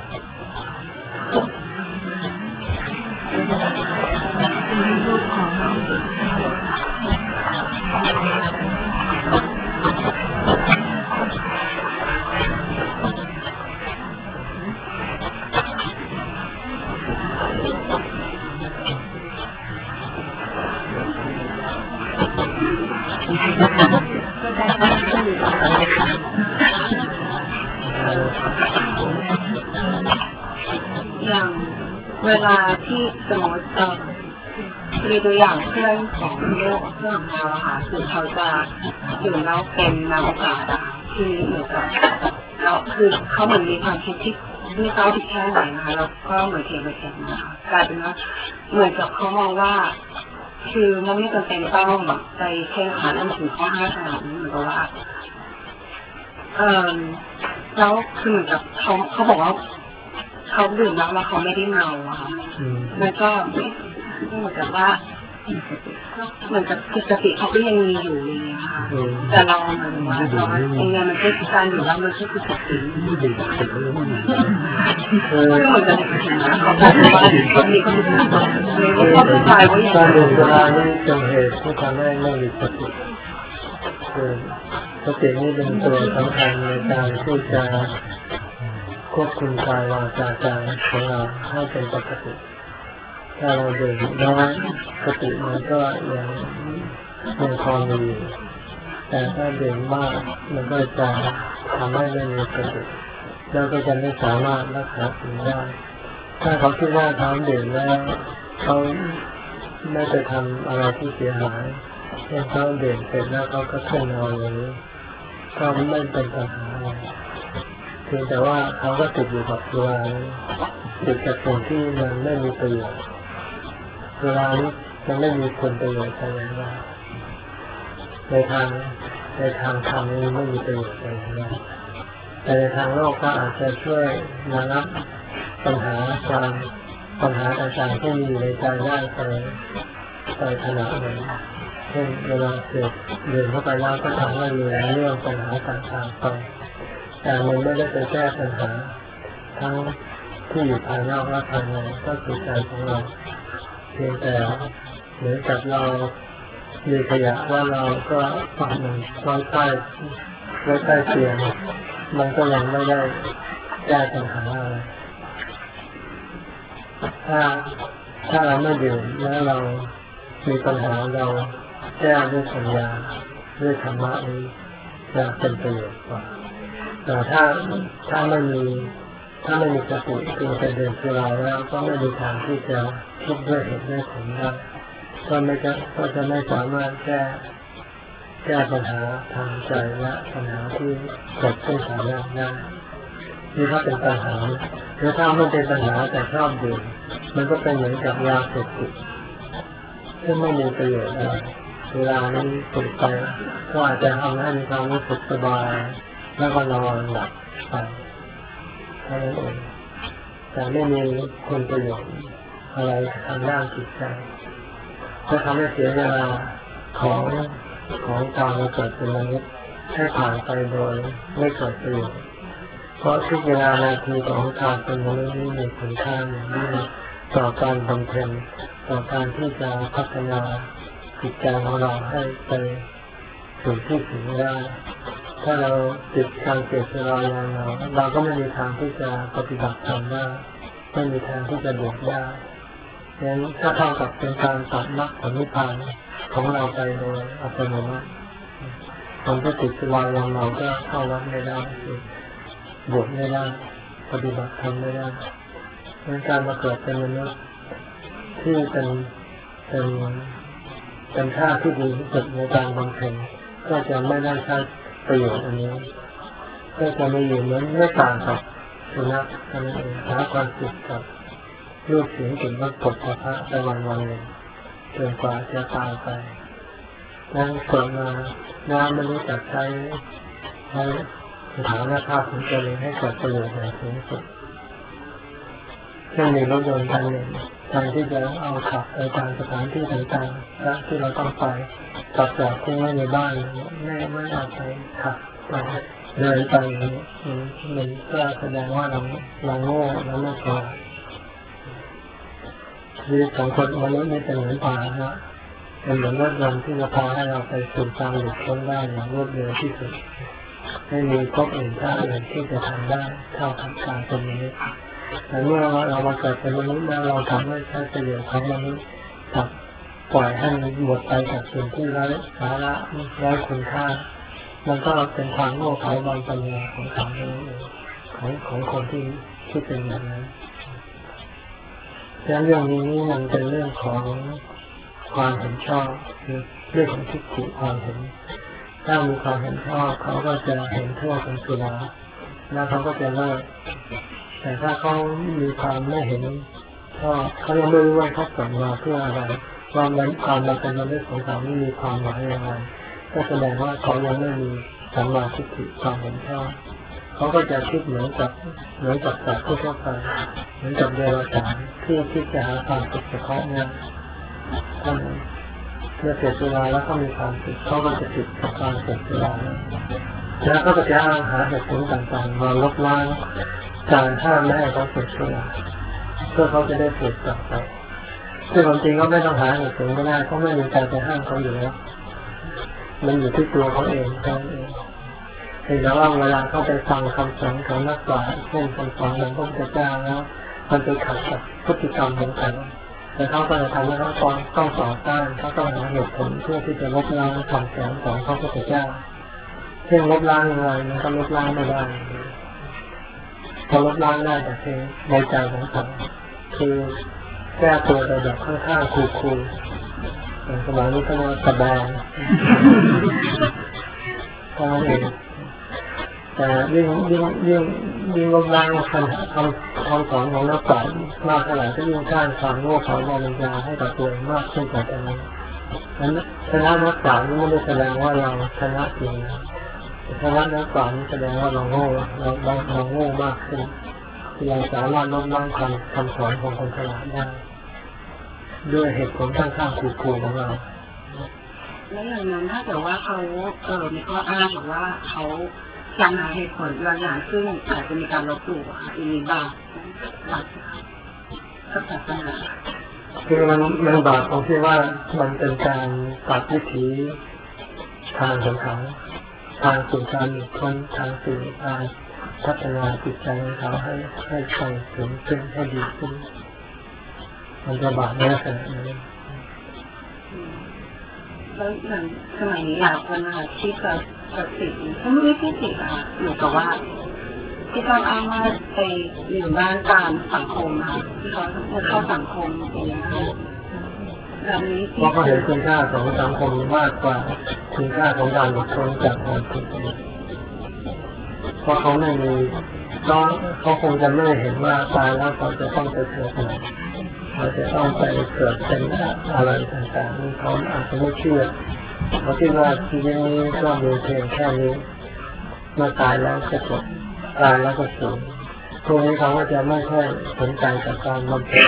อย่างเวลาที่สมมติมีตัวอย่างเพื่อนของโลกเพื่อนของเราค่ะคือเขาจะอยู่แล้วเป็นนามโอกาสที่เหมือนกับเราคือเขาเหมือนมีความคิดที่ไม่เข้าผิดแค่ไหนนะคะแล้วก็เหมือนเถียงไปเถียงมากลายเป็นว่าเหมือนกับเขามองว่าคือมันไม่จำเป็นต้องไปแข่งขันอันถึงข้อ5ขนาดนี้เหมือนกับว่าแล้วคือเหมือนกับเขาบอกว่าเขาดื่มแล้วเขาไม่ได้เมาอะค่ะมันก็เหมือนกับว่าเหมือนกับสติเขาก็ยังมีอยู่เลยค่ะแต่เราเหมือนว่าเรายังไงมันก็คือการอยู่แล้วมันก็คือสติเหมือนกับเขาบอกว่าคนนี้ก็คือเลยว่าเขาตายว่าอย่างการดื่มสุรานี่เป็นเหตุที่ทำให้ไม่มีสติคือสตินี่เป็นตัวสำคัญในการที่จะควบคุมกายวาจาใจของเราให้เป็นปกติถ้าเราดื่มน้อยสติมันก็ยังพอมีแต่ถ้าดื่มมากมันก็จะทำให้ไม่มีสติแล้วก็จะไม่สามารถรักษาศีลได้ถ้าเขาคิดว่าเขาดื่มแล้วเขาไม่ไปทำอะไรที่เสียหายเช่นเขาดื่มเสร็จแล้วเขาก็ขึ้นนอนอย่างนี้ก็ไม่เป็นปัญหาอะไรเพียงแต่ว่าเขาก็ติดอยู่กับสุราติดกับสิ่งที่มันไม่มีประโยชน์สุรานี้มันไม่มีคุณประโยชน์อะไรเลยในทางธรรมนี้ไม่มีประโยชน์อะไรเลยแต่ในทางโลกก็อาจจะช่วยระงับปัญหาต่างๆที่มีอยู่ในใจได้ไปขนาดหนึ่งเช่นเวลาเกิดดื่มเข้าไปแล้วก็ทำให้มีเรื่องปัญหาต่างๆไปแต่มันไม่ได้ไปแก้ปัญหาทั้งที่อยู่ภายนอกและภายในก็คือใจของเราเพียงแต่เหมือนกับเรามีขยะว่าเราก็ปักมันไว้ใต้เตียงมันก็ยังไม่ได้แก้ปัญหาอะไรถ้าเราไม่ดื่มแล้วเรามีปัญหาเราแก้ด้วยปัญญาด้วยธรรมะนี้จะเป็นประโยชน์กว่าแต่ถ้าไม่มีสติเพียงแต่ดื่มสุราแล้วก็ไม่มีทางที่จะคิดด้วยเหตุด้วยผลได้ก็จะไม่สามารถแก้ปัญหาทางใจและปัญหาที่เกิดขึ้นภายในได้นี่ถ้าเป็นปัญหาหรือถ้าไม่เป็นปัญหาแต่ชอบดื่มมันก็เป็นเหมือนกับยาเสพติดซึ่งไม่มีประโยชน์อะไรเวลานี้ติดไปก็อาจจะทำให้มีความรู้สึกสบายแล้วก็นอนหลับไปเท่านั้นเองแต่ไม่มีคุณประโยชน์อะไรทางด้านจิตใจจะทำให้เสียเวลาของการมาเกิดเป็นมนุษย์ให้ผ่านไปโดยไม่เกิดประโยชน์เพราะทุกเวลานาทีของการเป็นมนุษย์นี้มีคุณค่าอย่างยิ่งต่อการบำเพ็ญต่อการที่จะพัฒนาจิตใจของเราให้ไปสู่ที่ถึงได้ถ้าเราติดการเสพสุราอย่างเราก็ไม่มีทางที่จะปฏิบัติธรรมได้ไม่มีทางที่จะบวชได้ดังนั้นถ้าเท่ากับเป็นการตัดมรรคผลนิพพานของเราไปโดยอัตโนมัติคนที่ติดสุราอย่างเราก็เข้าวัดไม่ได้บวชไม่ได้ปฏิบัติธรรมไม่ได้ดังนั้นการมาเกิดเป็นมนุษย์ที่เป็นท่าที่ดีที่สุดในการบำเพ็ญก็จะไม่ได้ใช้ประโยชน์อันนี้ก็จะไม่อยู่เหมือนไม่ต่างกับสุนัขกันเองหาความสุขกับรูปเสียงกลิ่นรสผลพระไปวันหนึ่งจนกว่าจะตายไปนั่งเกิดมาน้ำไม่รู้จักใช้สถานภาพของตัวเองให้เกิดประโยชน์อย่างสูงสุดเช่นมีรถยนต์คันหนึ่งแทนที่จะเอาขับไปตามสถานที่ต่างๆและที่เราต้องไปจอดทิ้งไว้ในบ้านไม่เอาไปขับไปเดินไปมันก็แสดงว่าเราโง่เราไม่พอชีวิตของคนมนุษย์นี่เป็นเหมือนป่านะเป็นเหมือนรถยนต์ที่จะพาให้เราไปสู่การหลุดพ้นได้อย่างรวดเร็วที่สุดไม่มีพบอื่นท่าอื่นที่จะทำได้เท่ากับการเป็นมนุษย์แต่เมื่อเรามาเกิดเป็นมนุษย์แล้วเราทำให้ใช้ประโยชน์ของมนุษย์กับปล่อยให้มันหมดไปกับสิ่งที่ไร้สาระไร้คุณค่ามันก็เป็นความโง่เขลาบางปัญญาของเขาเองของคนที่เป็นอย่างนั้นแต่เรื่องนี้มันเป็นเรื่องของความเห็นชอบคือเรื่องของทิฏฐิความเห็นถ้ามีความเห็นชอบเขาก็จะเห็นโทษของสุราแล้วเขาก็จะเลิกแต่ถ้าเขามีความไม่เห็นก็เขายังไม่รู้ว่าเขาเกิดมาเพื่ออะไรความมาเป็นมนุษย์ของเขาไม่มีความหมายอะไรก็แสดงว่าเขายังไม่มีสัมมาทิฏฐิความเห็นชอบเขาก็จะคิดเหมือนกับสัตว์ทั่วไปเหมือนกับเดรัจฉานที่คิดจะหาความสุขเฉพาะหน้าท่านเมื่อเสร็จเวลาแล้วเขามีความสุขเขาก็จะติดกับความเสร็จเวลาแล้วก็จะหาเหตุผลต่างๆมาลบล้างการห้ามไม่ให้เขาเสร็จเวลาเพื่อเขาจะได้เสร็จต่อไปซึ่งความจริงก็ไม่ต้องหาเหตุผลก็ได้เพราะไม่มีการไปห้ามเขาอยู่แล้วมันอยู่ที่ตัวเขาเองแต่ว่าเวลาเขาไปฟังคำสอนของนักปราชญ์เช่นคำสอนของพระพุทธเจ้าแล้วมันไปขัดกับพฤติกรรมของเขาแต่เขาก็จะทำให้เขาต้องต่อต้านเขาต้องหาเหตุผลเพื่อที่จะลบล้างคำสอนของพระพุทธเจ้าเช่นลบล้างยังไงมันก็ลบล้างไม่ได้เขาลบล้างได้แต่เพียงในใจของเขาคือแก้ตัวไปแบบข้างๆคูลๆสมัยนี้เขาเรียกว่าตะแบงก็เองแต่ยิ่งลบล้างคำสอนของนักปราชญ์มากเท่าไหร่ก็ยิ่งสร้างความโง่เขลาโมหิตให้กับตัวเองมากขึ้นกว่าเดิมนั้นชนะนักปราชญ์ไม่ได้แสดงว่าเราชนะจริงนะชนะนักปราชญ์แสดงว่าเราโง่มากขึ้นเราสามารถลบล้างคำสอนของคนฉลาดได้ด้วยเหตุผลข้างๆคูลๆของเราแล้วอย่างนั้นถ้าเกิดว่าเขามีข้ออ้างว่าเขาจำหาเหตุผลบางอย่างซึ่งอาจจะมีการลบหลู่ค่ะมีบาปก็ตัดปัญหาคือมันบาปตรงที่ว่ามันเป็นการตัดวิถีทางของเขาทางสู่การหลุดพ้นทางสู่การพัฒนาจิตใจของเขาให้ไปถึงขึ้นให้ดีขึ้นมันจะบาปแน่ขนาดนี้แล้วอย่างสมัยนี้หลายคนนะคะที่เกิดติดเขาไม่ได้ติดอะหรือกับว่าที่เขาอ้างว่าไปอยู่บ้านตามสังคมค่ะที่เขาเข้าสังคมอย่างนี้แบบนี้เพราะเขาเห็นคุณค่าของสังคมมากกว่าคุณค่าของการหลุดพ้นจากความทุกข์เพราะเขาไม่มีเขาคงจะไม่เห็นว่าตายแล้วเขาจะต้องไปเกิดไหนเขาจะต้องไปเกิดเป็นอะไรต่างๆเขาอาจจะไม่เชื่อเขาคิดว่าชีวิตนี้ก็มีเพียงแค่นี้เมื่อตายแล้วจะจบตายแล้วก็สูญตรงนี้เขาก็จะไม่ค่อยสนใจกับการบำเพ็ญ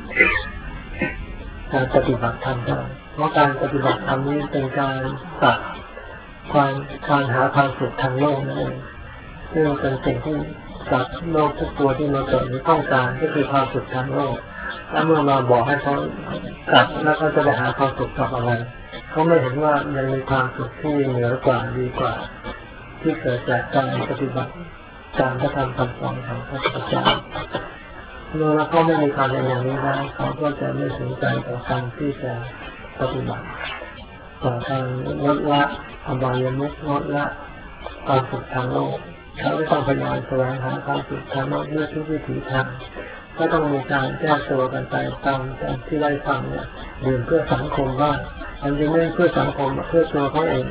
การปฏิบัติธรรมเพราะการปฏิบัติธรรมนี้เป็นการตัดการหาความสุขทางโลกนั่นเองซึ่งเป็นสิ่งที่สัตว์โลกทุกตัวที่มาเกิดต้องการก็คือความสุขทางโลกแล้วเมื่อมาบอกให้เขาตัดแล้วเขาจะไปหาความสุขกับอะไรเขาไม่เห็นว่ายังมีความสุขที่เหนือกว่าดีกว่าที่เกิดจากการปฏิบัติตามพระธรรมคำสอนของพระพุทธเจ้าเมื่อเขาไม่มีความอย่างนี้แล้วเขาก็จะไม่สนใจต่อการที่จะปฏิบัติต่อการลดละอบายมุขลดละความสุขทางโลกเขาไม่ต้องพยายามแสวงหาความสุขทางโลกด้วยทุกวิถีทางก็ต้องมีการแก้ตัวกันไปตามที่ได้ฟังเนี่ยดื่มเพื่อสังคมบ้างอันนี้ไม่เพื่อสังคมเพื่อตัวเขาเอง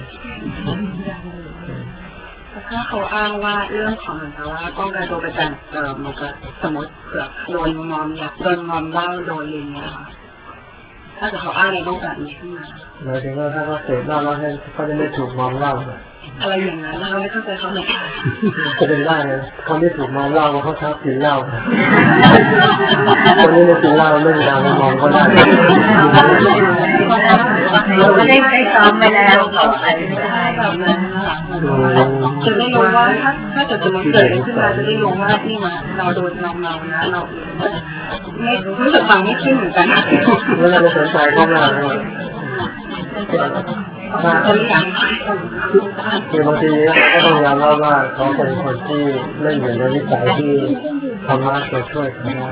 ถ้าเขาอ้างว่าเรื่องของเหมือนกับว่าป้องกันตัวประจันมันก็สมมติเผื่อโดนมอมเหล้าโดนอะไรเงี้ยค่ะถ้าเกิดเขาอ้างในรูปแบบนี้ขึ้นมาหมายถึงว่าถ้าเขาเสพเหล้าแล้วเขาจะไม่ถูกมอมเหล้าอะไรอย่างนั้นเราไม่เข้าใจเขาเลยจะเป็นได้เลยคนที่ถูกมอมเหล้าเขาชอบกินเหล้าคนนี้ไม่กินเหล้าเรื่องการมอมก็ได้เราไม่ได้ซ้อมไปแล้วต่อไปแบบนั้นจะได้รู้ว่าถ้าเกิดจะมาเกิดขึ้นมาจะได้รู้ว่านี่มาเราโดนเรานะเราไม่รู้สึกฟังไม่ขึ้นเหมือนกันแล้วเราสนใจเขามากเลยคือบางทีก็ต้องยอมรับว่าเขาเป็นคนที่ไม่อยู่ในนิสัยที่ธรรมะจะช่วยเขาได้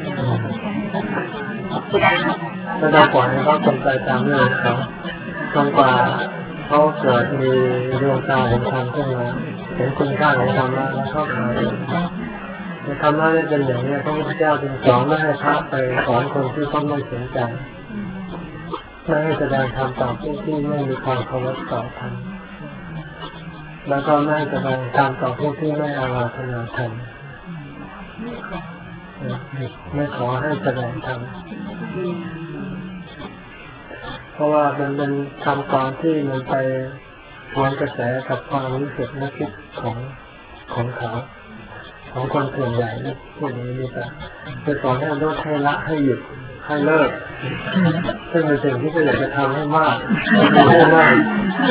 ถ้าเราปล่อยให้เขาสนใจตามเรื่องเขาจนกว่าเขาเกิดมีดวงตาเห็นธรรมขึ้นมาเห็นคุณค่าของธรรมะแล้วเข้ามาธรรมะนี่เป็นอย่างนี้พระพุทธเจ้าจึงสอนไม่ให้พระไปสอนคนที่เขาไม่สนใจไม่ให้แสดงธรรมต่อผู้ที่ไม่มีความเคารพต่อธรรมแล้วก็ไม่ให้แสดงธรรมต่อผู้ที่ไม่อาราธนาธรรมไม่ขอให้แสดงธรรมเพราะว่ามันเป็นคำกรที่มันไปสวนกระแสกับความรู้สึกนึกคิดของเขาของคนส่วนใหญ่นี่พวกนี้นี่แต่จะสอนให้ลดให้ละให้หยุดให้เลิกซึ่งเป็นสิ่งที่เขาอยากจะทำให้มากให้มาก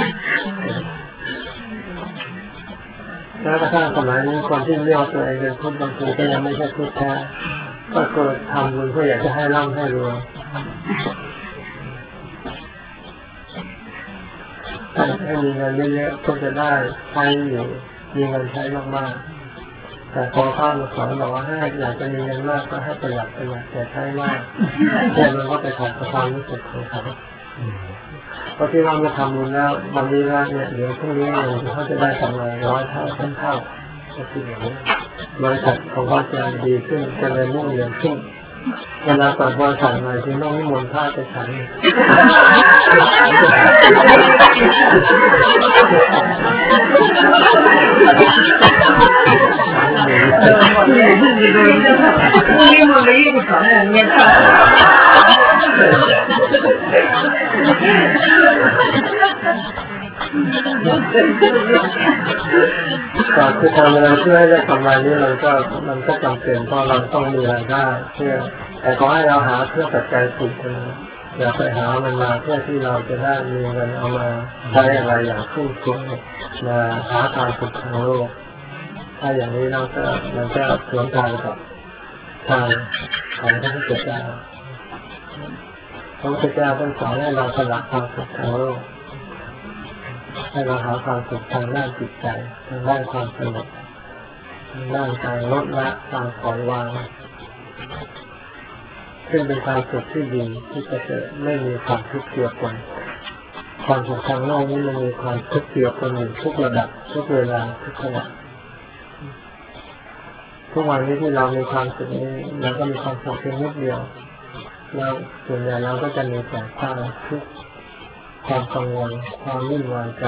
แล้วถ้าสมัยนี้คนที่เรียกตัวเองเป็นพุทธบางทีก็ยังไม่ใช่พุทธแท้ก็เกิดทำบุญเพื่ออยากจะให้ร่ำให้รวยให้มีเงินเยอะๆก็จะได้ใช้อยู่มีเงินใช้มากๆแต่พอพระมาสอนบอกว่าให้อยากจะมีเงินมากก็ให้ประหยัดแต่ใช้มากแต่มันก็ไปขัดกับความรู้สึกของเขาเพราะที่เรามาทำบุญแล้ววันนี้แล้วเนี่ยเดี๋ยวพรุ่งนี้เขาจะได้กำไร100 เท่า1,000 เท่าก็คืออย่างนี้บริษัทของเขาจะดีขึ้นจะเลยมุ่งเรียนขึ้นเวลาเปิดบริษัทใหม่ที่ต้องนิมนต์พระไปฉันนี่มันไม่ยิ่งสอนอย่างเงี้ยค่ะก็คือทำอะไรเพื่อให้ได้กำไรนี้มันก็จำเป็นเพราะเราต้องมีรายได้เพื่อแต่ขอให้เราหาเพื่อปัจจัยสี่คนอย่าไปหามันมาเพื่อที่เราจะได้มีเงินเอามาใช้อะไรอย่างฟุ่มเฟือยมาหาความสุขทางโลกถ้าอย่างนี้เราก็มันจะสวนทางกับทางของพระพุทธเจ้าพระพุทธเจ้าต้องสอนให้เราสละความสุขทางโลกให้เราหาความสุขทางด้านจิตใจทางด้านความสงบทางด้านการลดละการปล่อยวางซึ่งเป็นความสุขที่ดีที่จะเกิดไม่มีความทุกข์เกี่ยวกันความสุขทางโลกนี้มันมีความทุกข์เกี่ยวกันอยู่ทุกระดับทุกเวลาทุกขณะทุกวันนี้ที่เรามีความสุขนี้เราก็มีความสุขเพียงนิดเดียวแล้วส่วนใหญ่เราก็จะมีแต่ความทุกข์ความกังวลความวุ่นวายใจ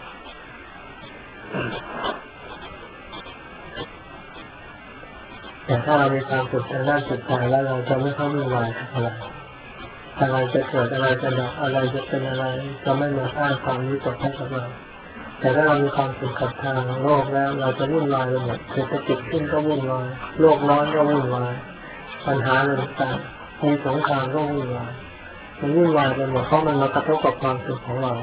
แต่ถ้าเรามีความสุขทางด้านจิตใจแล้วเราจะไม่เข้าวุ่นวายกับอะไรจะเกิดอะไรจะดับอะไรจะเป็นอะไรจะไม่มาสร้างความวิตกให้กับเราแต่ถ้าเรามีความสุขกับทางโลกแล้วเราจะวุ่นวายไปหมดเศรษฐกิจขึ้นก็วุ่นวายโลกร้อนก็วุ่นวายปัญหาต่างๆมีสงครามก็วุ่นวายมันวุ่นวายไปหมดเพราะมันมากระทบกับความสุขของเรา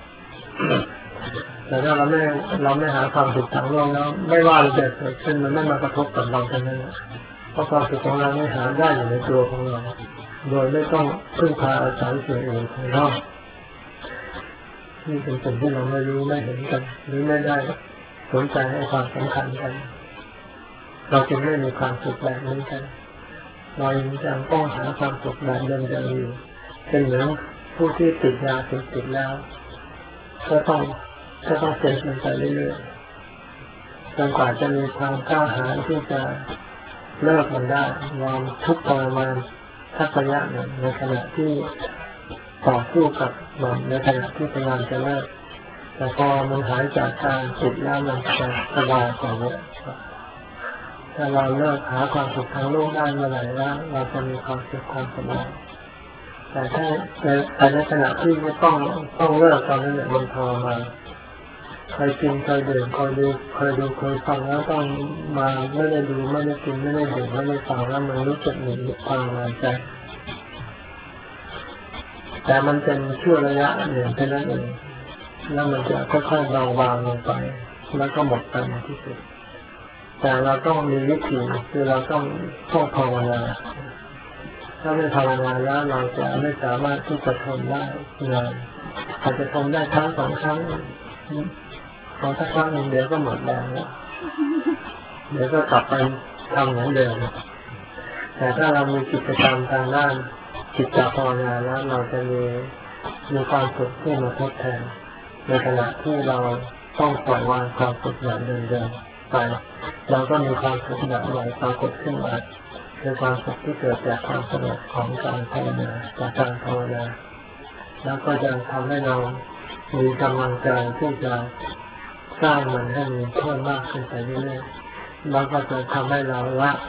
แต่ถ้าเราไม่หาความสุขทางโลกแล้วไม่ว่าอะไรจะเกิดขึ้นมันไม่มากระทบกับเราทั้งนั้นเพราะความสุขของเราไม่หาได้อยู่ในตัวของเราโดยไม่ต้องพึ่งพาอาศัยสิ่งอื่นภายนอกนี่เป็นสิ่งที่เราไม่รู้ไม่เห็นกันหรือไม่ได้สนใจให้ความสำคัญกันเราจึงไม่มีความสุขแบบนี้กันเรายังต้องหาความสุขแบบเดิมๆอยู่เป็นเหมือนผู้ที่ติดยาเสพติดแล้วก็ต้องเสพมันไปเรื่อยๆจนกว่าจะมีความกล้าหาญที่จะเลิกมันได้ยอมทุกข์ทรมานสักระยะหนึ่งในขณะที่ต่อสู้กับมันในขณะที่พยายามจะเลิกแต่พอมันหายจากการติดแล้วมันจะสบายกว่าเยอะถ้าเราเลิกหาความสุขทางโลกได้เมื่อไหร่แล้วเราจะมีความสุขความสบายแต่ถ้าในขณะที่ไม่ต้องเลิกตอนนั้นเนี่ยมันทรมานเคยกินเคยดื่มเคยดูเคยฟังแล้วต้องมาไม่ได้ดูไม่ได้กินไม่ได้ดื่มไม่ได้ฟังแล้วมันรู้สึกหนีทรมานใจแต่มันเป็นชั่วระยะหนึ่งแค่นั้นเองแล้วมันจะค่อยๆเบาบางลงไปแล้วก็หมดไปในที่สุดแต่เราต้องมีวิธีคือเราต้องภาวนาถ้าไม่ภาวนาแล้วเราจะไม่สามารถที่จะทนได้เลยอาจจะทนได้ครั้งสองครั้งพอสักครั้งหนึ่งเดี๋ยวก็หมดแรงแล้วเดี๋ยวก็กลับไปทำเหมือนเดิมแต่ถ้าเรามีกิจกรรมทางด้านจิตภาวนาแล้วเราจะมีความสุขที่มาทดแทนในขณะที่เราต้องปล่อยวางความสุขแบบเดิมๆไปเราก็มีความสุขแบบใหม่ปรากฏขึ้นมาคือความสุขที่เกิดจากความสงบของการภาวนาจากการภาวนาแล้วก็จะทำให้เรามีกำลังใจที่จะสร้างมันให้มีเพิ่มมากขึ้นไปเรื่อยๆแล้วก็จะทำให้เราละ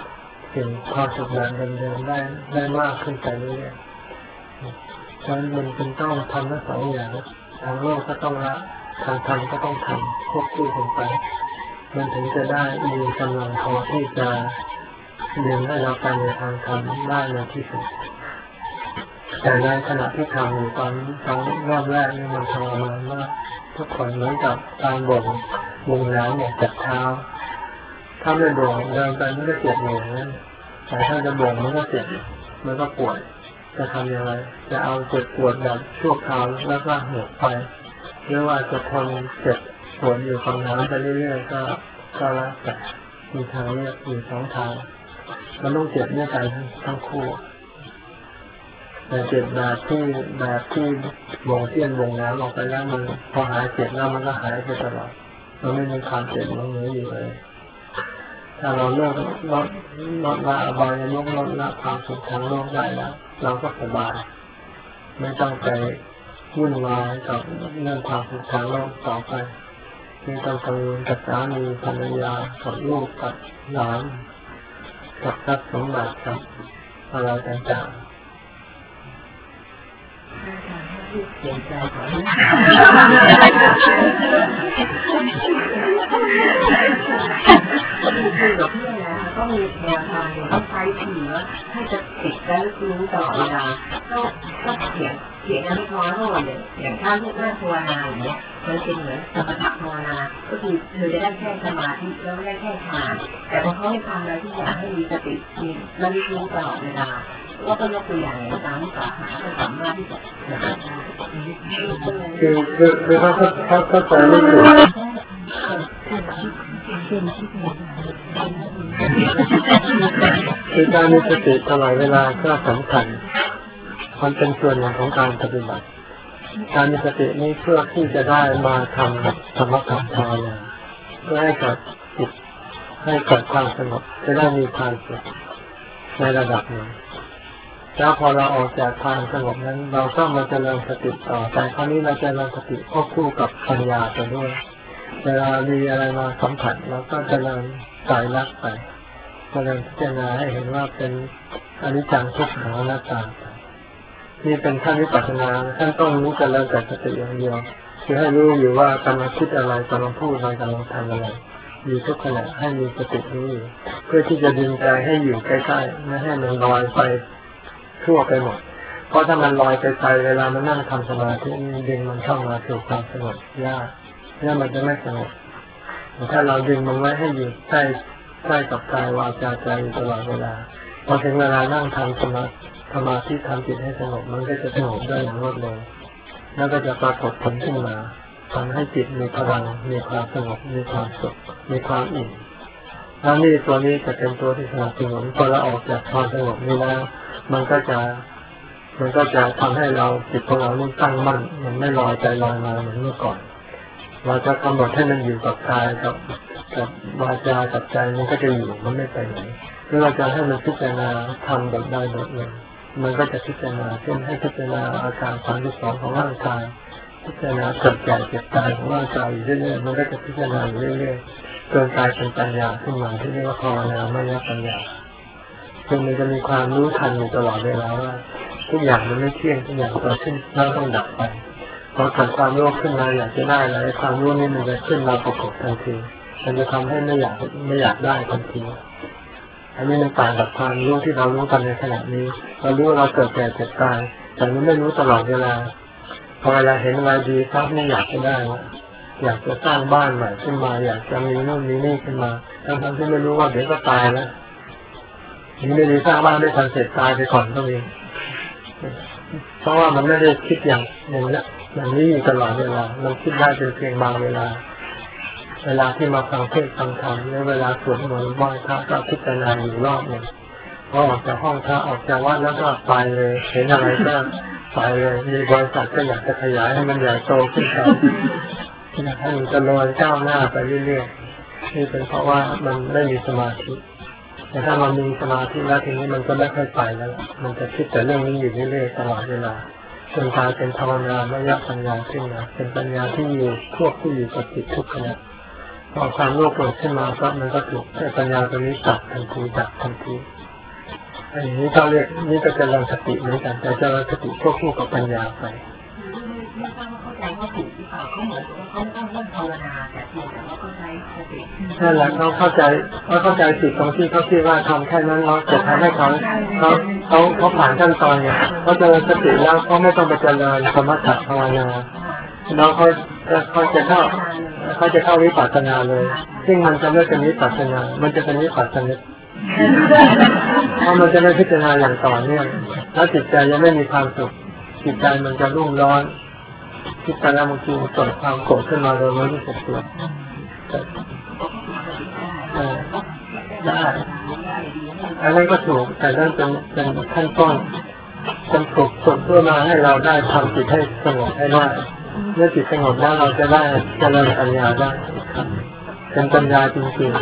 สิ่งความสุขแบบเดิมๆได้มากขึ้นไปเรื่อยๆฉะนั้นมันเป็นต้องทำทั้งสองอย่างทางโลกก็ต้องละทางธรรมก็ต้องทำควบคู่กันไปมันถึงจะได้มีกำลังพอที่จะดึงให้เราไปในทางธรรมได้ในที่สุดแต่ในขณะที่ทำอยู่ตอนรอบแรกนี่มันทรมานมากทุกคนเหมือนกับการบ่งน้ำเนี่ยจับเท้าถ้าไม่บ่งเดินไปมันก็เจ็บเหมือนนั้นแต่ถ้าจะบ่งมันก็เจ็บมันก็ปวดจะทำยังไงจะเอาเจ็บปวดแบบชั่วคราวแล้วก็หมดไปหรือว่าจะทนเจ็บปวดอยู่กับน้ำไปเรื่อยๆก็แล้วแต่มีทางเลือกมีสองทางมันต้องเจ็บด้วยกันทั้งคู่แต่เจ็บแบบที่บ่งเตี้ยนบ่งน้ำออกไปแล้วมันพอหายเจ็บแล้วมันก็หายไปตลอดมันไม่มีความเจ็บมันเหลืออยู่เลยถ้าเราเลิกลดละอบายมุขลดละความสุขทางโลกได้แล้วเราก็สบายไม่ต้องไปวุ่นวายกับเรื่องความสุขทางโลกต่อไปไม่ต้องกังวลกับสามีภรรยากับลูกกับหลานกับทรัพย์สมบัติกับอะไรต่างๆเสียใจก่อนคือกับพี่นะก็มีแนวทางต้องใช้ผีว่าให้จะติดและรู้ตลอดเวลาก็เขียนนั้นน้อยเท่าไหร่อย่างท่านที่นั่งภาวนาอย่างเงี้ยมันเป็นเหมือนสมถะภาวนาก็คือเธอจะได้แค่สมาธิแล้วไม่ได้แค่ฌานแต่พอเขาให้ทำอะไรที่อยากให้มีสติมีระลึกรู้ตลอดเวลาว่าต้องยกตัวอย่างตามที่สาขาก็สามารถที่จะคือเขาใจไม่ถูกคือการมีสติตลอดเวลาก็สำคัญมันเป็นส่วนหนึ่งของการปฏิบัติการมีสตินี้เพื่อที่จะได้มาทำธรรมะภาวนาเพื่อให้เกิดจิตให้เกิดความสงบจะได้มีความสุขในระดับหนึ่งแล้วพอเราออกจากความสงบนั้นเราก็มาเจริญสติต่อแต่คราวนี้เราจะเจริญสติควบคู่กับปัญญาไปด้วยเวลามีอะไรมาสัมผัสเราก็เจริญใจรักไปเจริญพิจารณาให้เห็นว่าเป็นอนิจจังทุกขังอนัตตานี่เป็นขั้นวิปัสสนาขั้นต้องรู้เจริญแต่สติอย่างเดียวคือให้รู้อยู่ว่ากำลังคิดอะไรกำลังพูดอะไรกำลังทำอะไรอยู่ทุกขณะให้มีสติรู้อยู่เพื่อที่จะดึงใจให้อยู่ใกล้ๆไม่ให้มันลอยไปทั่วไปหมดเพราะถ้ามันลอยไปไกลเวลามันนั่งทำสมาธิดึงมันเข้ามาสู่ความสงบยากแล้วมันจะไม่สงบถ้าเราดึงมันไว้ให้อยู่ใกล้กับกายวาจาใจอยู่ตลอดเวลาพอถึงเวลานั่งทำสมาธิทำจิตให้สงบมันก็จะสงบได้อย่างรวดเร็วแล้วก็จะปรากฏผลขึ้นมาทำให้จิตมีพลังมีความสงบมีความสุขมีความอิ่มแล้วนี่ตัวนี้จะเป็นตัวที่สนับสนุนพอเราออกจากความสงบนี้แล้วมันก็จะทำให้เราจิตของเรานี่ตั้งมั่นมันไม่ลอยใจลอยมาเหมือนเมื่อก่อนเราจะกำหนดให้มันอยู่กับกายกับวาจากับใจมันก็จะอยู่มันไม่ไปไหนหรือเราจะให้มันพิจารณาทำแบบได้แบบหนึ่งมันก็จะพิจารณาเช่นให้พิจารณาอาการ32ของร่างกายพิจารณาเกิดแก่เจ็บตายของร่างกายอยู่เรื่อยๆมันก็จะพิจารณาอยู่เรื่อยๆจนกลายเป็นปัญญาขึ้นมาที่เรียกว่าภาวนามยปัญญาคือมันจะมีความรู้ทันอยู่ตลอดเวลาว่าทุกอย่างมันไม่เที่ยงทุกอย่างเกิดขึ้นแล้วต้องดับไปพอเกิดความโลภขึ้นมาอยากจะได้อะไรความโลภนี่มันจะขึ้นมาประกบทันทีมันจะทำให้ไม่อยากได้ทันทีอันนี้มันต่างกับความรู้ที่เรารู้กันในขณะนี้เรารู้ว่าเราเกิดแก่เจ็บตายแต่มันไม่รู้ตลอดเวลาพอเวลาเห็นอะไรดีปั๊บไม่อยากจะได้อยากจะสร้างบ้านใหม่ขึ้นมาอยากจะมีนู่นมีนี่ขึ้นมาทั้งที่ไม่รู้ว่าเดี๋ยวก็ตายแล้วนี่ไม่ได้สร้างบ้านได้ทันเสร็จตายไปก่อนก็มีเพราะว่ามันไม่ได้คิดอย่างนี้อยู่ตลอดเวลามันคิดได้เป็นเพียงบางเวลาที่มาฟังเทศน์ฟังธรรมในเวลาสวดมนต์ไหว้พระก็พิจารณาอยู่รอบนึงพอออกจากห้องพระออกจากวัดแล้วก็ไปเลยเห็นอะไรก็ไปเลยมีบริษัทก็อยากจะขยายให้มันใหญ่โตขึ้นไปอยากให้มันเจริญก้าวหน้าไปเรื่อยๆนี่เป็นเพราะว่ามันไม่มีสมาธิแต่ถ้ามันมีสมาธิแล้วทีนี้มันก็ไม่ค่อยไปแล้วมันจะคิดแต่เรื่องนี้อยู่เรื่อยๆตลอดเวลาจนกลายเป็นภาวนามยปัญญาขึ้นมาเป็นปัญญาที่อยู่ควบคู่อยู่กับจิตทุกขณะพอความโลภเกิดขึ้นมาก็มันก็ถูกปัญญาตัวนี้ดับทันทีอันนี้เขาเรียกนี่ก็เจริญสติเหมือนกันแต่เจริญสติควบคู่กับปัญญาไปไม่ทราบว่าเข้าใจว่าถูกหรือเปล่าเขาเหมือนว่าเขาต้องนั่งภาวนาแต่เพียงแต่ว่าเขาใช้สตินั่นแหละเขาเข้าใจผิดตรงที่เขาคิดว่าทำแค่นั้นเราจะทำให้เขาผ่านขั้นตอนเนี่ยเขาเจริญสติแล้วเขาไม่ต้องไปเจริญสมถะภาวนาแล้วเขาจะเข้าวิปัสสนาเลยซึ่งมันจะไม่เป็นวิปัสสนามันจะเป็นวิปัสสนาเพราะมันจะไม่พิจารณาอย่างต่อเนื่องแล้วจิตใจยังไม่มีความสุขจิตใจมันจะรุ่มร้อนพิจารณาบางทีเกิดความโกรธขึ้นมาโดยไม่รู้สึกตัวได้อันนั้นก็ถูกแต่นั่นเป็นขั้นต้นเป็นฝึกเพื่อมาให้เราได้ทำจิตให้สงบให้ได้เมื่อจิตสงบแล้วเราจะได้เจริญปัญญาได้เป็นปัญญาจริงๆ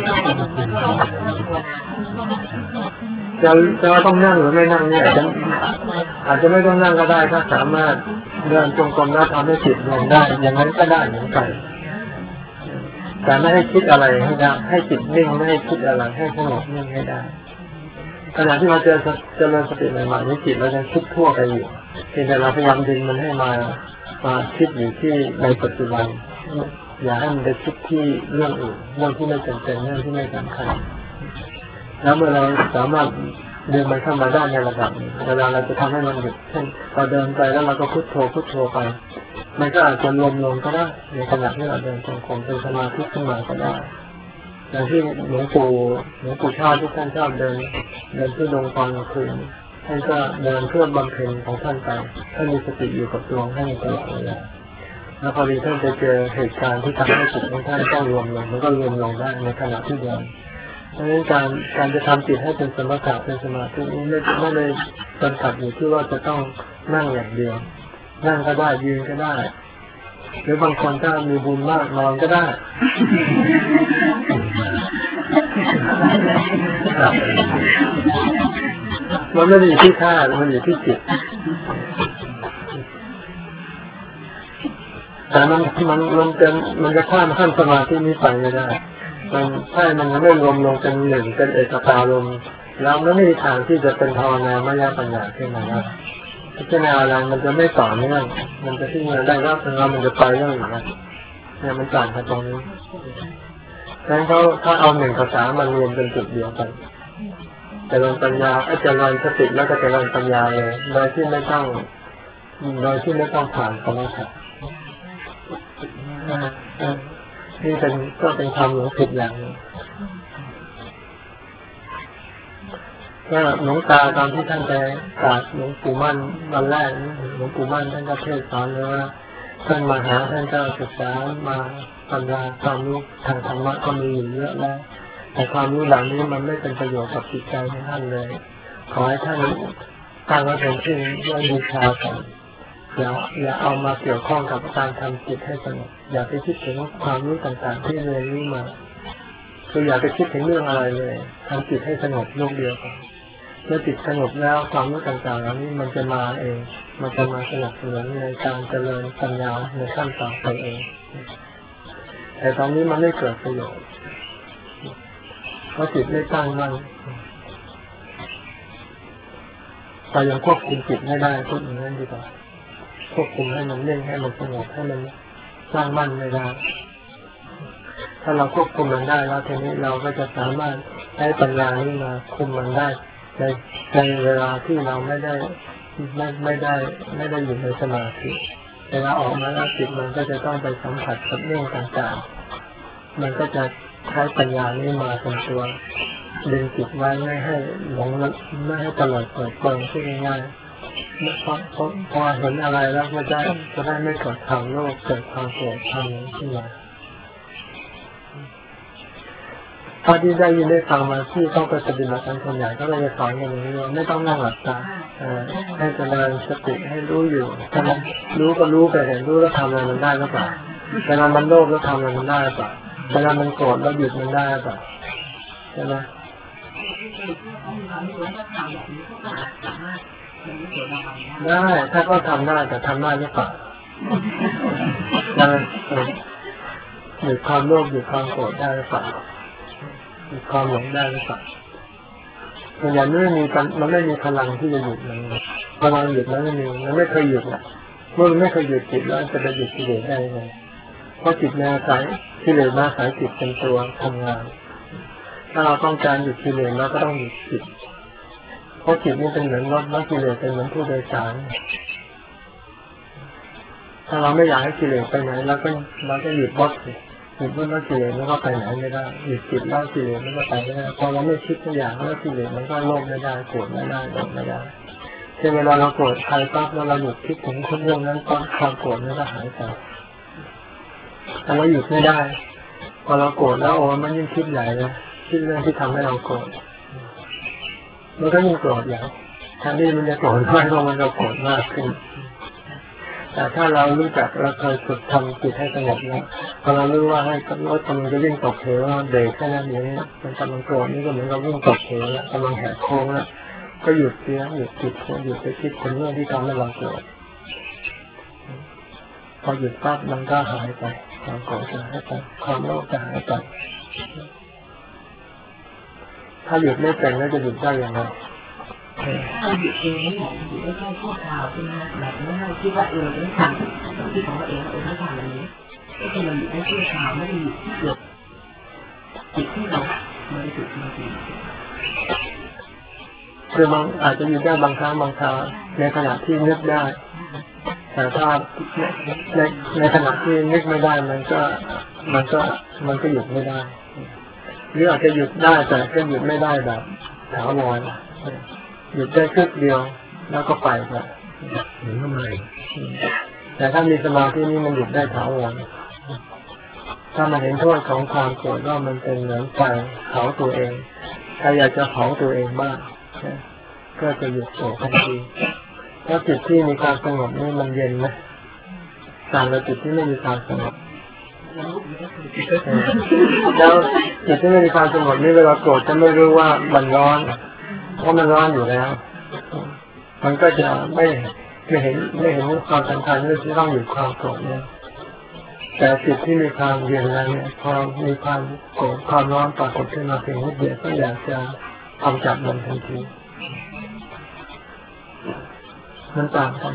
จะต้องนั่งหรือไม่นั่งเนี่ยอาจจะไม่ต้องนั่งก็ได้ถ้าสามารถเดินจงกรมแล้วทำให้จิตลงได้อย่างนั้นก็ได้เหมือนกันแต่ไม่ให้คิดอะไรให้ได้ให้จิตนิ่งไม่ให้คิดอะไรให้สงบนิ่งให้ได้ขณะที่เราเจริญสติใหม่ๆนี้จิตเราจะคิดทั่วไปอยู่แต่เราพยายามดึงมันให้มาคิดอยู่ที่ในปัจจุบันอย่าให้มันไปคิดที่เรื่องอื่นเรื่องที่ไม่จำเป็นเรื่องที่ไม่สำคัญแล้วเมื่อเราสามารถดึงมันเข้ามาได้ในระดับนี้เวลาเราจะทำให้มันหยุดเช่นเราเดินไปแล้วเราก็พุทโธไปมันก็อาจจะลงก็ได้ในขณะที่เราเดินจงกรมเป็นสมาธิขึ้นมาก็ได้อย่างที่หลวงปู่ชาติที่ท่านชอบเดินทุดงค์ตอนกลางคืนท่านก็เดินเพื่อบำเพ็ญของท่านไปท่านมีสติอยู่กับตัวให้ตลอดเวลาแล้วพอดีท่านจะเจอเหตุการณ์ที่ทำให้จิตของท่านต้องรวมลงมันก็รวมลงได้ในขณะที่เดินเพราะฉะนั้นการจะทำจิตให้เป็นสมถะเป็นสมาธินี้ไม่ได้จำกัดอยู่ที่ว่าจะต้องนั่งอย่างเดียวนั่งก็ได้ยืนก็ได้หรือบางคนถ้ามีบุญมากนอนก็ได้มันไม่ได้อยู่ที่ท่ามันอยู่ที่จิตแต่มันจะข้ามขั้นสมาธินี้ไปไม่ได้มันไม่รวมลงเป็นหนึ่งเป็นเอกตารมณ์แล้วไม่มีทางที่จะเป็นภาวนามายปัญญาขึ้นมาได้พิจารณาอะไรมันจะไม่ต่อเนื่องมันจะที่มันได้รับแล้วมันจะไปเรื่องอื่นเนี่ยมันต่างกันตรงนี้ดังนั้นถ้าเอาหนึ่งภาษามันรวมเป็นจุดเดียวกันเจริญปัญญาเจริญสติแล้วก็เจริญปัญญาเลยโดยที่ไม่ต้องผ่านสมถะนี่ก็เป็นความหลงผิดอย่างนึงก็หลวงตาตอนที่ท่านไปกราบหลวงปู่มั่นวันแรกหลวงปู่มั่นท่านก็เทศสอนเลยว่าท่านมาหาท่านก็ศึกษามาปัญญาความรู้ทางธรรมะก็มีอยู่เยอะแล้วแต่ความรู้เหล่านี้มันไม่เป็นประโยชน์กับจิตใจของท่านเลยขอให้ท่านตั้งไว้เป็นที่เรื่องบูชากันอย่าเอามาเกี่ยวข้องกับการทำจิตให้สงบอย่าไปคิดถึงความรู้ต่างๆที่เรียนรู้มาคืออย่าไปคิดถึงเรื่องอะไรเลยทำจิตให้สงบลูกเดียวกันเมื่อจิตสงบแล้วความรู้ต่างๆเหล่านี้มันจะมาเองมันจะมาสนับสนุนในการเจริญปัญญาในขั้นต่อไปเองแต่ตอนนี้มันไม่เกิดประโยชน์เพราะจิตไม่ตั้งมั่นแต่ยังควบคุมจิตไม่ได้พูดอย่างนั้นดีกว่าควบคุมให้มันนิ่งให้มันสงบให้มันตั้งมั่นไม่ได้ถ้าเราควบคุมมันได้แล้วทีนี้เราก็จะสามารถใช้ปัญญานี้มาคุมมันได้ในเวลาที่เราไม่ได้อยู่ในสมาธิเวลาออกมาแล้วจิตมันก็จะต้องไปสัมผัสกับเรื่องต่างๆมันก็จะใช้ปัญญานี้มาเป็นตัวดึงจิตไว้ไม่ให้หลงไม่ให้ตลอดเปิดเปิงที่ง่ายพอเห็นอะไรแล้วก็จะได้ไม่เกิดความโลภเกิดความโกรธความหลงขึ้นมาพอที่ได้ยินได้ฟังมาที่ต้องไปปฏิบัติกันส่วนใหญ่ก็เลยจะสอนกันอย่างนี้ว่าไม่ต้องนั่งหลับตาให้เจริญสติให้รู้อยู่ถ้ามันรู้ก็รู้ไปเห็นรู้แล้วทำอะไรมันได้หรือเปล่าเวลามันโลภแล้วทำอะไรมันได้หรือเปล่าเวลามันโกรธแล้วหยุดมันได้หรือเปล่าใช่ไหมได้ถ้าก็ทำได้แต่ทำได้หรือเปล่าหยุดความโลภหยุดความโกรธได้หรือเปล่าหยุดความหลงได้หรือเปล่าส่วนใหญ่มันไม่มีพลังที่จะหยุดมันพลังหยุดมันไม่เคยหยุดอ่ะเมื่อมันไม่เคยหยุดจิตแล้วจะไปหยุดกิเลสได้ยังไงเพราะจิตอาศัยกิเลสอาศัยจิตเป็นตัวทำงานถ้าเราต้องการหยุดกิเลสเราก็ต้องหยุดจิตเพราะจิตนี่เป็นเหมือนรถแล้วกิเลสเป็นเหมือนผู้โดยสารถ้าเราไม่อยากให้กิเลสไปไหนเราก็หยุดรถหยุดรถกิเลสมันก็ไปไหนไม่ได้หยุดจิตแล้วกิเลสมันก็ไปไม่ได้พอเราไม่คิดทุกอย่างแล้วกิเลสมันก็โลภไม่ได้โกรธไม่ได้หลงไม่ได้เช่นเวลาเราโกรธใครปั๊บแล้วเราหยุดคิดถึงคนเรื่องนั้นปั๊บความโกรธมันก็หายไปแต่เราหยุดไม่ได้พอเราโกรธแล้วโอ้มันยิ่งคิดใหญ่เลยคิดเรื่องที่ทำให้เราโกรธมันก็ยิ่งโกรธใหญ่แทนที่มันจะโกรธน้อยลงมันก็โกรธมากขึ้นแต่ถ้าเรารู้จักเราเคยฝึกทำจิตให้สงบแล้วพอเรารู้ว่าให้รถกำลังจะวิ่งตกเหวเบรกแค่นั้นเองมันกำลังโกรธนี่ก็เหมือนกับวิ่งตกเหวแล้วกำลังแหกโค้งแล้วก็หยุดเสียหยุดจิตหยุดไปคิดถึงเรื่องที่ทำให้เราโกรธพอหยุดปั๊บมันก็หายไปความโกรธจะหายไปความโลภจะหายไปถ้าหยุดไม่เป็นแล้วจะหยุดได้อย่างไรถ้าหยุดเองเนี่ยหยุดได้แค่ชั่วคราวใช่ไหมแบบไม่ให้คิดว่าต้องทำที่ของเราเองไม่ทำแบบนี้ก็คือเราหยุดได้ชั่วคราวไม่ได้หยุดที่เกิดจิตที่เราไม่ได้หยุดจริงๆคือบางอาจจะหยุดได้บางครั้งบางคราวในขณะที่นึกได้แต่ถ้าในขณะที่นึกไม่ได้มันก็หยุดไม่ได้หรืออาจจะหยุดได้แต่ก็หยุดไม่ได้แบบถาวรหยุดได้ครึ่งเดียวแล้วก็ไปไปหรือไม่แต่ถ้ามีสมาธินี่มันหยุดได้ถาวรถ้ามันเห็นโทษของความโกรธว่ามันเป็นเหมือนไฟเผาตัวเองใครอยากจะเผาตัวเองบ้างก็จะหยุดโกรธทันทีเพราะจิตที่มีความสงบนี่มันเย็นนะต่างกับจิตที่ไม่มีความสงบแล้วจิตที่ไม่มีความสงบนี่เวลาโกรธจะไม่รู้ว่ามันร้อนเพราะมันร้อนอยู่แล้วมันก็จะไม่เห็นความสำคัญที่ต้องหยุดความโกรธเนี่ยแต่จิตที่มีความเย็นแล้วเนี่ยพอมีความโกรธความร้อนปรากฏขึ้นมาเพียงนิดเดียวก็อยากจะกำจัดมันทันทีมันต่างกัน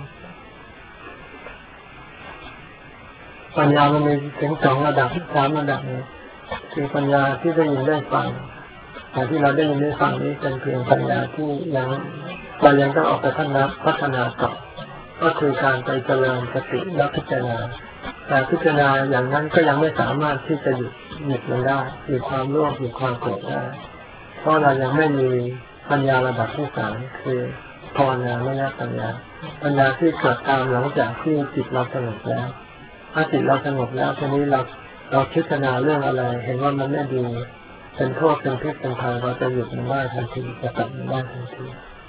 ปัญญามันมีถึง2 ระดับ 3 ระดับนี้คือปัญญาที่ได้ยินได้ฟังแต่ที่เราได้ยินได้ฟังนี้เป็นเพียงปัญญาที่เรายังต้องออกไปพัฒนาต่อก็คือการไปเจริญสติและพิจารณาแต่พิจารณาอย่างนั้นก็ยังไม่สามารถที่จะหยุดมันได้หยุดความโลภหยุดความโกรธได้เพราะเรายังไม่มีปัญญาระดับที่ 3คือภาวนามยปัญญาที่เกิดตามหลังจากที่จิตเราสงบแล้วถ้าจิตเราสงบแล้วทีนี้เราพิจารณาเรื่องอะไรเห็นว่ามันไม่ดีเป็นโทษเป็นพิษเป็นภัยเราจะหยุดมันได้ทันทีจะตัดมันได้ทันที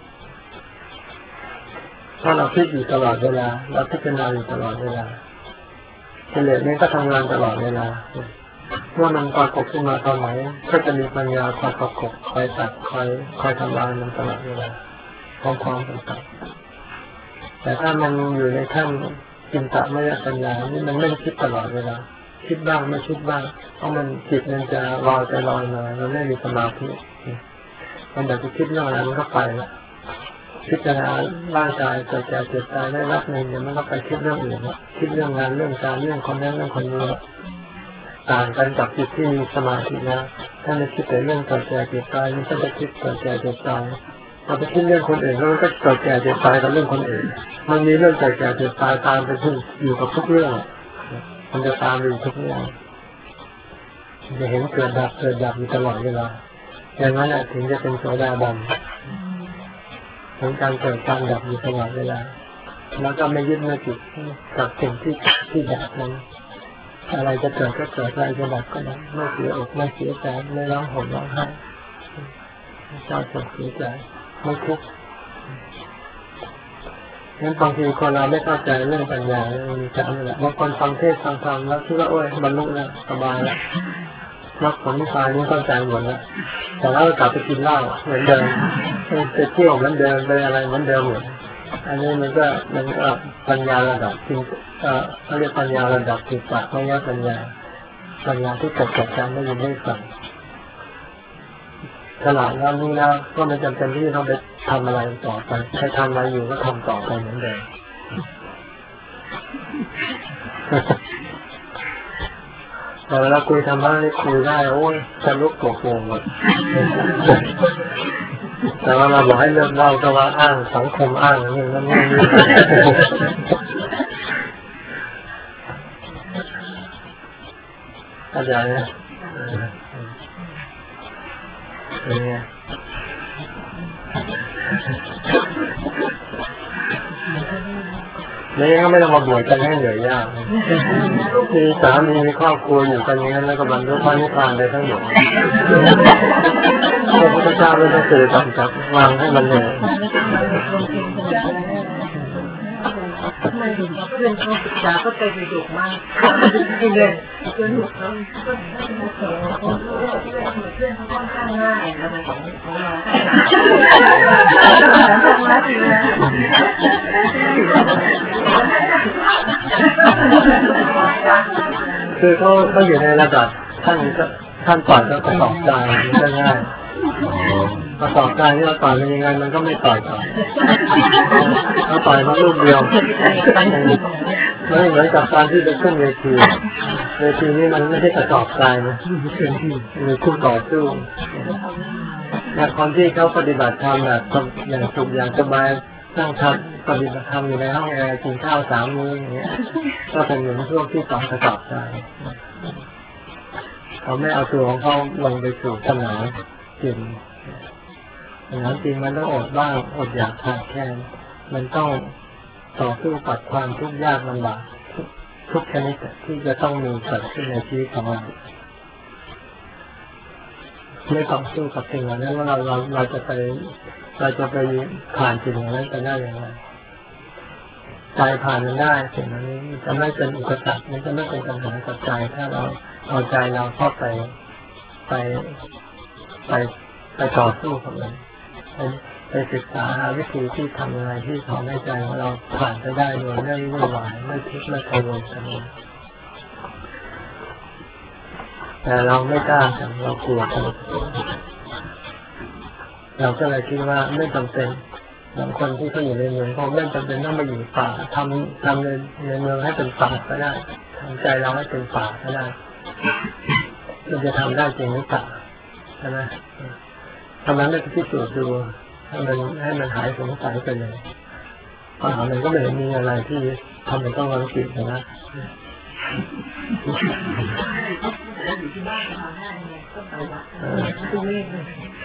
ถ้าเราคิดอยู่ตลอดเวลาเราพิจารณาอยู่ตลอดเวลากิเลสนี้ก็ทำงานตลอดเวลาเมื่อมันปรากฏขึ้นมาตอนไหนก็จะมีปัญญาคอยประกบคอยตัดคอยทำลายมันตลอดเวลาพร้อมๆกันแต่ถ้ามันอยู่ในขั้นจินตมยปัญญานี่มันไม่คิดตลอดเวลาคิดบ้างไม่คิดบ้างเพราะมันจิตมันจะลอยไปลอยมามันไม่มีสมาธิมันแบบจะคิดเรื่องอะไรมันก็ไปละพิจารณาร่างกายเกิดแก่เจ็บตายได้รับหนึ่งเดี๋ยวมันก็ไปคิดเรื่องอื่นคิดเรื่องงานเรื่องการเรื่องคนนั้นเรื่องคนนี้ต่างกันกับจิตที่มีสมาธินะถ้ามันคิดแต่เรื่องเกิดแก่เจ็บตายมันก็จะคิดเกิดแก่เจ็บตายเราไปคิดเรื่องคนอื่นแล้วมันก็เกิดแก่เจ็บตายกับเรื่องคนอื่นมันมีเรื่องเกิดแก่เจ็บตายตามไปอยู่กับทุกเรื่องมันจะตามอยู่ทุกเรื่องจะเห็นเกิดดับอยู่ตลอดเวลาอย่างนั้นถึงจะเป็นโสดาบันของการเกิดการดับอยู่ตลอดเวลาแล้วก็ไม่ยึดไม่ติดกับสิ่งที่ดับนั้นอะไรจะเกิดก็เกิดอะไรจะดับก็ดับไม่เสียอกไม่เสียใจไม่ร้องห่มร้องไห้เศร้าโศกเสียใจไม่ทุกข์งั้นบางทีคนเราไม่เข้าใจเรื่องปัญญามีจำแหละบางคนฟังเทศน์ฟังธรรมแล้วคิดว่าโอ้ยบรรลุแล้วสบายแล้วมรรคผลนิพพานนี่เข้าใจหมดแล้วแต่แล้วกลับไปกินเหล้าเหมือนเดิมไปเที่ยวเหมือนเดิมไปอะไรเหมือนเดิมหมดอันนี้มันก็ปัญญาระดับจริงเขาเรียกปัญญาระดับจิตตมยปัญญาที่เกิดจากการได้ยินได้ฟังฉลาดแล้วรู้แล้วก็ไม่จำเป็นที่ต้องไปทำอะไรต่อไปใครทำอะไรอยู่ก็ทำต่อไปเหมือนเดิมแต่เวลาคุยธรรมะนี่คุยได้โอ้ยจะลุกโกรธหมดแต่ว่าเราบอกให้เลิกเล่าก็ว่าอ้างสังคมอ้างอย่างนี้นั่นนี่เข้าใจไหมเนี่ยแล้วก็ไม่ต้องมาบวชกันให้เหนื่อยยากมีสามีมีครอบครัวอยู่กันอย่างนั้นแล้วก็บรรลุพระนิพพานได้ทั้งหมดพระพุทธเจ้าไม่ต้องสื่อต้องจับวางให้มันเลยทำไมถึงเพื่อนเขาศึกษาก็ใจประโยชน์มากเลยจนเขาเพื่อนเขาค่อนข้างง่ายอะไรของเราคือเขาอยู่ในระดับท่านต่อยก็ประกอบใจก็ง่ายประกอบใจที่เราต่อยมันยังไงมันก็ไม่ต่อยต่อเราต่อยมาลูกเดียวไม่เหมือนกับการที่ไปขึ้นเวทีนี้มันไม่ใช่ประกอบใจนะมีคู่ต่อสู้แต่คนที่เขาปฏิบัติธรรมแบบอย่างสุขอย่างสบายนั่งทำปฏิบัติธรรมอยู่ในห้องแอร์กินข้าว3 มื้ออย่างเงี้ยก็เป็นเหมือนพวกที่ต่อประกอบใจเขาไม่เอาตัวของเขาลงไปสู่สนามจริงสนามจริงมันต้องอดบ้างอดอยากขาดแคลนมันต้องต่อสู้กับความทุกข์ยากลำบากทุกชนิดที่จะต้องมีเกิดขึ้นในชีวิตของเราไม่ต่อสู้กับสิ่งเหล่านั้นว่าเราจะไปผ่านสิ่งเหล่านั้นไปได้อย่างไรใจผ่านมันได้สิ่งนี้จะไม่เป็นอุปสรรคมันจะไม่เป็นปัญหากับใจถ้าเราเอาใจเราเข้าไปต่อสู้กับมันไปศึกษาวิธีที่ทำยังไงที่ทำให้ใจของเราผ่านไปได้โดยไม่วุ่นวายไม่ทุกข์ไม่กังวลกันแต่เราไม่กล้ากันเรากลัวกันเราก็เลยคิดว่าไม่จำเป็นบางคนที่เขาอยู่ในเมืองเขาไม่จำเป็นต้องมาอยู่ป่าทำในเมืองให้เป็นป่าก็ได้ทำใจเราให้เป็นป่าก็ได้มันจะทำได้จริงหรือเปล่าใช่ไหมทำนั้นไม่พิสูจน์ดูให้มันหายสงสัยไปเลยปัญหามันก็ไม่มีอะไรที่ทำให้ต้องรังเกียจนะอยู่ที่บ้านทำได้ไงก็ไปวัดตัวเลข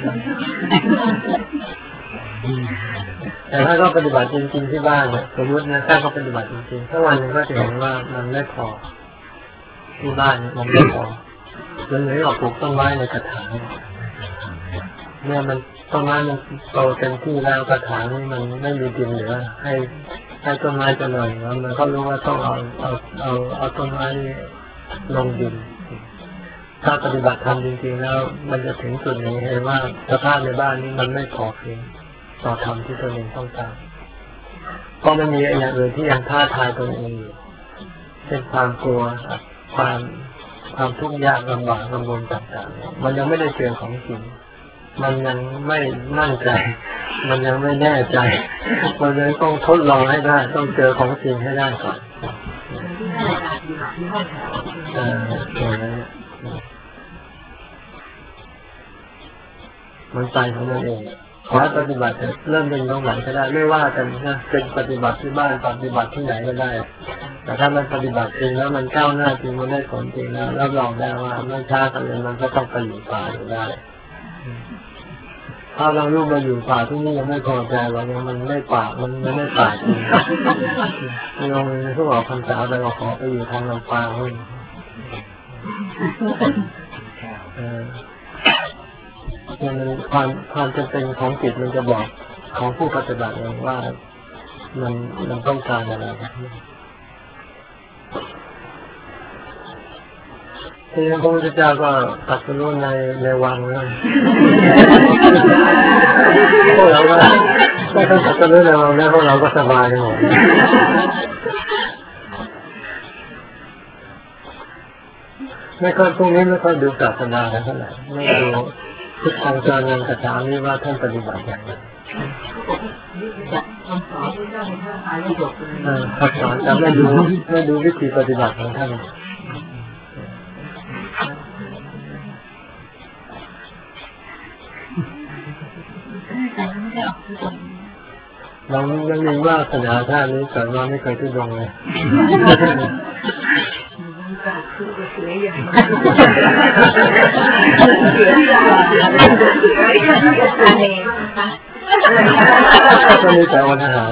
แต่ถ้าเขาปฏิบัติจริงๆที่บ้านเนี่ยสมมตินะถ้าเขาปฏิบัติจริงๆถ้าวันนึงก็จะเห็นว่ามันไม่พอที่บ้านมันไม่พอเลยออกปลูกต้นไม้ในกระถางเนี่ยมันต้นไม้มันโตเต็มที่แล้วกระถางนี่มันไม่มีดินเหลือให้ต้นไม้เจริญแล้วมันก็รู้ว่าต้องเอาต้นไม้ลงดินถ้าปฏิบัติธรรมจริงๆแล้วมันจะถึงจุดนี้เห็นว่าสภาพในบ้านนี้มันไม่พอเพียงต่อธรรมที่ตัวเองต้องการเพราะมันมีอย่างอื่นที่ยังท้าทายตัวเองอยู่เช่นความกลัวความทุกข์ยากลำบากลำบนต่างๆมันยังไม่ได้เจอของจริงมันยังไม่มั่นใจมันยังไม่แน่ใจมันเลยต้องทดลองให้ได้ต้องเจอของจริงให้ได้ก่อนมันใจของมันเองขอให้ปฏิบัติเริ่มเป็นตรงไหนก็ได้ไม่ว่ากันนะเป็นปฏิบัติที่บ้านปฏิบัติที่ไหนก็ได้แต่ถ้ามันปฏิบัติจริงแล้วมันก้าวหน้าจริงมันได้ผลจริงแล้วรับรองได้ว่าไม่ช้ากันเลยมันก็ต้องไปอยู่ป่าอยู่ได้ถ้าเราลูกมาอยู่ป่าที่นี่ยังไม่พอใจเรายังมันไม่ป่ามันไม่ป่าจริงลองเขาบอกพรรษาไปว่าขอไปอยู่ทางลำปางเลยมันความจำเป็นของจิตมันจะบอกของผู้ปฏิบัติเองว่ามันต้องการอะไรที่พระพุทธเจ้าก็ตรัสรู้ในวังนะพวกเราก็ไม่ต้องตรัสรู้ในวังแล้วพวกเราก็สบายกันหมดไม่ค่อยพวกนี้ไม่ค่อยดูศาสนาเท่าไหร่ไม่ดูพุทธังสรณังคัจฉามิว่าท่านปฏิบัติอย่างไรคำสอนแต่ไม่ดูวิธีปฏิบัติของท่านเรายังมีว่าสนาท่านนี้แต่เราไม่เคยทุดงเลยก็มีแต่วันอาหาร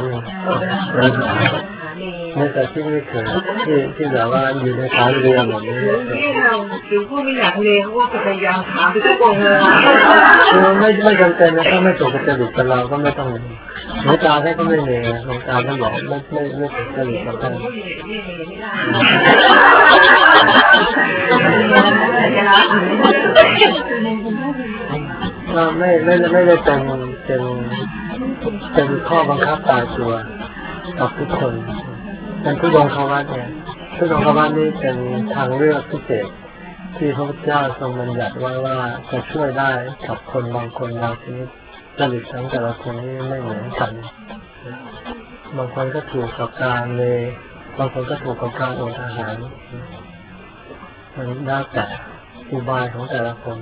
ในแต่ที่ไม่เคยที่แบบว่าอยู่ในฐานเรือแบบนี้คือพวกไม่อยากเรียนพวกพยายามถามไปทุกคนเลยไม่จำเป็นนะถ้าไม่ตกกระดิกกับเราก็ไม่ต้องหลวงตาท่านก็ไม่เหนื่อยหลวงตาท่านบอกไม่ตกกระดิกกับท่านไม่ได้เป็นข้อบังคับตายตัวกับทุกคนเป็นทุดงควัตเนี่ยทุดงควัตนี่เป็นทางเลือกพิเศษที่พระพุทธเจ้าทรงบัญญัติไว้ว่าจะช่วยได้กับคนบางคนบางชนิดจริตของแต่ละคนนี่ไม่เหมือนกันบางคนก็ถูกกับการเลยบางคนก็ถูกกับการอดอาหารมันน่าแต่อุบายของแต่ละคน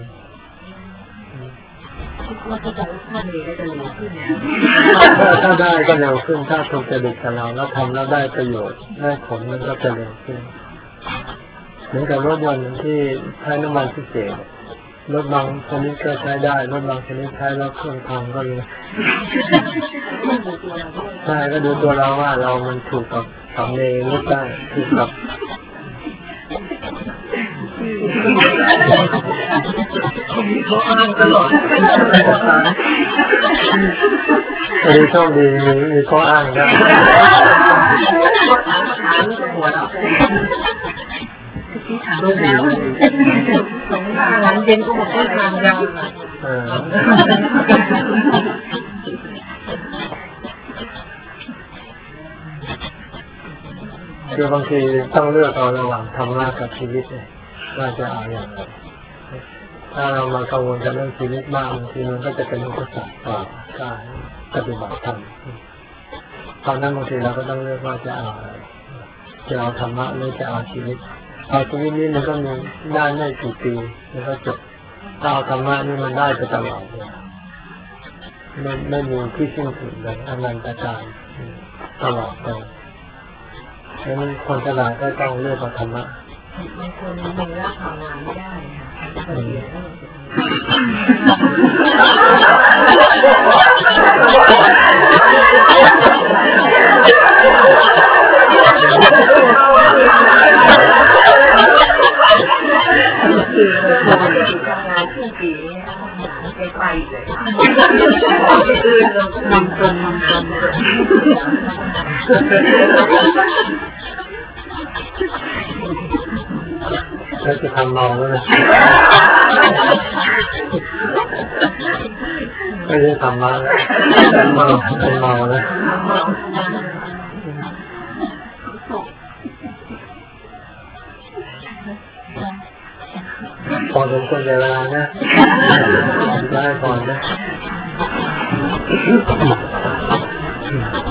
ว่าถ้าจะถ้าเรียนได้จะเร็วขึ้นนะถ้าได้ก็เร็วขึ้นถ้าถูกจะดึกกับเราแล้วทำแล้วได้ประโยชน์ได้ผลมันก็จะเร็วขึ้นเหมือนกับรถยนต์ที่ใช้น้ำมันพิเศษรถบางชนิดก็ใช้ได้รถบางชนิดใช้แล้วเครื่องพังก็เลยใช่ก็ดูตัวเราว่าเรามันถูกกับสำเนียงรถได้ถูกกับเขาอ้างตลอดดีโชคดีมีข้ออ้างได้รู้แล้วงานเย็นก็บอกว่าทางยาวคือบางทีต้องเลือกเอาระหว่างธรรมะกับชีวิตเลยว่าจะเอาอย่างไรถ้าเรามากังวลกับเรื่องชีวิตมากบางทีมันก็จะเป็นอุปสรรคต่อการปฏิบัติธรรมตอนนั้นบางทีเราก็ต้องเลือกว่าจะเอาอะไรจะเอาธรรมะหรือจะเอาชีวิตเอาชีวิตนี้มันก็มีได้ไม่กี่ปีมันก็จบถ้าเอาธรรมะนี่มันได้ไปตลอดเลยไม่มีที่สิ้นสุดเลยอนันตการตลอดไปดังนั้นคนฉลาดก็ต้องเลือกเอาธรรมะบางคนมีร่างทำงานไม่ได้ทำงานครึ่งปีไปเลยนำตรงแล้วจะทำเมาแล้วนะไม่ได้ทำมาแล้วเป็นเมาแล้วพอสมควรเวลานะได้ก่อนนะ